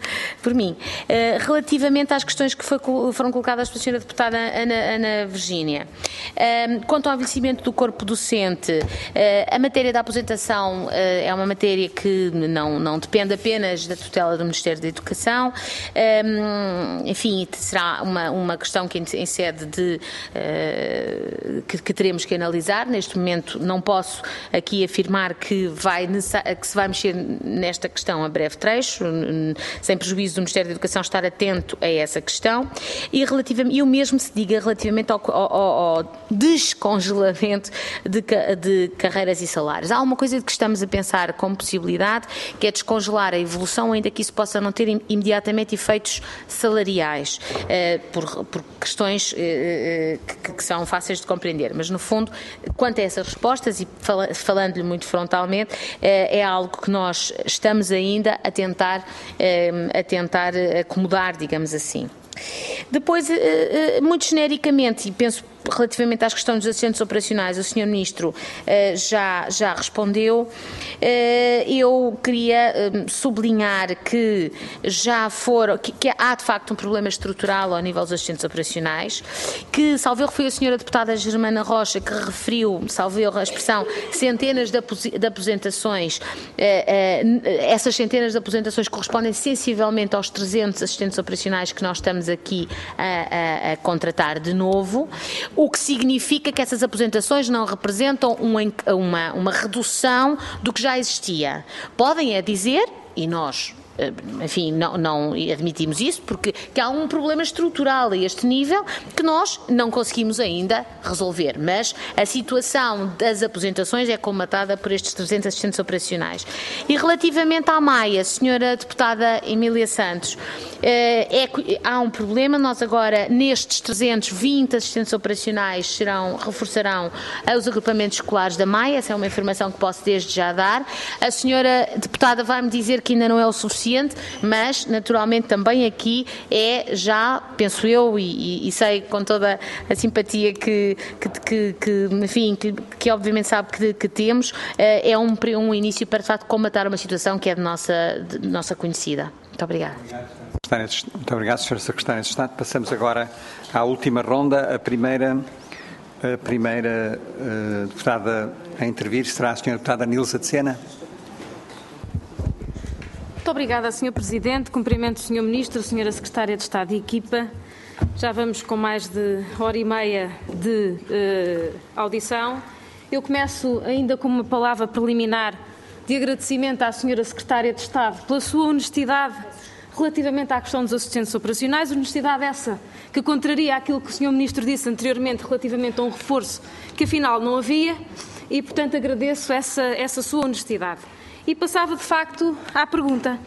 relativamente às questões que foram colocadas pela Sra. Deputada Ana Virgínia, quanto ao envelhecimento do corpo docente, a matéria da aposentação é uma matéria que não depende apenas da tutela do Ministério da Educação, enfim, será uma questão que em sede que teremos que analisar. Neste momento não posso aqui afirmar que se vai mexer nesta questão a breve trecho, sem prejuízo do Ministério da Educação estar atento a essa questão, e o mesmo se diga relativamente ao descongelamento de carreiras e salários. Há uma coisa de que estamos a pensar como possibilidade, que é descongelar a evolução, ainda que isso possa não ter imediatamente efeitos salariais, por questões que são fáceis de compreender. Mas, no fundo, quanto a essas respostas, e falando-lhe muito frontalmente, é algo que nós estamos ainda a tentar acomodar, digamos assim. Depois, muito genericamente, e penso relativamente às questões dos assistentes operacionais, o Sr. Ministro já respondeu. Eu queria sublinhar que que há de facto um problema estrutural ao nível dos assistentes operacionais, que, salvo erro, foi a Sra. Deputada Germana Rocha que referiu, salvo erro, a expressão centenas de aposentações. Essas centenas de aposentações correspondem sensivelmente aos 300 assistentes operacionais que nós estamos aqui a contratar de novo, o que significa que essas aposentações não representam uma redução do que já existia. Podem dizer, e nós enfim, não admitimos isso, porque que há um problema estrutural a este nível que nós não conseguimos ainda resolver. Mas a situação das aposentações é colmatada por estes 300 assistentes operacionais. E relativamente à Maia, senhora deputada Emília Santos, há um problema. Nós agora, nestes 320 assistentes operacionais, reforçarão os agrupamentos escolares da Maia. Essa é uma informação que posso desde já dar. A senhora deputada vai-me dizer que ainda não é o suficiente, mas naturalmente também aqui é já, penso eu, e sei com toda a simpatia que obviamente sabe que temos, é um início para de facto combatar uma situação que é de nossa conhecida. Muito obrigada. Muito obrigado, Sra. Secretária de Estado. Passamos agora à última ronda. A primeira deputada a intervir será a Sra. Deputada Nilza de Sena. Muito obrigada, Sr. Presidente. Cumprimento o Sr. Ministro, a Sra. Secretária de Estado e equipa. Já vamos com mais de hora e meia de audição. Eu começo ainda com uma palavra preliminar de agradecimento à Sra. Secretária de Estado pela sua honestidade relativamente à questão dos assistentes operacionais, honestidade essa que contraria aquilo que o Sr. Ministro disse anteriormente relativamente a um reforço que afinal não havia e, portanto, agradeço essa sua honestidade. E passava, de facto, à pergunta.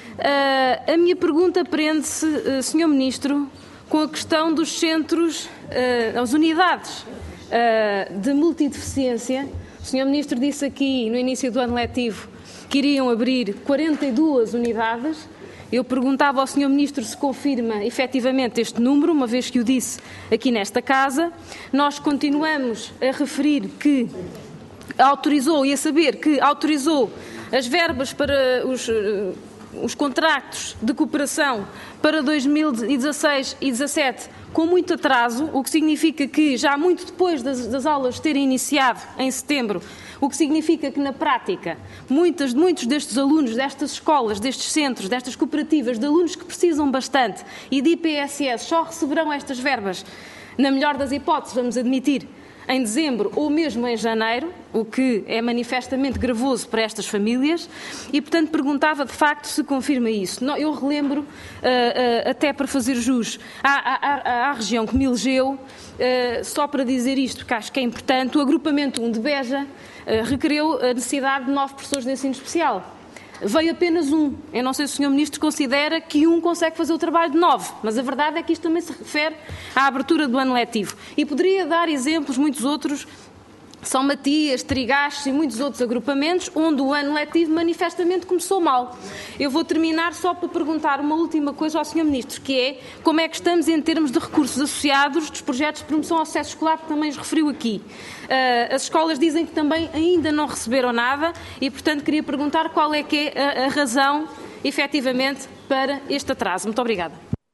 A minha pergunta prende-se, Sr. Ministro, com a questão dos centros, as unidades de multideficiência. O Sr. Ministro disse aqui, no início do ano letivo, que iriam abrir 42 unidades. Eu perguntava ao Sr. Ministro se confirma efetivamente este número, uma vez que o disse aqui nesta Casa. Nós continuamos a referir que autorizou e a saber que autorizou as verbas para os contratos de cooperação para 2016 e 2017 com muito atraso, o que significa que já muito depois das aulas terem iniciado em setembro, o que significa que na prática muitos destes alunos, destas escolas, destes centros, destas cooperativas, de alunos que precisam bastante e de IPSS só receberão estas verbas, na melhor das hipóteses, vamos admitir, em dezembro ou mesmo em janeiro, o que é manifestamente gravoso para estas famílias e, portanto, perguntava de facto se confirma isso. Eu relembro, até para fazer jus à região que me elegeu, só para dizer isto, que acho que é importante, o agrupamento 1 de Beja requereu a necessidade de 9 professores de ensino especial. Veio apenas um. Eu não sei se o Sr. Ministro considera que um consegue fazer o trabalho de 9, mas a verdade é que isto também se refere à abertura do ano letivo. E poderia dar exemplos, muitos outros, São Matias, Trigastes e muitos outros agrupamentos, onde o ano letivo manifestamente começou mal. Eu vou terminar só para perguntar uma última coisa ao Sr. Ministro, que é como é que estamos em termos de recursos associados dos projetos de promoção ao sucesso escolar, que também os referiu aqui. As escolas dizem que também ainda não receberam nada e, portanto, queria perguntar qual é que é a razão, efetivamente, para este atraso. Muito obrigada.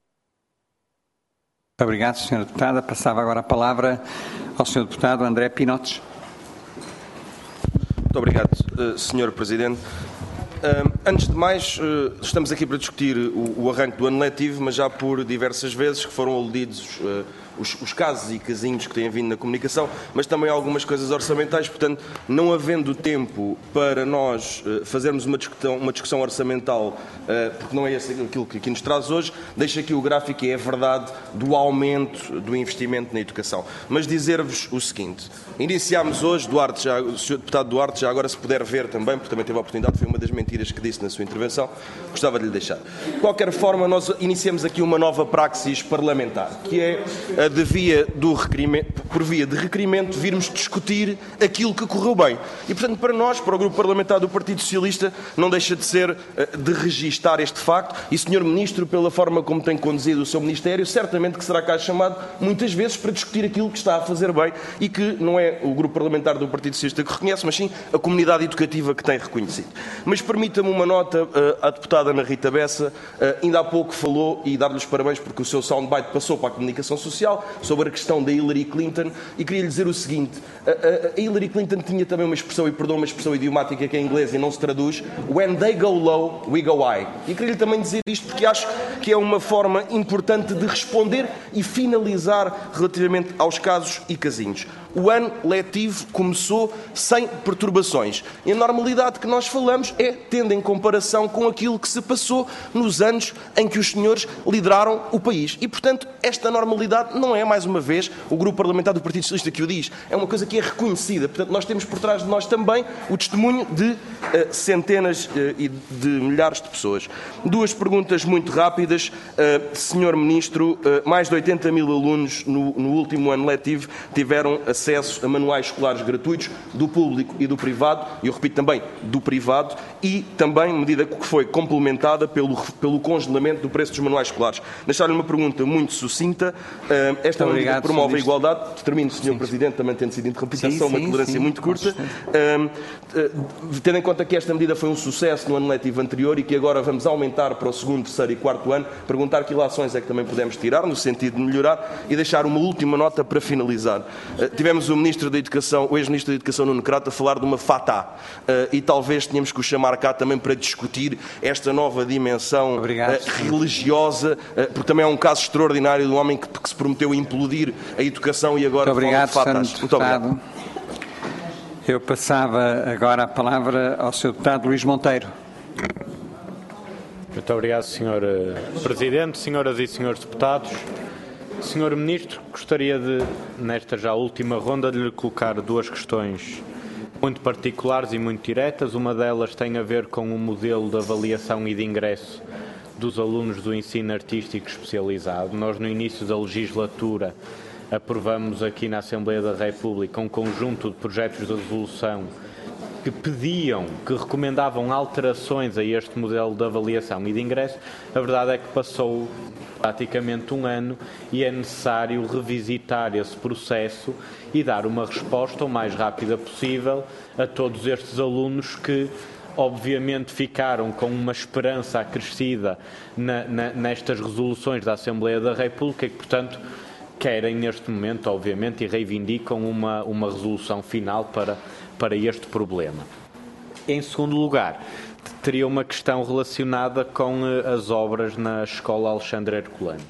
Muito obrigado, Sra. Deputada. Passava agora a palavra ao Sr. Deputado André Pinotes. Muito obrigado, Sr. Presidente. Antes de mais, estamos aqui para discutir o arranque do ano letivo, mas já por diversas vezes que foram aludidos os casos e casinhos que têm vindo na comunicação, mas também algumas coisas orçamentais, portanto, não havendo tempo para nós fazermos uma discussão orçamental, porque não é aquilo que aqui nos traz hoje, deixo aqui o gráfico e é a verdade do aumento do investimento na educação. Mas dizer-vos o seguinte, iniciámos hoje, o Sr. Deputado Duarte, já agora se puder ver também, porque também teve a oportunidade, foi uma das mentiras que disse na sua intervenção, gostava de lhe deixar. De qualquer forma, nós iniciamos aqui uma nova praxis parlamentar, que é a por via de requerimento, virmos discutir aquilo que correu bem. E, portanto, para nós, para o Grupo Parlamentar do Partido Socialista, não deixa de ser de registar este facto e, Sr. Ministro, pela forma como tem conduzido o seu Ministério, certamente que será cá chamado muitas vezes para discutir aquilo que está a fazer bem e que não é o Grupo Parlamentar do Partido Socialista que reconhece, mas sim a comunidade educativa que tem reconhecido. Mas permita-me uma nota à deputada Ana Rita Bessa, ainda há pouco falou, e dar-lhe os parabéns porque o seu soundbite passou para a comunicação social, sobre a questão da Hillary Clinton, e queria lhe dizer o seguinte, a Hillary Clinton tinha também uma expressão, e perdão, uma expressão idiomática que é em inglês e não se traduz, when they go low, we go high. E queria lhe também dizer isto porque acho que é uma forma importante de responder e finalizar relativamente aos casos e casinhos. o ano letivo começou sem perturbações. E a normalidade que nós falamos é tendo em comparação com aquilo que se passou nos anos em que os senhores lideraram o país. E, portanto, esta normalidade não é, mais uma vez, o Grupo Parlamentar do Partido Socialista que o diz. É uma coisa que é reconhecida. Portanto, nós temos por trás de nós também o testemunho de centenas e de milhares de pessoas. Duas perguntas muito rápidas. Senhor Ministro, mais de 80 mil alunos no último ano letivo tiveram acesso a manuais escolares gratuitos do público e do privado, e eu repito também, do privado, e também medida que foi complementada pelo congelamento do preço dos manuais escolares. Deixar-lhe uma pergunta muito sucinta. Esta medida promove a igualdade. Termino, Sr. Presidente, também tendo sido interrompida, só uma tolerância muito curta. Tendo em conta que esta medida foi um sucesso no ano letivo anterior e que agora vamos aumentar para o segundo, terceiro e quarto ano, perguntar que ilações é que também podemos tirar, no sentido de melhorar, e deixar uma última nota para finalizar. Tivemos o ex-Ministro da Educação, Nuno Crato, a falar de uma fatá, e talvez tenhamos que o chamar cá também para discutir esta nova dimensão religiosa, porque também é um caso extraordinário de um homem que se prometeu implodir a educação e agora fala de fatás. Muito obrigado. Eu passava agora a palavra ao Sr. Deputado Luís Monteiro. Muito obrigado, Sr. Presidente, senhoras e senhores deputados. Sr. Ministro, gostaria de, nesta já última ronda, de lhe colocar duas questões muito particulares e muito diretas. Uma delas tem a ver com o modelo de avaliação e de ingresso dos alunos do ensino artístico especializado. Nós, no início da legislatura, aprovamos aqui na Assembleia da República um conjunto de projetos de resolução que pediam, que recomendavam alterações a este modelo de avaliação e de ingresso. A verdade é que passou praticamente um ano e é necessário revisitar esse processo e dar uma resposta o mais rápida possível a todos estes alunos que, obviamente, ficaram com uma esperança acrescida nestas resoluções da Assembleia da República e que, portanto, querem neste momento, obviamente, e reivindicam uma resolução final para este problema. Em segundo lugar, teria uma questão relacionada com as obras na Escola Alexandre Herculano.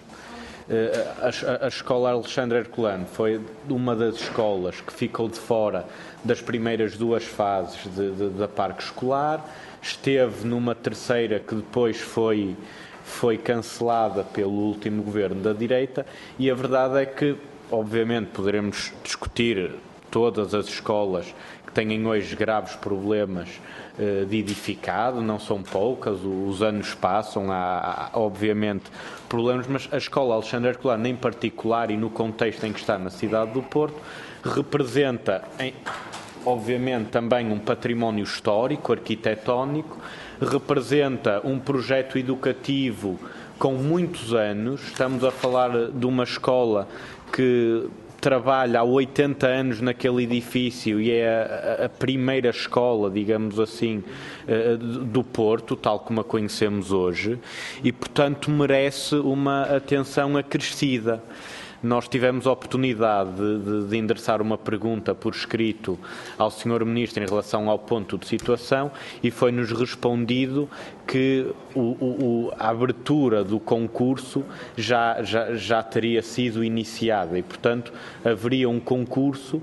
A Escola Alexandre Herculano foi uma das escolas que ficou de fora das primeiras duas fases da parque escolar, esteve numa terceira que depois foi cancelada pelo último governo da direita e a verdade é que, obviamente, poderemos discutir todas as escolas que têm hoje graves problemas de edificado, não são poucas, os anos passam, há obviamente problemas, mas a Escola Alexandre Herculano em particular e no contexto em que está na cidade do Porto, representa, obviamente, também um património histórico, arquitetónico, representa um projeto educativo com muitos anos. Estamos a falar de uma escola que trabalha há 80 anos naquele edifício e é a primeira escola, digamos assim, do Porto, tal como a conhecemos hoje, e, portanto, merece uma atenção acrescida. Nós tivemos a oportunidade de endereçar uma pergunta por escrito ao Sr. Ministro em relação ao ponto de situação e foi-nos respondido que a abertura do concurso já teria sido iniciada e, portanto, haveria um concurso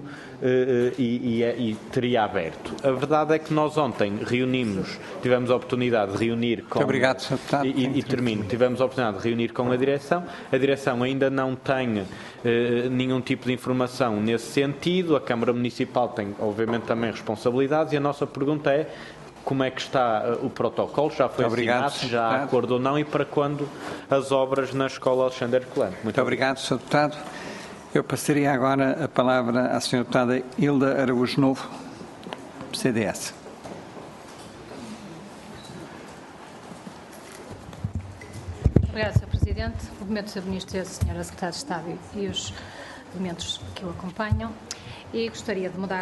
e teria aberto. A verdade é que nós ontem tivemos a oportunidade de reunir com... Obrigado, Sr. Deputado. E termino. Tivemos a oportunidade de reunir com a direção. A direção ainda não tem nenhum tipo de informação nesse sentido. A Câmara Municipal tem, obviamente, também responsabilidades e a nossa pergunta é como é que está o protocolo, já foi assinado, já há acordo ou não e para quando as obras na Escola Alexandre Herculano. Muito obrigado, Sr. Deputado. Eu passaria agora a palavra à Sra. Deputada Hilda Araújo Novo, CDS. Obrigada, Sr. Presidente. Cumprimento o Sr. Ministro e a Sra. Secretária de Estado e os elementos que o acompanham. E gostaria de mudar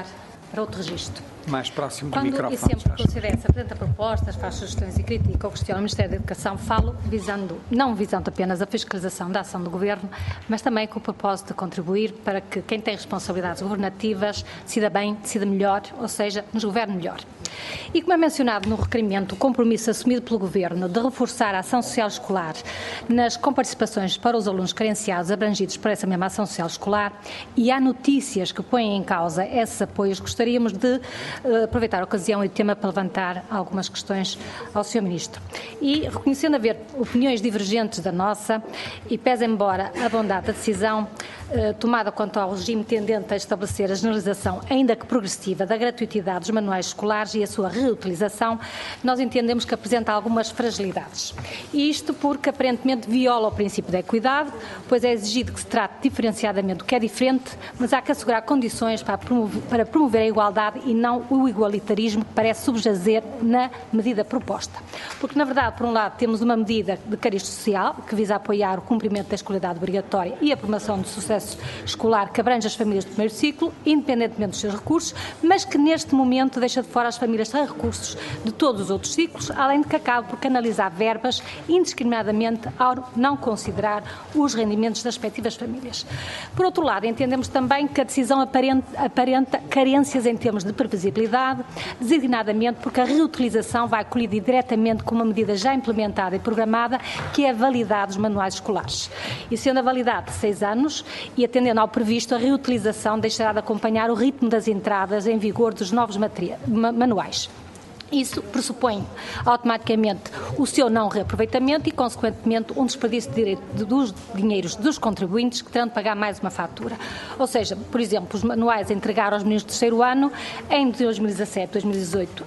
para outro registro. Mais próximo do Quando microfone. e sempre que o CDS apresenta propostas, faz sugestões e critica ou questiona o Ministério da Educação, falo não visando apenas a fiscalização da ação do Governo, mas também com o propósito de contribuir para que quem tem responsabilidades governativas decida bem, decida melhor, ou seja, nos governe melhor. E como é mencionado no requerimento, o compromisso assumido pelo Governo de reforçar a ação social escolar nas comparticipações para os alunos carenciados abrangidos por essa mesma ação social escolar, e há notícias que põem em causa esses apoios, gostaríamos de aproveitar a ocasião e o tema para levantar algumas questões ao Sr. Ministro. E reconhecendo haver opiniões divergentes da nossa, e pese embora a bondade da decisão tomada quanto ao regime tendente a estabelecer a generalização, ainda que progressiva, da gratuitidade dos manuais escolares e a sua reutilização, nós entendemos que apresenta algumas fragilidades. E isto porque aparentemente viola o princípio da equidade, pois é exigido que se trate diferenciadamente do que é diferente, mas há que assegurar condições para promover a igualdade e não o igualitarismo que parece subjazer na medida proposta. Porque, na verdade, por um lado, temos uma medida de cariz social que visa apoiar o cumprimento da escolaridade obrigatória e a promoção do sucesso escolar que abrange as famílias do primeiro ciclo, independentemente dos seus recursos, mas que neste momento deixa de fora as famílias sem recursos de todos os outros ciclos, além de que acaba por canalizar verbas indiscriminadamente ao não considerar os rendimentos das respectivas famílias. Por outro lado, entendemos também que a decisão aparenta carências em termos de previsibilidade, designadamente porque a reutilização vai colidir diretamente com uma medida já implementada e programada, que é a validade dos manuais escolares. E sendo a validade de 6 anos, e atendendo ao previsto, a reutilização deixará de acompanhar o ritmo das entradas em vigor dos novos manuais. Isso pressupõe automaticamente o seu não reaproveitamento e, consequentemente, um desperdício de direito dos dinheiros dos contribuintes que terão de pagar mais uma fatura. Ou seja, por exemplo, os manuais a entregar aos meninos do terceiro ano, em 2017, 2018,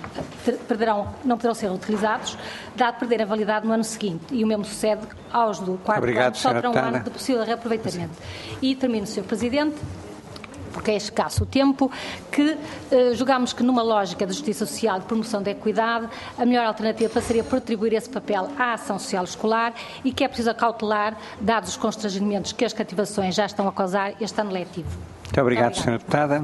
não poderão ser reutilizados, dado perder a validade no ano seguinte. E o mesmo sucede aos do quarto ano, só terão um ano de possível reaproveitamento. E termino, Sr. Presidente, porque é escasso o tempo, que julgamos que numa lógica de justiça social e de promoção da equidade, a melhor alternativa passaria por atribuir esse papel à ação social escolar e que é preciso acautelar, dados os constrangimentos que as cativações já estão a causar este ano letivo. Muito obrigado, Sra. Deputada.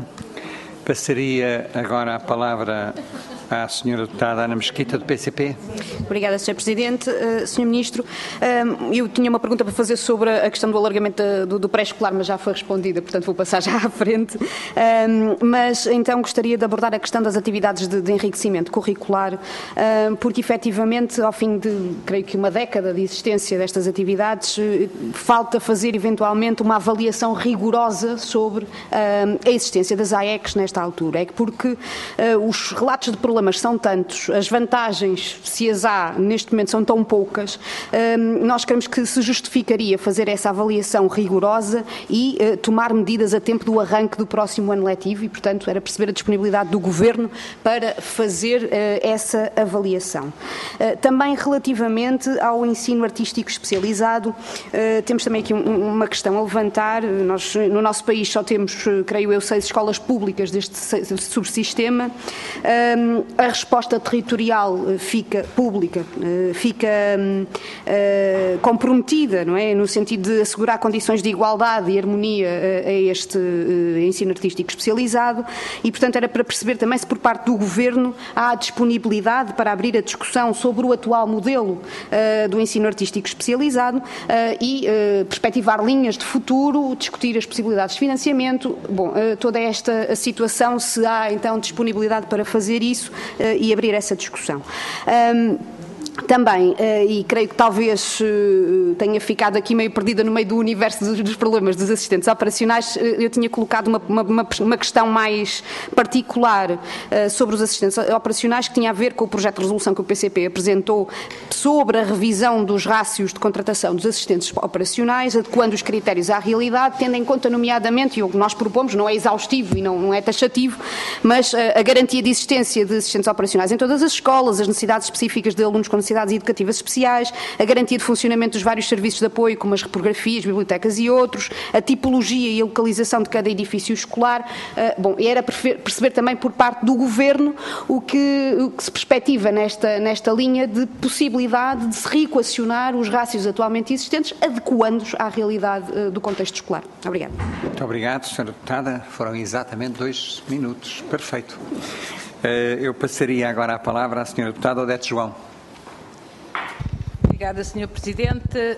Passaria agora a palavra à Sra. Deputada Ana Mesquita, do PCP. Obrigada, Sr. Presidente. Sr. Ministro, eu tinha uma pergunta para fazer sobre a questão do alargamento do pré-escolar, mas já foi respondida, portanto vou passar já à frente. Mas então gostaria de abordar a questão das atividades de enriquecimento curricular, porque efetivamente, ao fim de, creio que uma década de existência destas atividades, falta fazer eventualmente uma avaliação rigorosa sobre a existência das AECs nesta altura. É porque os relatos de problemas são tantos, as vantagens, se as há, neste momento são tão poucas, nós queremos que se justificaria fazer essa avaliação rigorosa e tomar medidas a tempo do arranque do próximo ano letivo e, portanto, era perceber a disponibilidade do Governo para fazer essa avaliação. Também relativamente ao ensino artístico especializado, temos também aqui uma questão a levantar. Nós, no nosso país, só temos, creio eu, 6 escolas públicas deste subsistema. A resposta territorial pública fica comprometida, não é? No sentido de assegurar condições de igualdade e harmonia a este ensino artístico especializado e, portanto, era para perceber também se por parte do Governo há disponibilidade para abrir a discussão sobre o atual modelo do ensino artístico especializado e perspectivar linhas de futuro, discutir as possibilidades de financiamento. Bom, toda esta situação, se há então disponibilidade para fazer isso e abrir essa discussão. Também, e creio que talvez tenha ficado aqui meio perdida no meio do universo dos problemas dos assistentes operacionais, eu tinha colocado uma questão mais particular sobre os assistentes operacionais, que tinha a ver com o projeto de resolução que o PCP apresentou sobre a revisão dos rácios de contratação dos assistentes operacionais, adequando os critérios à realidade, tendo em conta, nomeadamente, e o que nós propomos não é exaustivo e não é taxativo, mas a garantia de existência de assistentes operacionais em todas as escolas, as necessidades específicas de alunos com necessidades educativas especiais, a garantia de funcionamento dos vários serviços de apoio, como as reprografias, bibliotecas e outros, a tipologia e a localização de cada edifício escolar. E era perceber também por parte do Governo o que se perspectiva nesta linha de possibilidade de se reequacionar os rácios atualmente existentes, adequando-os à realidade do contexto escolar. Obrigada. Muito obrigado, Sra. Deputada. Foram exatamente 2 minutos. Perfeito. Eu passaria agora a palavra à Sra. Deputada Odete João. Obrigada, Sr. Presidente.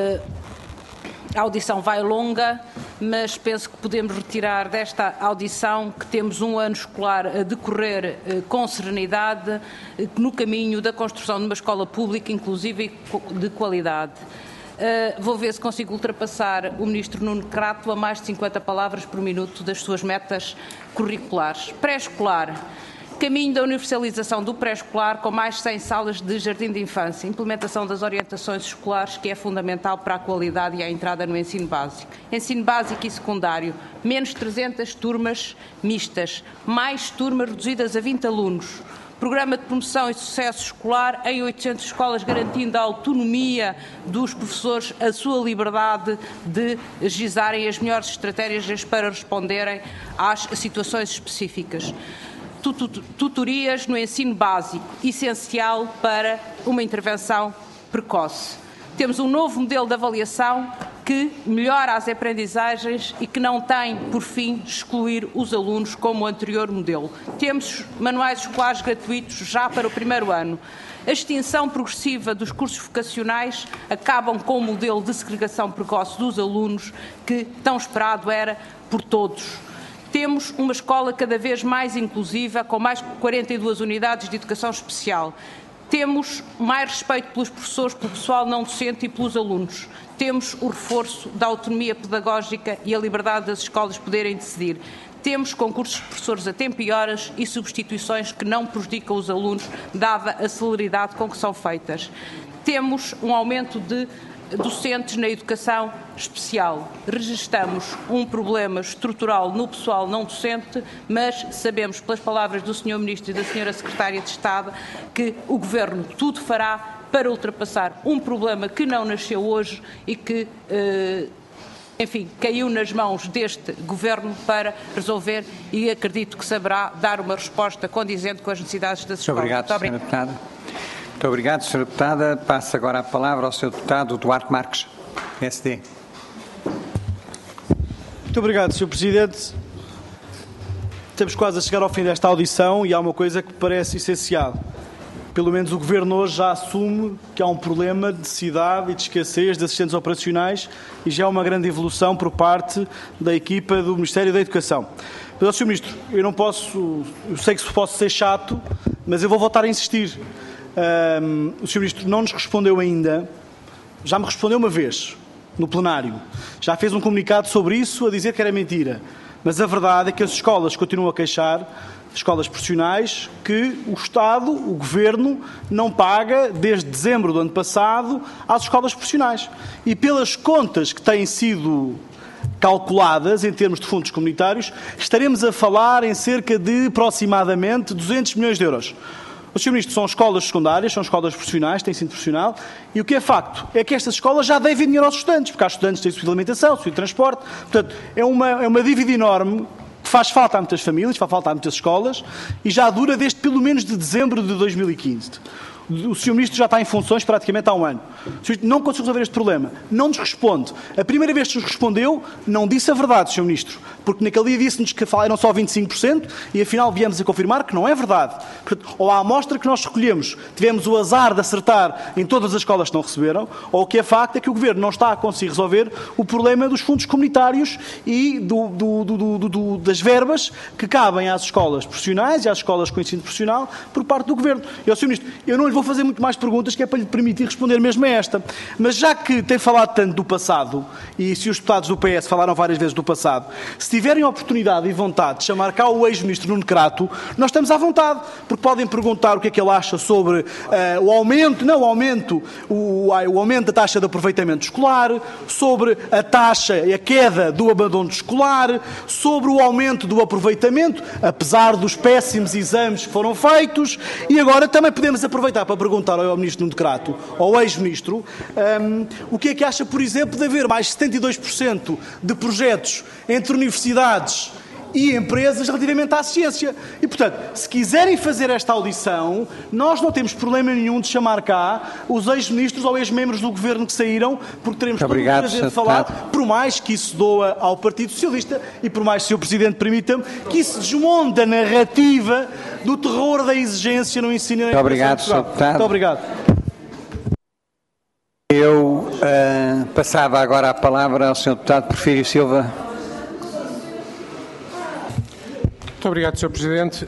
A audição vai longa, mas penso que podemos retirar desta audição que temos um ano escolar a decorrer com serenidade no caminho da construção de uma escola pública, inclusive de qualidade. Vou ver se consigo ultrapassar o Ministro Nuno Crato a mais de 50 palavras por minuto das suas metas curriculares. Pré-escolar. Caminho da universalização do pré-escolar com mais de 100 salas de jardim de infância, implementação das orientações escolares, que é fundamental para a qualidade e a entrada no ensino básico. Ensino básico e secundário, menos 300 turmas mistas, mais turmas reduzidas a 20 alunos. Programa de promoção e sucesso escolar em 800 escolas, garantindo a autonomia dos professores, a sua liberdade de gizarem as melhores estratégias para responderem às situações específicas. Tutorias no ensino básico, essencial para uma intervenção precoce. Temos um novo modelo de avaliação que melhora as aprendizagens e que não tem, por fim, excluir os alunos como o anterior modelo. Temos manuais escolares gratuitos já para o primeiro ano. A extinção progressiva dos cursos vocacionais acabam com o modelo de segregação precoce dos alunos que tão esperado era por todos. Temos uma escola cada vez mais inclusiva, com mais de 42 unidades de educação especial. Temos mais respeito pelos professores, pelo pessoal não docente e pelos alunos. Temos o reforço da autonomia pedagógica e a liberdade das escolas poderem decidir. Temos concursos de professores a tempo e horas e substituições que não prejudicam os alunos, dada a celeridade com que são feitas. Temos um aumento de docentes na educação especial. Registramos um problema estrutural no pessoal não docente, mas sabemos, pelas palavras do Sr. Ministro e da Sra. Secretária de Estado, que o Governo tudo fará para ultrapassar um problema que não nasceu hoje e que, enfim, caiu nas mãos deste Governo para resolver, e acredito que saberá dar uma resposta condizente com as necessidades das escolas. Muito obrigado, Sra. Deputada. Muito obrigado, Sra. Deputada. Passo agora a palavra ao Sr. Deputado Duarte Marques, PSD. Muito obrigado, Sr. Presidente. Estamos quase a chegar ao fim desta audição e há uma coisa que me parece essencial. Pelo menos o Governo hoje já assume que há um problema de necessidade e de escassez de assistentes operacionais e já há uma grande evolução por parte da equipa do Ministério da Educação. Mas, Sr. Ministro, eu sei que posso ser chato, mas eu vou voltar a insistir. O Sr. Ministro não nos respondeu ainda, já me respondeu uma vez, no plenário. Já fez um comunicado sobre isso, a dizer que era mentira. Mas a verdade é que as escolas continuam a queixar, escolas profissionais, que o Estado, o Governo, não paga desde dezembro do ano passado às escolas profissionais. E pelas contas que têm sido calculadas em termos de fundos comunitários, estaremos a falar em cerca de aproximadamente 200 milhões de euros. O Sr. Ministro, são escolas secundárias, são escolas profissionais, têm ensino profissional, e o que é facto é que estas escolas já devem dinheiro aos estudantes, porque há estudantes que têm subsídio de alimentação, subsídio de transporte, portanto, é uma dívida enorme que faz falta a muitas famílias, faz falta a muitas escolas, e já dura desde pelo menos de dezembro de 2015. O Sr. Ministro já está em funções praticamente há um ano. O Sr. Ministro não conseguiu resolver este problema. Não nos responde. A primeira vez que nos respondeu, não disse a verdade, Sr. Ministro. Porque naquele dia disse-nos que eram só 25% e afinal viemos a confirmar que não é verdade. Portanto, ou à amostra que nós recolhemos, tivemos o azar de acertar em todas as escolas que não receberam, ou o que é facto é que o Governo não está a conseguir resolver o problema dos fundos comunitários e das verbas que cabem às escolas profissionais e às escolas com ensino profissional por parte do Governo. E, Sr. Ministro, eu não lhe vou fazer muito mais perguntas, que é para lhe permitir responder mesmo a esta. Mas já que tem falado tanto do passado, e se os deputados do PS falaram várias vezes do passado, se tiverem a oportunidade e vontade de chamar cá o ex-ministro Nuno Crato, nós estamos à vontade, porque podem perguntar o que é que ele acha sobre o aumento da taxa de aproveitamento escolar, sobre a taxa e a queda do abandono escolar, sobre o aumento do aproveitamento, apesar dos péssimos exames que foram feitos, e agora também podemos aproveitar para para perguntar ao Ministro Nuno Crato, ao ex-Ministro, o que é que acha, por exemplo, de haver mais 72% de projetos entre universidades e empresas relativamente à ciência. E, portanto, se quiserem fazer esta audição, nós não temos problema nenhum de chamar cá os ex-ministros ou ex-membros do Governo que saíram, porque teremos todo o prazer de falar, por mais que isso doa ao Partido Socialista e por mais, Sr. Presidente, permita-me, que isso desmonte a narrativa do terror da exigência no ensino e na educação de Portugal. Muito obrigado. Eu passava agora a palavra ao Sr. Deputado Porfírio Silva. Muito obrigado, Sr. Presidente.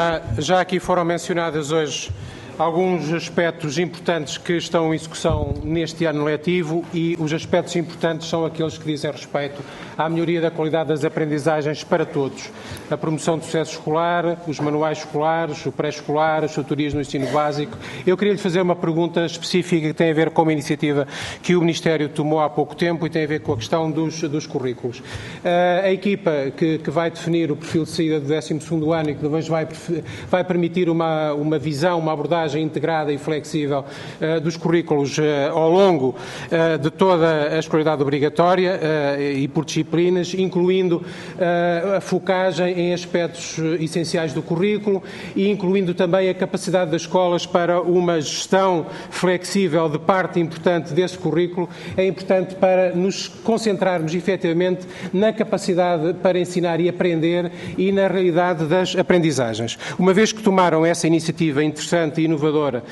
Já aqui foram mencionadas hoje alguns aspectos importantes que estão em execução neste ano letivo e os aspectos importantes são aqueles que dizem respeito à melhoria da qualidade das aprendizagens para todos. A promoção do sucesso escolar, os manuais escolares, o pré-escolar, as tutorias no ensino básico. Eu queria lhe fazer uma pergunta específica que tem a ver com uma iniciativa que o Ministério tomou há pouco tempo e tem a ver com a questão dos currículos. A equipa que vai definir o perfil de saída do 12º ano e que depois vai permitir uma visão, uma abordagem integrada e flexível dos currículos ao longo de toda a escolaridade obrigatória e por disciplinas, incluindo a focagem em aspectos essenciais do currículo e incluindo também a capacidade das escolas para uma gestão flexível de parte importante desse currículo, é importante para nos concentrarmos efetivamente na capacidade para ensinar e aprender e na realidade das aprendizagens. Uma vez que tomaram essa iniciativa interessante e inovadora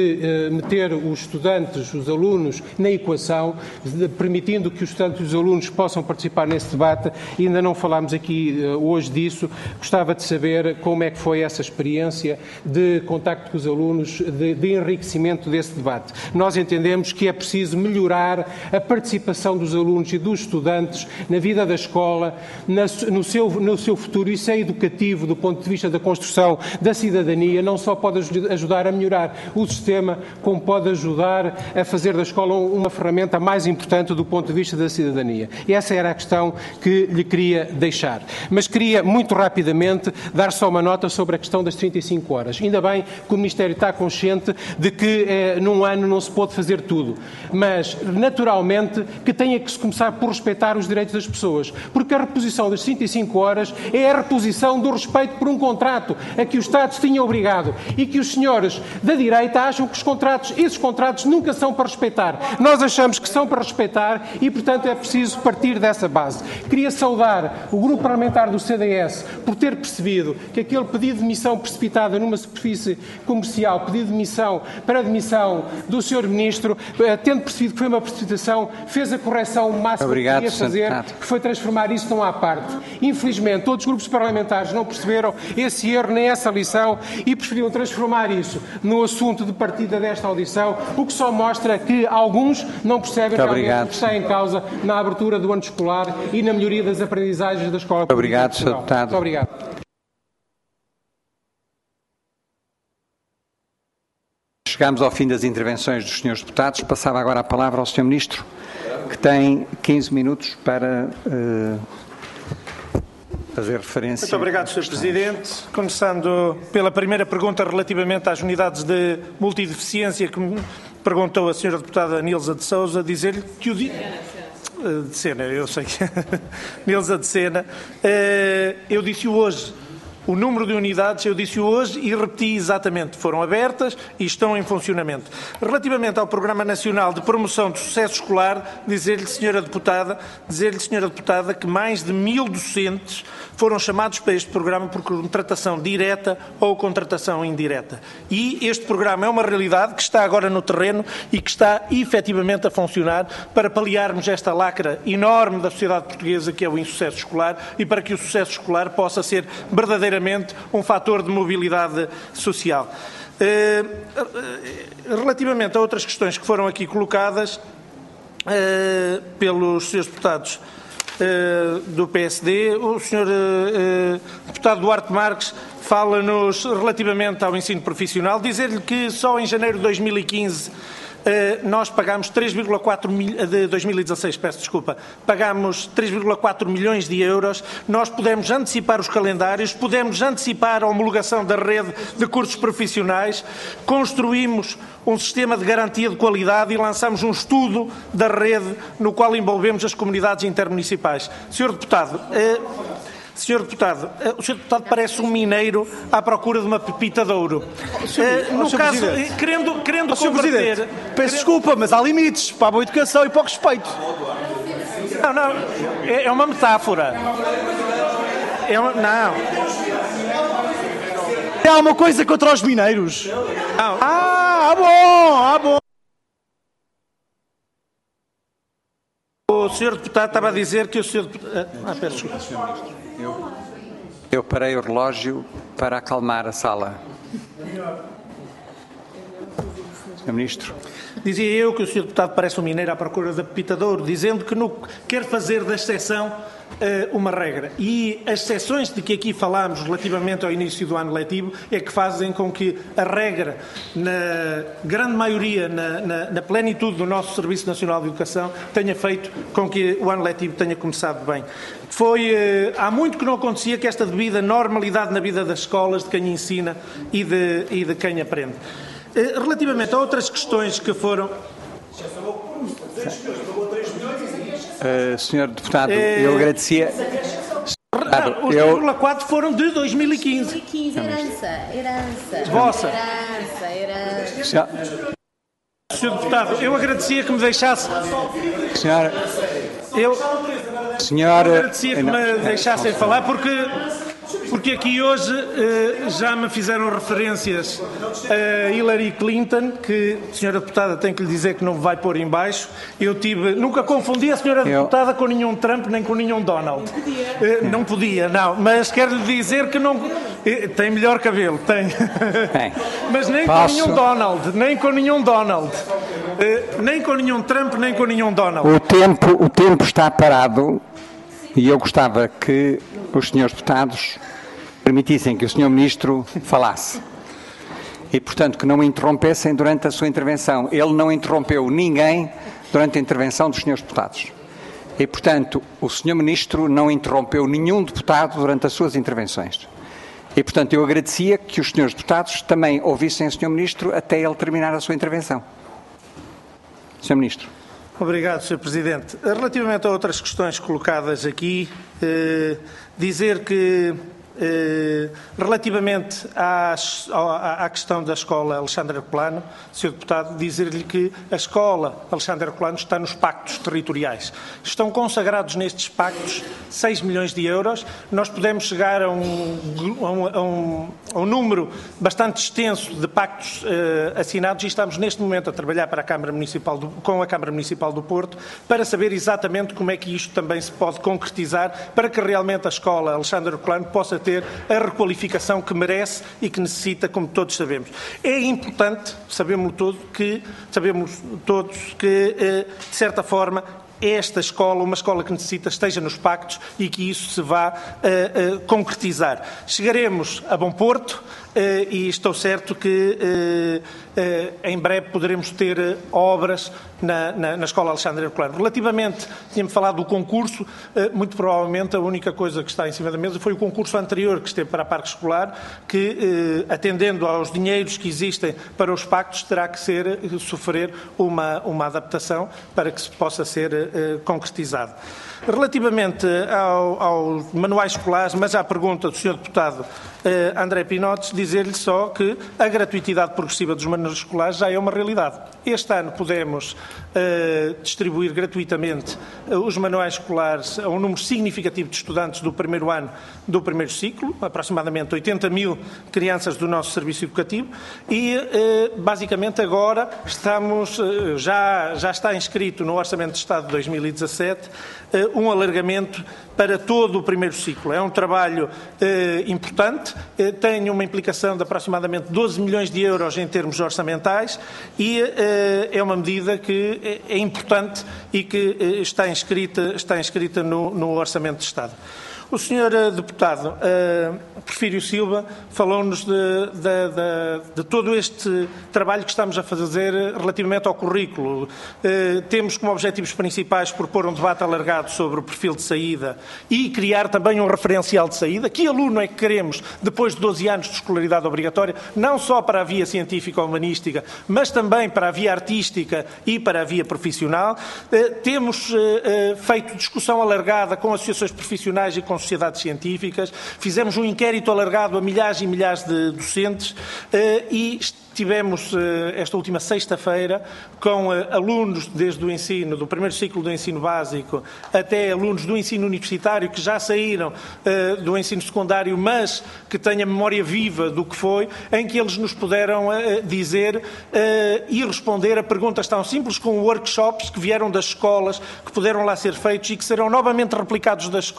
de meter os estudantes, os alunos, na equação, permitindo que os estudantes e os alunos possam participar nesse debate, ainda não falámos aqui hoje disso, gostava de saber como é que foi essa experiência de contacto com os alunos, de enriquecimento desse debate. Nós entendemos que é preciso melhorar a participação dos alunos e dos estudantes na vida da escola, no seu futuro. Isso é educativo do ponto de vista da construção da cidadania, não só pode ajudar a melhorar o sistema, como pode ajudar a fazer da escola uma ferramenta mais importante do ponto de vista da cidadania. E essa era a questão que lhe queria deixar. Mas queria, muito rapidamente, dar só uma nota sobre a questão das 35 horas. Ainda bem que o Ministério está consciente de que num ano não se pode fazer tudo. Mas, naturalmente, que tenha que se começar por respeitar os direitos das pessoas. Porque a reposição das 35 horas é a reposição do respeito por um contrato a que o Estado se tinha obrigado e que os senhores da direita acham que esses contratos nunca são para respeitar. Nós achamos que são para respeitar e, portanto, é preciso partir dessa base. Queria saudar o grupo parlamentar do CDS por ter percebido que aquele pedido de demissão precipitada numa superfície comercial, pedido de demissão para a demissão do Sr. Ministro, tendo percebido que foi uma precipitação, fez a correção máxima que queria fazer, que foi transformar isso num à parte. Infelizmente, todos os grupos parlamentares não perceberam esse erro nem essa lição e preferiram transformar isso no assunto de partida desta audição, o que só mostra que alguns não percebem realmente o que está em causa na abertura do ano escolar e na melhoria das aprendizagens da escola. Muito obrigado, Sr. Deputado. Muito obrigado. Chegamos ao fim das intervenções dos senhores deputados. Passava agora a palavra ao Sr. Ministro, que tem 15 minutos para fazer referência. Muito obrigado, Sr. Presidente. Começando pela primeira pergunta relativamente às unidades de multideficiência que me perguntou a Sra. Deputada Nilza de Sousa, dizer-lhe que o de Sena, eu sei que Nilza de Sena, eu disse-o hoje. O número de unidades, eu disse hoje e repeti exatamente, foram abertas e estão em funcionamento. Relativamente ao Programa Nacional de Promoção do Sucesso Escolar, dizer-lhe, Sra. Deputada, que mais de 1000 docentes foram chamados para este programa por contratação direta ou contratação indireta. E este programa é uma realidade que está agora no terreno e que está efetivamente a funcionar para paliarmos esta lacra enorme da sociedade portuguesa que é o insucesso escolar e para que o sucesso escolar possa ser verdadeiramente um fator de mobilidade social. Relativamente a outras questões que foram aqui colocadas pelos Srs. Deputados do PSD, o Sr. Deputado Duarte Marques fala-nos relativamente ao ensino profissional, dizer-lhe que só em janeiro de 2015 nós pagámos 3,4 milhões, de 2016, peço desculpa, pagámos 3,4 milhões de euros, nós pudemos antecipar os calendários, pudemos antecipar a homologação da rede de cursos profissionais, construímos um sistema de garantia de qualidade e lançamos um estudo da rede no qual envolvemos as comunidades intermunicipais. Senhor Deputado, o Sr. Deputado parece um mineiro à procura de uma pepita de ouro. No caso, querendo converter... Peço desculpa, mas há limites para a boa educação e para o respeito. Não, é uma metáfora. Não. Há uma coisa contra os mineiros? Não. Bom. O Sr. Deputado estava a dizer que o Sr. Deputado... peço desculpa. Eu parei o relógio para acalmar a sala. Sr. Ministro. Dizia eu que o Sr. Deputado parece um mineiro à procura da pepita de ouro, dizendo que não quer fazer da exceção uma regra. E as exceções de que aqui falámos relativamente ao início do ano letivo é que fazem com que a regra, na grande maioria, na plenitude do nosso Serviço Nacional de Educação, tenha feito com que o ano letivo tenha começado bem. Há muito que não acontecia que esta devida normalidade na vida das escolas, de quem ensina e de quem aprende. Relativamente a outras questões que foram... Senhor Deputado, eu agradecia... Os 3,4 foram de 2015. 2015, herança. Vossa. Herança. Senhor Deputado, eu agradecia que me deixasse... Senhora... Eu agradecia que me deixassem falar, porque aqui hoje já me fizeram referências a Hillary Clinton, que a senhora deputada tem que lhe dizer que não vai pôr em baixo. Nunca confundi a senhora deputada com nenhum Trump nem com nenhum Donald. Não podia, mas quero lhe dizer que não... Tem melhor cabelo, tem. Mas nem com nenhum Donald, nem com nenhum Donald. Nem com nenhum Trump, nem com nenhum Donald. O tempo está parado e eu gostava que os senhores deputados permitissem que o senhor Ministro falasse. E, portanto, que não o interrompessem durante a sua intervenção. Ele não interrompeu ninguém durante a intervenção dos senhores deputados. E, portanto, o senhor Ministro não interrompeu nenhum deputado durante as suas intervenções. E, portanto, eu agradecia que os senhores deputados também ouvissem o senhor Ministro até ele terminar a sua intervenção. Senhor Ministro. Obrigado, Sr. Presidente. Relativamente a outras questões colocadas aqui, dizer que, relativamente à questão da Escola Alexandre Herculano, Sr. Deputado, dizer-lhe que a Escola Alexandre Herculano está nos pactos territoriais. Estão consagrados nestes pactos 6 milhões de euros. Nós podemos chegar a um número bastante extenso de pactos assinados e estamos neste momento a trabalhar para com a Câmara Municipal do Porto para saber exatamente como é que isto também se pode concretizar para que realmente a Escola Alexandre Herculano possa ter a requalificação que merece e que necessita, como todos sabemos. É importante, sabemos todos que, de certa forma, esta escola, uma escola que necessita, esteja nos pactos e que isso se vá concretizar. Chegaremos a bom porto e estou certo que em breve poderemos ter obras na Escola Alexandre Herculano. Relativamente, tínhamos falado do concurso, muito provavelmente a única coisa que está em cima da mesa foi o concurso anterior que esteve para a Parque Escolar, que, atendendo aos dinheiros que existem para os pactos, terá que sofrer uma adaptação para que se possa ser concretizado. Relativamente aos manuais escolares, mas à pergunta do Sr. Deputado André Pinotes, dizer-lhe só que a gratuitidade progressiva dos manuais escolares já é uma realidade. Este ano podemos distribuir gratuitamente os manuais escolares a um número significativo de estudantes do primeiro ano do primeiro ciclo, aproximadamente 80 mil crianças do nosso serviço educativo e, basicamente, agora já está inscrito no Orçamento de Estado de 2017 um alargamento para todo o primeiro ciclo. É um trabalho importante, tem uma implicação de aproximadamente 12 milhões de euros em termos orçamentais e é uma medida que é importante e que está inscrita no Orçamento de Estado. O Sr. Deputado Porfírio Silva falou-nos de todo este trabalho que estamos a fazer relativamente ao currículo. Temos como objetivos principais propor um debate alargado sobre o perfil de saída e criar também um referencial de saída. Que aluno é que queremos depois de 12 anos de escolaridade obrigatória, não só para a via científica ou humanística, mas também para a via artística e para a via profissional. Temos feito discussão alargada com associações profissionais e com sociedades científicas. Fizemos um inquérito alargado a milhares e milhares de docentes e tivemos esta última sexta-feira com alunos desde o ensino, do primeiro ciclo do ensino básico até alunos do ensino universitário que já saíram do ensino secundário, mas que têm a memória viva do que foi, em que eles nos puderam dizer e responder a perguntas tão simples como workshops que vieram das escolas, que puderam lá ser feitos e que serão novamente replicados nas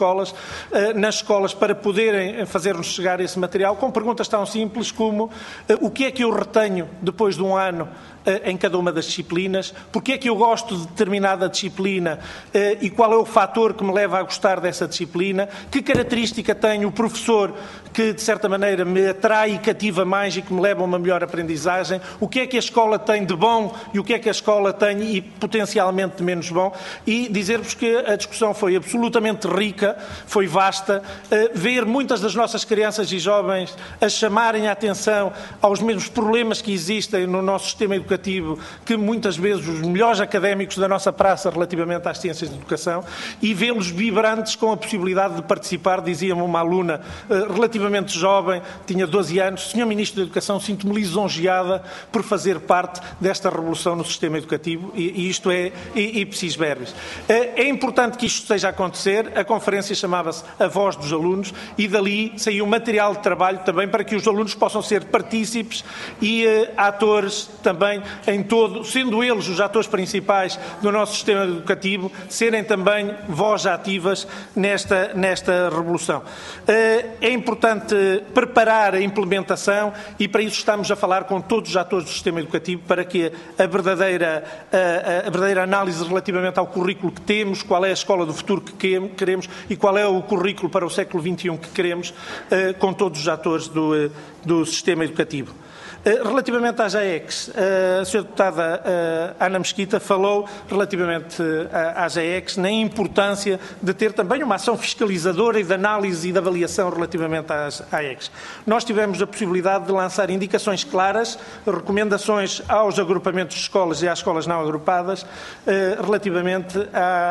escolas para poderem fazer-nos chegar esse material, com perguntas tão simples como o que é que eu retenho depois de um ano em cada uma das disciplinas, porque é que eu gosto de determinada disciplina e qual é o fator que me leva a gostar dessa disciplina, que característica tem o professor que, de certa maneira, me atrai e cativa mais e que me leva a uma melhor aprendizagem, o que é que a escola tem de bom e o que é que a escola tem e potencialmente de menos bom, e dizer-vos que a discussão foi absolutamente rica, foi vasta, ver muitas das nossas crianças e jovens a chamarem a atenção aos mesmos problemas que existem no nosso sistema educativo, que muitas vezes os melhores académicos da nossa praça relativamente às ciências de educação, e vê-los vibrantes com a possibilidade de participar. Dizia-me uma aluna relativamente jovem, tinha 12 anos, Sr. Ministro da Educação, sinto-me lisonjeada por fazer parte desta revolução no sistema educativo, e isto é ipsis verbis. É importante que isto esteja a acontecer. A conferência chamava-se A Voz dos Alunos e dali saiu material de trabalho também para que os alunos possam ser partícipes e atores também em todo, sendo eles os atores principais do nosso sistema educativo, serem também vozes ativas nesta revolução. É importante preparar a implementação e para isso estamos a falar com todos os atores do sistema educativo para que a verdadeira análise relativamente ao currículo que temos, qual é a escola do futuro que queremos e qual é o currículo para o século XXI que queremos, com todos os atores do sistema educativo. Relativamente às AECs, a Sra. Deputada Ana Mesquita falou relativamente às AECs na importância de ter também uma ação fiscalizadora e de análise e de avaliação relativamente às AECs. Nós tivemos a possibilidade de lançar indicações claras, recomendações aos agrupamentos de escolas e às escolas não agrupadas relativamente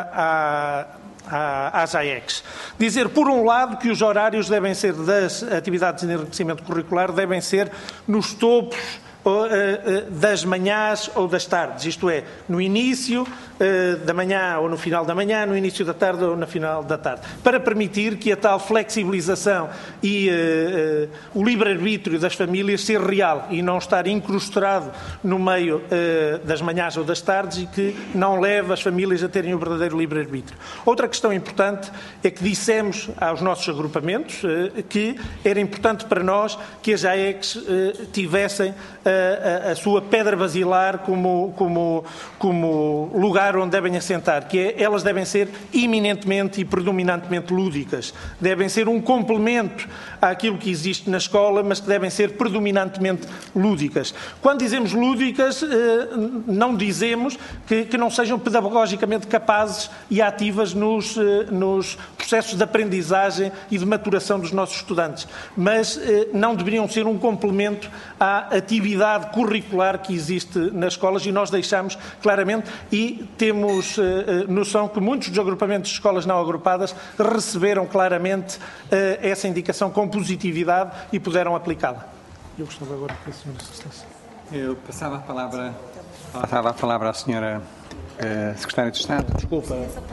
às AECs. Dizer, por um lado, que os horários devem ser das atividades de enriquecimento curricular, devem ser nos topos das manhãs ou das tardes, isto é, no início da manhã ou no final da manhã, no início da tarde ou no final da tarde, para permitir que a tal flexibilização e o livre-arbítrio das famílias seja real e não estar incrustado no meio das manhãs ou das tardes e que não leve as famílias a terem o verdadeiro livre-arbítrio. Outra questão importante é que dissemos aos nossos agrupamentos que era importante para nós que as AECs tivessem a sua pedra basilar como lugar onde devem assentar, que é, elas devem ser eminentemente e predominantemente lúdicas. Devem ser um complemento àquilo que existe na escola, mas que devem ser predominantemente lúdicas. Quando dizemos lúdicas, não dizemos que não sejam pedagogicamente capazes e ativas nos processos de aprendizagem e de maturação dos nossos estudantes, mas não deveriam ser um complemento à atividade curricular que existe nas escolas e nós deixamos claramente e temos noção que muitos dos agrupamentos de escolas não agrupadas receberam claramente essa indicação com positividade e puderam aplicá-la. Eu gostava agora que a senhora se dissesse. Eu passava a palavra à senhora Secretária de Estado. Desculpa.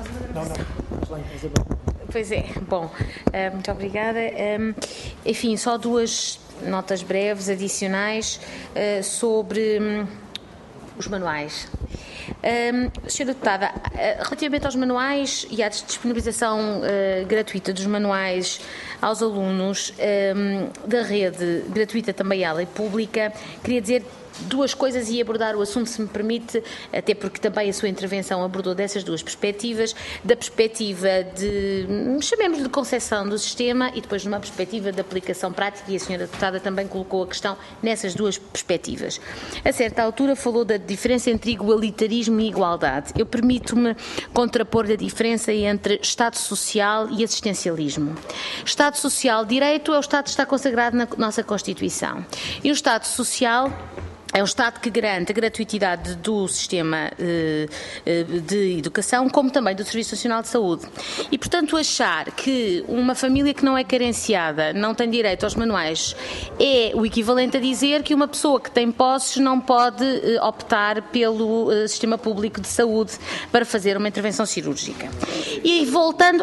Pois é, bom, muito obrigada. Enfim, só duas notas breves, adicionais, sobre os manuais. Sra. Deputada, relativamente aos manuais e à disponibilização gratuita dos manuais aos alunos da rede gratuita também à lei pública, queria dizer duas coisas e abordar o assunto, se me permite, até porque também a sua intervenção abordou dessas duas perspectivas, da perspectiva de, chamemos de concepção do sistema e depois numa perspectiva de aplicação prática, e a senhora deputada também colocou a questão nessas duas perspectivas. A certa altura falou da diferença entre igualitarismo e igualdade. Eu permito-me contrapor a diferença entre Estado Social e assistencialismo. Estado Social, direito, é o Estado que está consagrado na nossa Constituição. E o Estado Social é um Estado que garante a gratuitidade do sistema de educação, como também do Serviço Nacional de Saúde. E, portanto, achar que uma família que não é carenciada não tem direito aos manuais é o equivalente a dizer que uma pessoa que tem posses não pode optar pelo sistema público de saúde para fazer uma intervenção cirúrgica. E voltando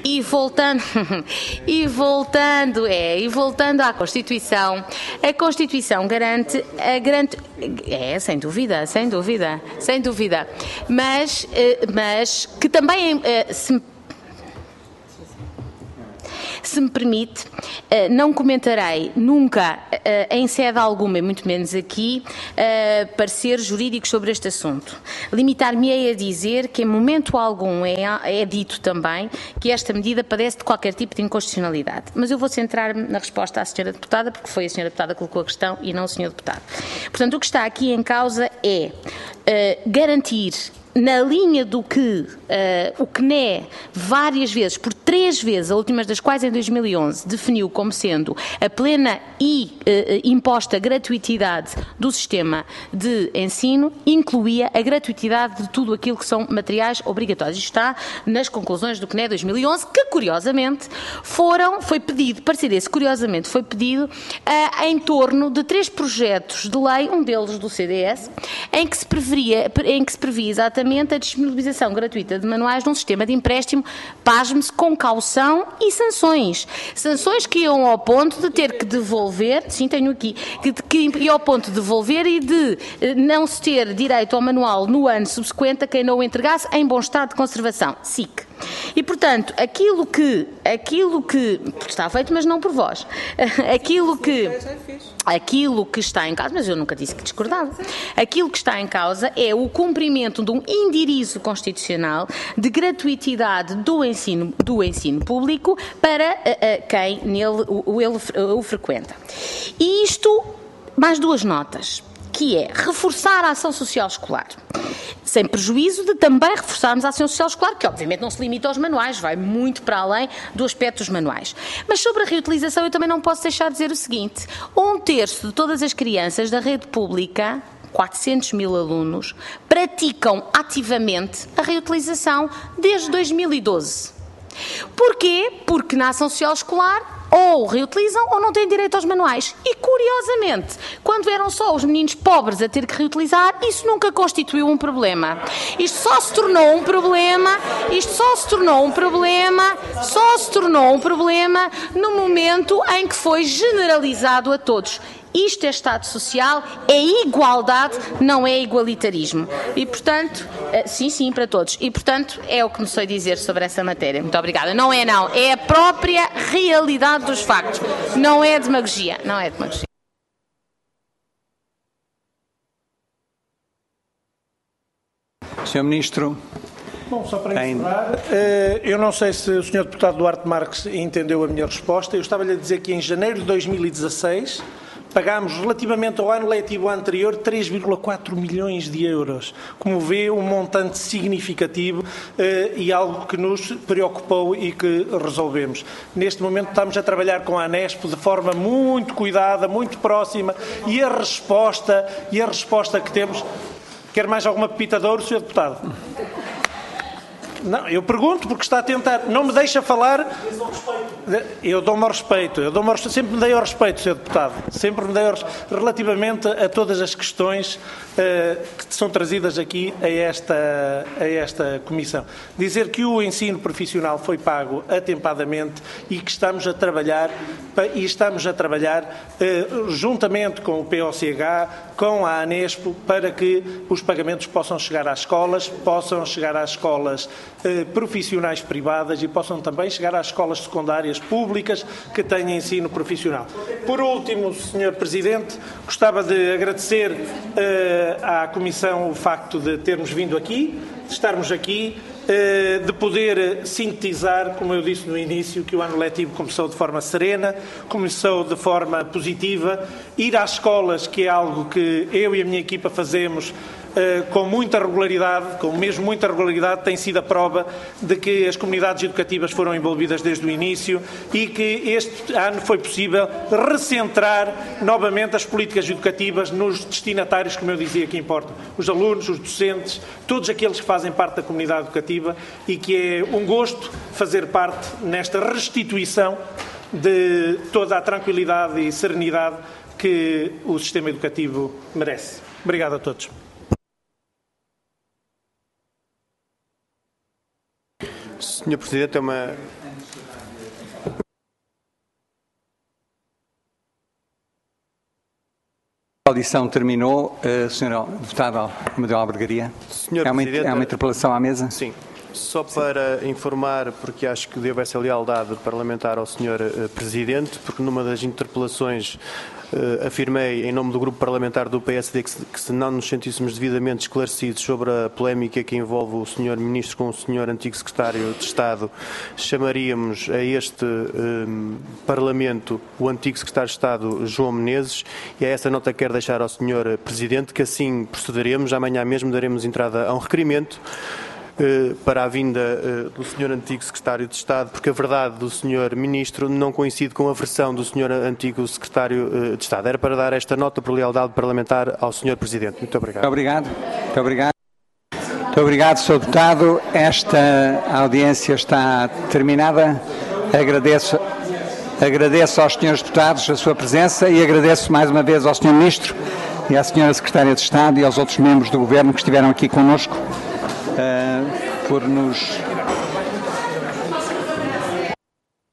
à Constituição, a Constituição garante sem dúvida, mas que também, se me permite, não comentarei nunca, em sede alguma, e muito menos aqui, pareceres jurídicos sobre este assunto. Limitar-me-ei a dizer que em momento algum é dito também que esta medida padece de qualquer tipo de inconstitucionalidade. Mas eu vou centrar-me na resposta à senhora deputada, porque foi a senhora deputada que colocou a questão e não o senhor deputado. Portanto, o que está aqui em causa é garantir, na linha do que o CNE várias vezes, por 3 vezes, a últimas das quais em 2011, definiu como sendo a plena e imposta gratuitidade do sistema de ensino, incluía a gratuitidade de tudo aquilo que são materiais obrigatórios. Isto está nas conclusões do CNE 2011, que curiosamente foi pedido, curiosamente foi pedido em torno de 3 projetos de lei, um deles do CDS, em que se previa exatamente a disponibilização gratuita de manuais num sistema de empréstimo, pasme-se, com caução e sanções. Sanções que iam ao ponto de ter que devolver, sim, tenho aqui, que iam ao ponto de devolver e de não se ter direito ao manual no ano subsequente a quem não o entregasse em bom estado de conservação. SIC. E, portanto, aquilo que está feito, mas não por vós, aquilo que está em causa, mas eu nunca disse que discordava, aquilo que está em causa é o cumprimento de um indirizo constitucional de gratuitidade do ensino público para quem nele o frequenta. E isto, mais 2 notas, que é reforçar a ação social escolar, sem prejuízo de também reforçarmos a ação social escolar, que obviamente não se limita aos manuais, vai muito para além do aspecto dos manuais. Mas sobre a reutilização eu também não posso deixar de dizer o seguinte: 1/3 de todas as crianças da rede pública, 400.000 alunos, praticam ativamente a reutilização desde 2012. Porquê? Porque na ação social escolar ou reutilizam ou não têm direito aos manuais. E, curiosamente, quando eram só os meninos pobres a ter que reutilizar, isso nunca constituiu um problema. Isto só se tornou um problema no momento em que foi generalizado a todos. Isto é Estado Social, é igualdade, não é igualitarismo. E, portanto, sim, para todos. E, portanto, é o que me sei dizer sobre essa matéria. Muito obrigada. Não, é a própria realidade dos factos. Não é demagogia. Sr. Ministro. Bom, só para encerrar, eu não sei se o Sr. Deputado Duarte Marques entendeu a minha resposta. Eu estava-lhe a dizer que em janeiro de 2016 pagámos, relativamente ao ano letivo anterior, 3,4 milhões de euros. Como vê, um montante significativo e algo que nos preocupou e que resolvemos. Neste momento estamos a trabalhar com a ANESP de forma muito cuidada, muito próxima, e a resposta que temos... Quer mais alguma pepita de ouro, Sr. Deputado? Não, eu pergunto porque está a tentar, não me deixa falar. Eu dou-me ao respeito, sempre me dei ao respeito, Sr. Deputado, relativamente a todas as questões que são trazidas aqui a esta Comissão. Dizer que o ensino profissional foi pago atempadamente e que estamos a trabalhar juntamente com o POCH com a Anespo para que os pagamentos possam chegar às escolas profissionais privadas e possam também chegar às escolas secundárias públicas que têm ensino profissional. Por último, Sr. Presidente, gostava de agradecer à Comissão o facto de termos vindo aqui, de estarmos aqui, de poder sintetizar, como eu disse no início, que o ano letivo começou de forma serena, começou de forma positiva. Ir às escolas, que é algo que eu e a minha equipa fazemos com muita regularidade, com mesmo muita regularidade, tem sido a prova de que as comunidades educativas foram envolvidas desde o início e que este ano foi possível recentrar novamente as políticas educativas nos destinatários, como eu dizia, que importam. Os alunos, os docentes, todos aqueles que fazem parte da comunidade educativa, e que é um gosto fazer parte nesta restituição de toda a tranquilidade e serenidade que o sistema educativo merece. Obrigado a todos. Sr. Presidente, A audição terminou. Sr. Deputado Amadeu Albergaria, é uma interpelação à mesa? Sim. Só para informar, porque acho que devo essa lealdade parlamentar ao Sr. Presidente, porque numa das interpelações afirmei, em nome do grupo parlamentar do PSD, que se não nos sentíssemos devidamente esclarecidos sobre a polémica que envolve o Sr. Ministro com o Sr. Antigo Secretário de Estado, chamaríamos a este Parlamento o Antigo Secretário de Estado, João Menezes, e a essa nota quero deixar ao Sr. Presidente que assim procederemos. Amanhã mesmo daremos entrada a um requerimento para a vinda do Sr. Antigo Secretário de Estado, porque a verdade do Sr. Ministro não coincide com a versão do Sr. Antigo Secretário de Estado. Era para dar esta nota por lealdade parlamentar ao Sr. Presidente. Muito obrigado. Muito obrigado, Sr. Deputado. Esta audiência está terminada. Agradeço aos Srs. Deputados a sua presença e agradeço mais uma vez ao Sr. Ministro e à Sra. Secretária de Estado e aos outros membros do Governo que estiveram aqui connosco por nos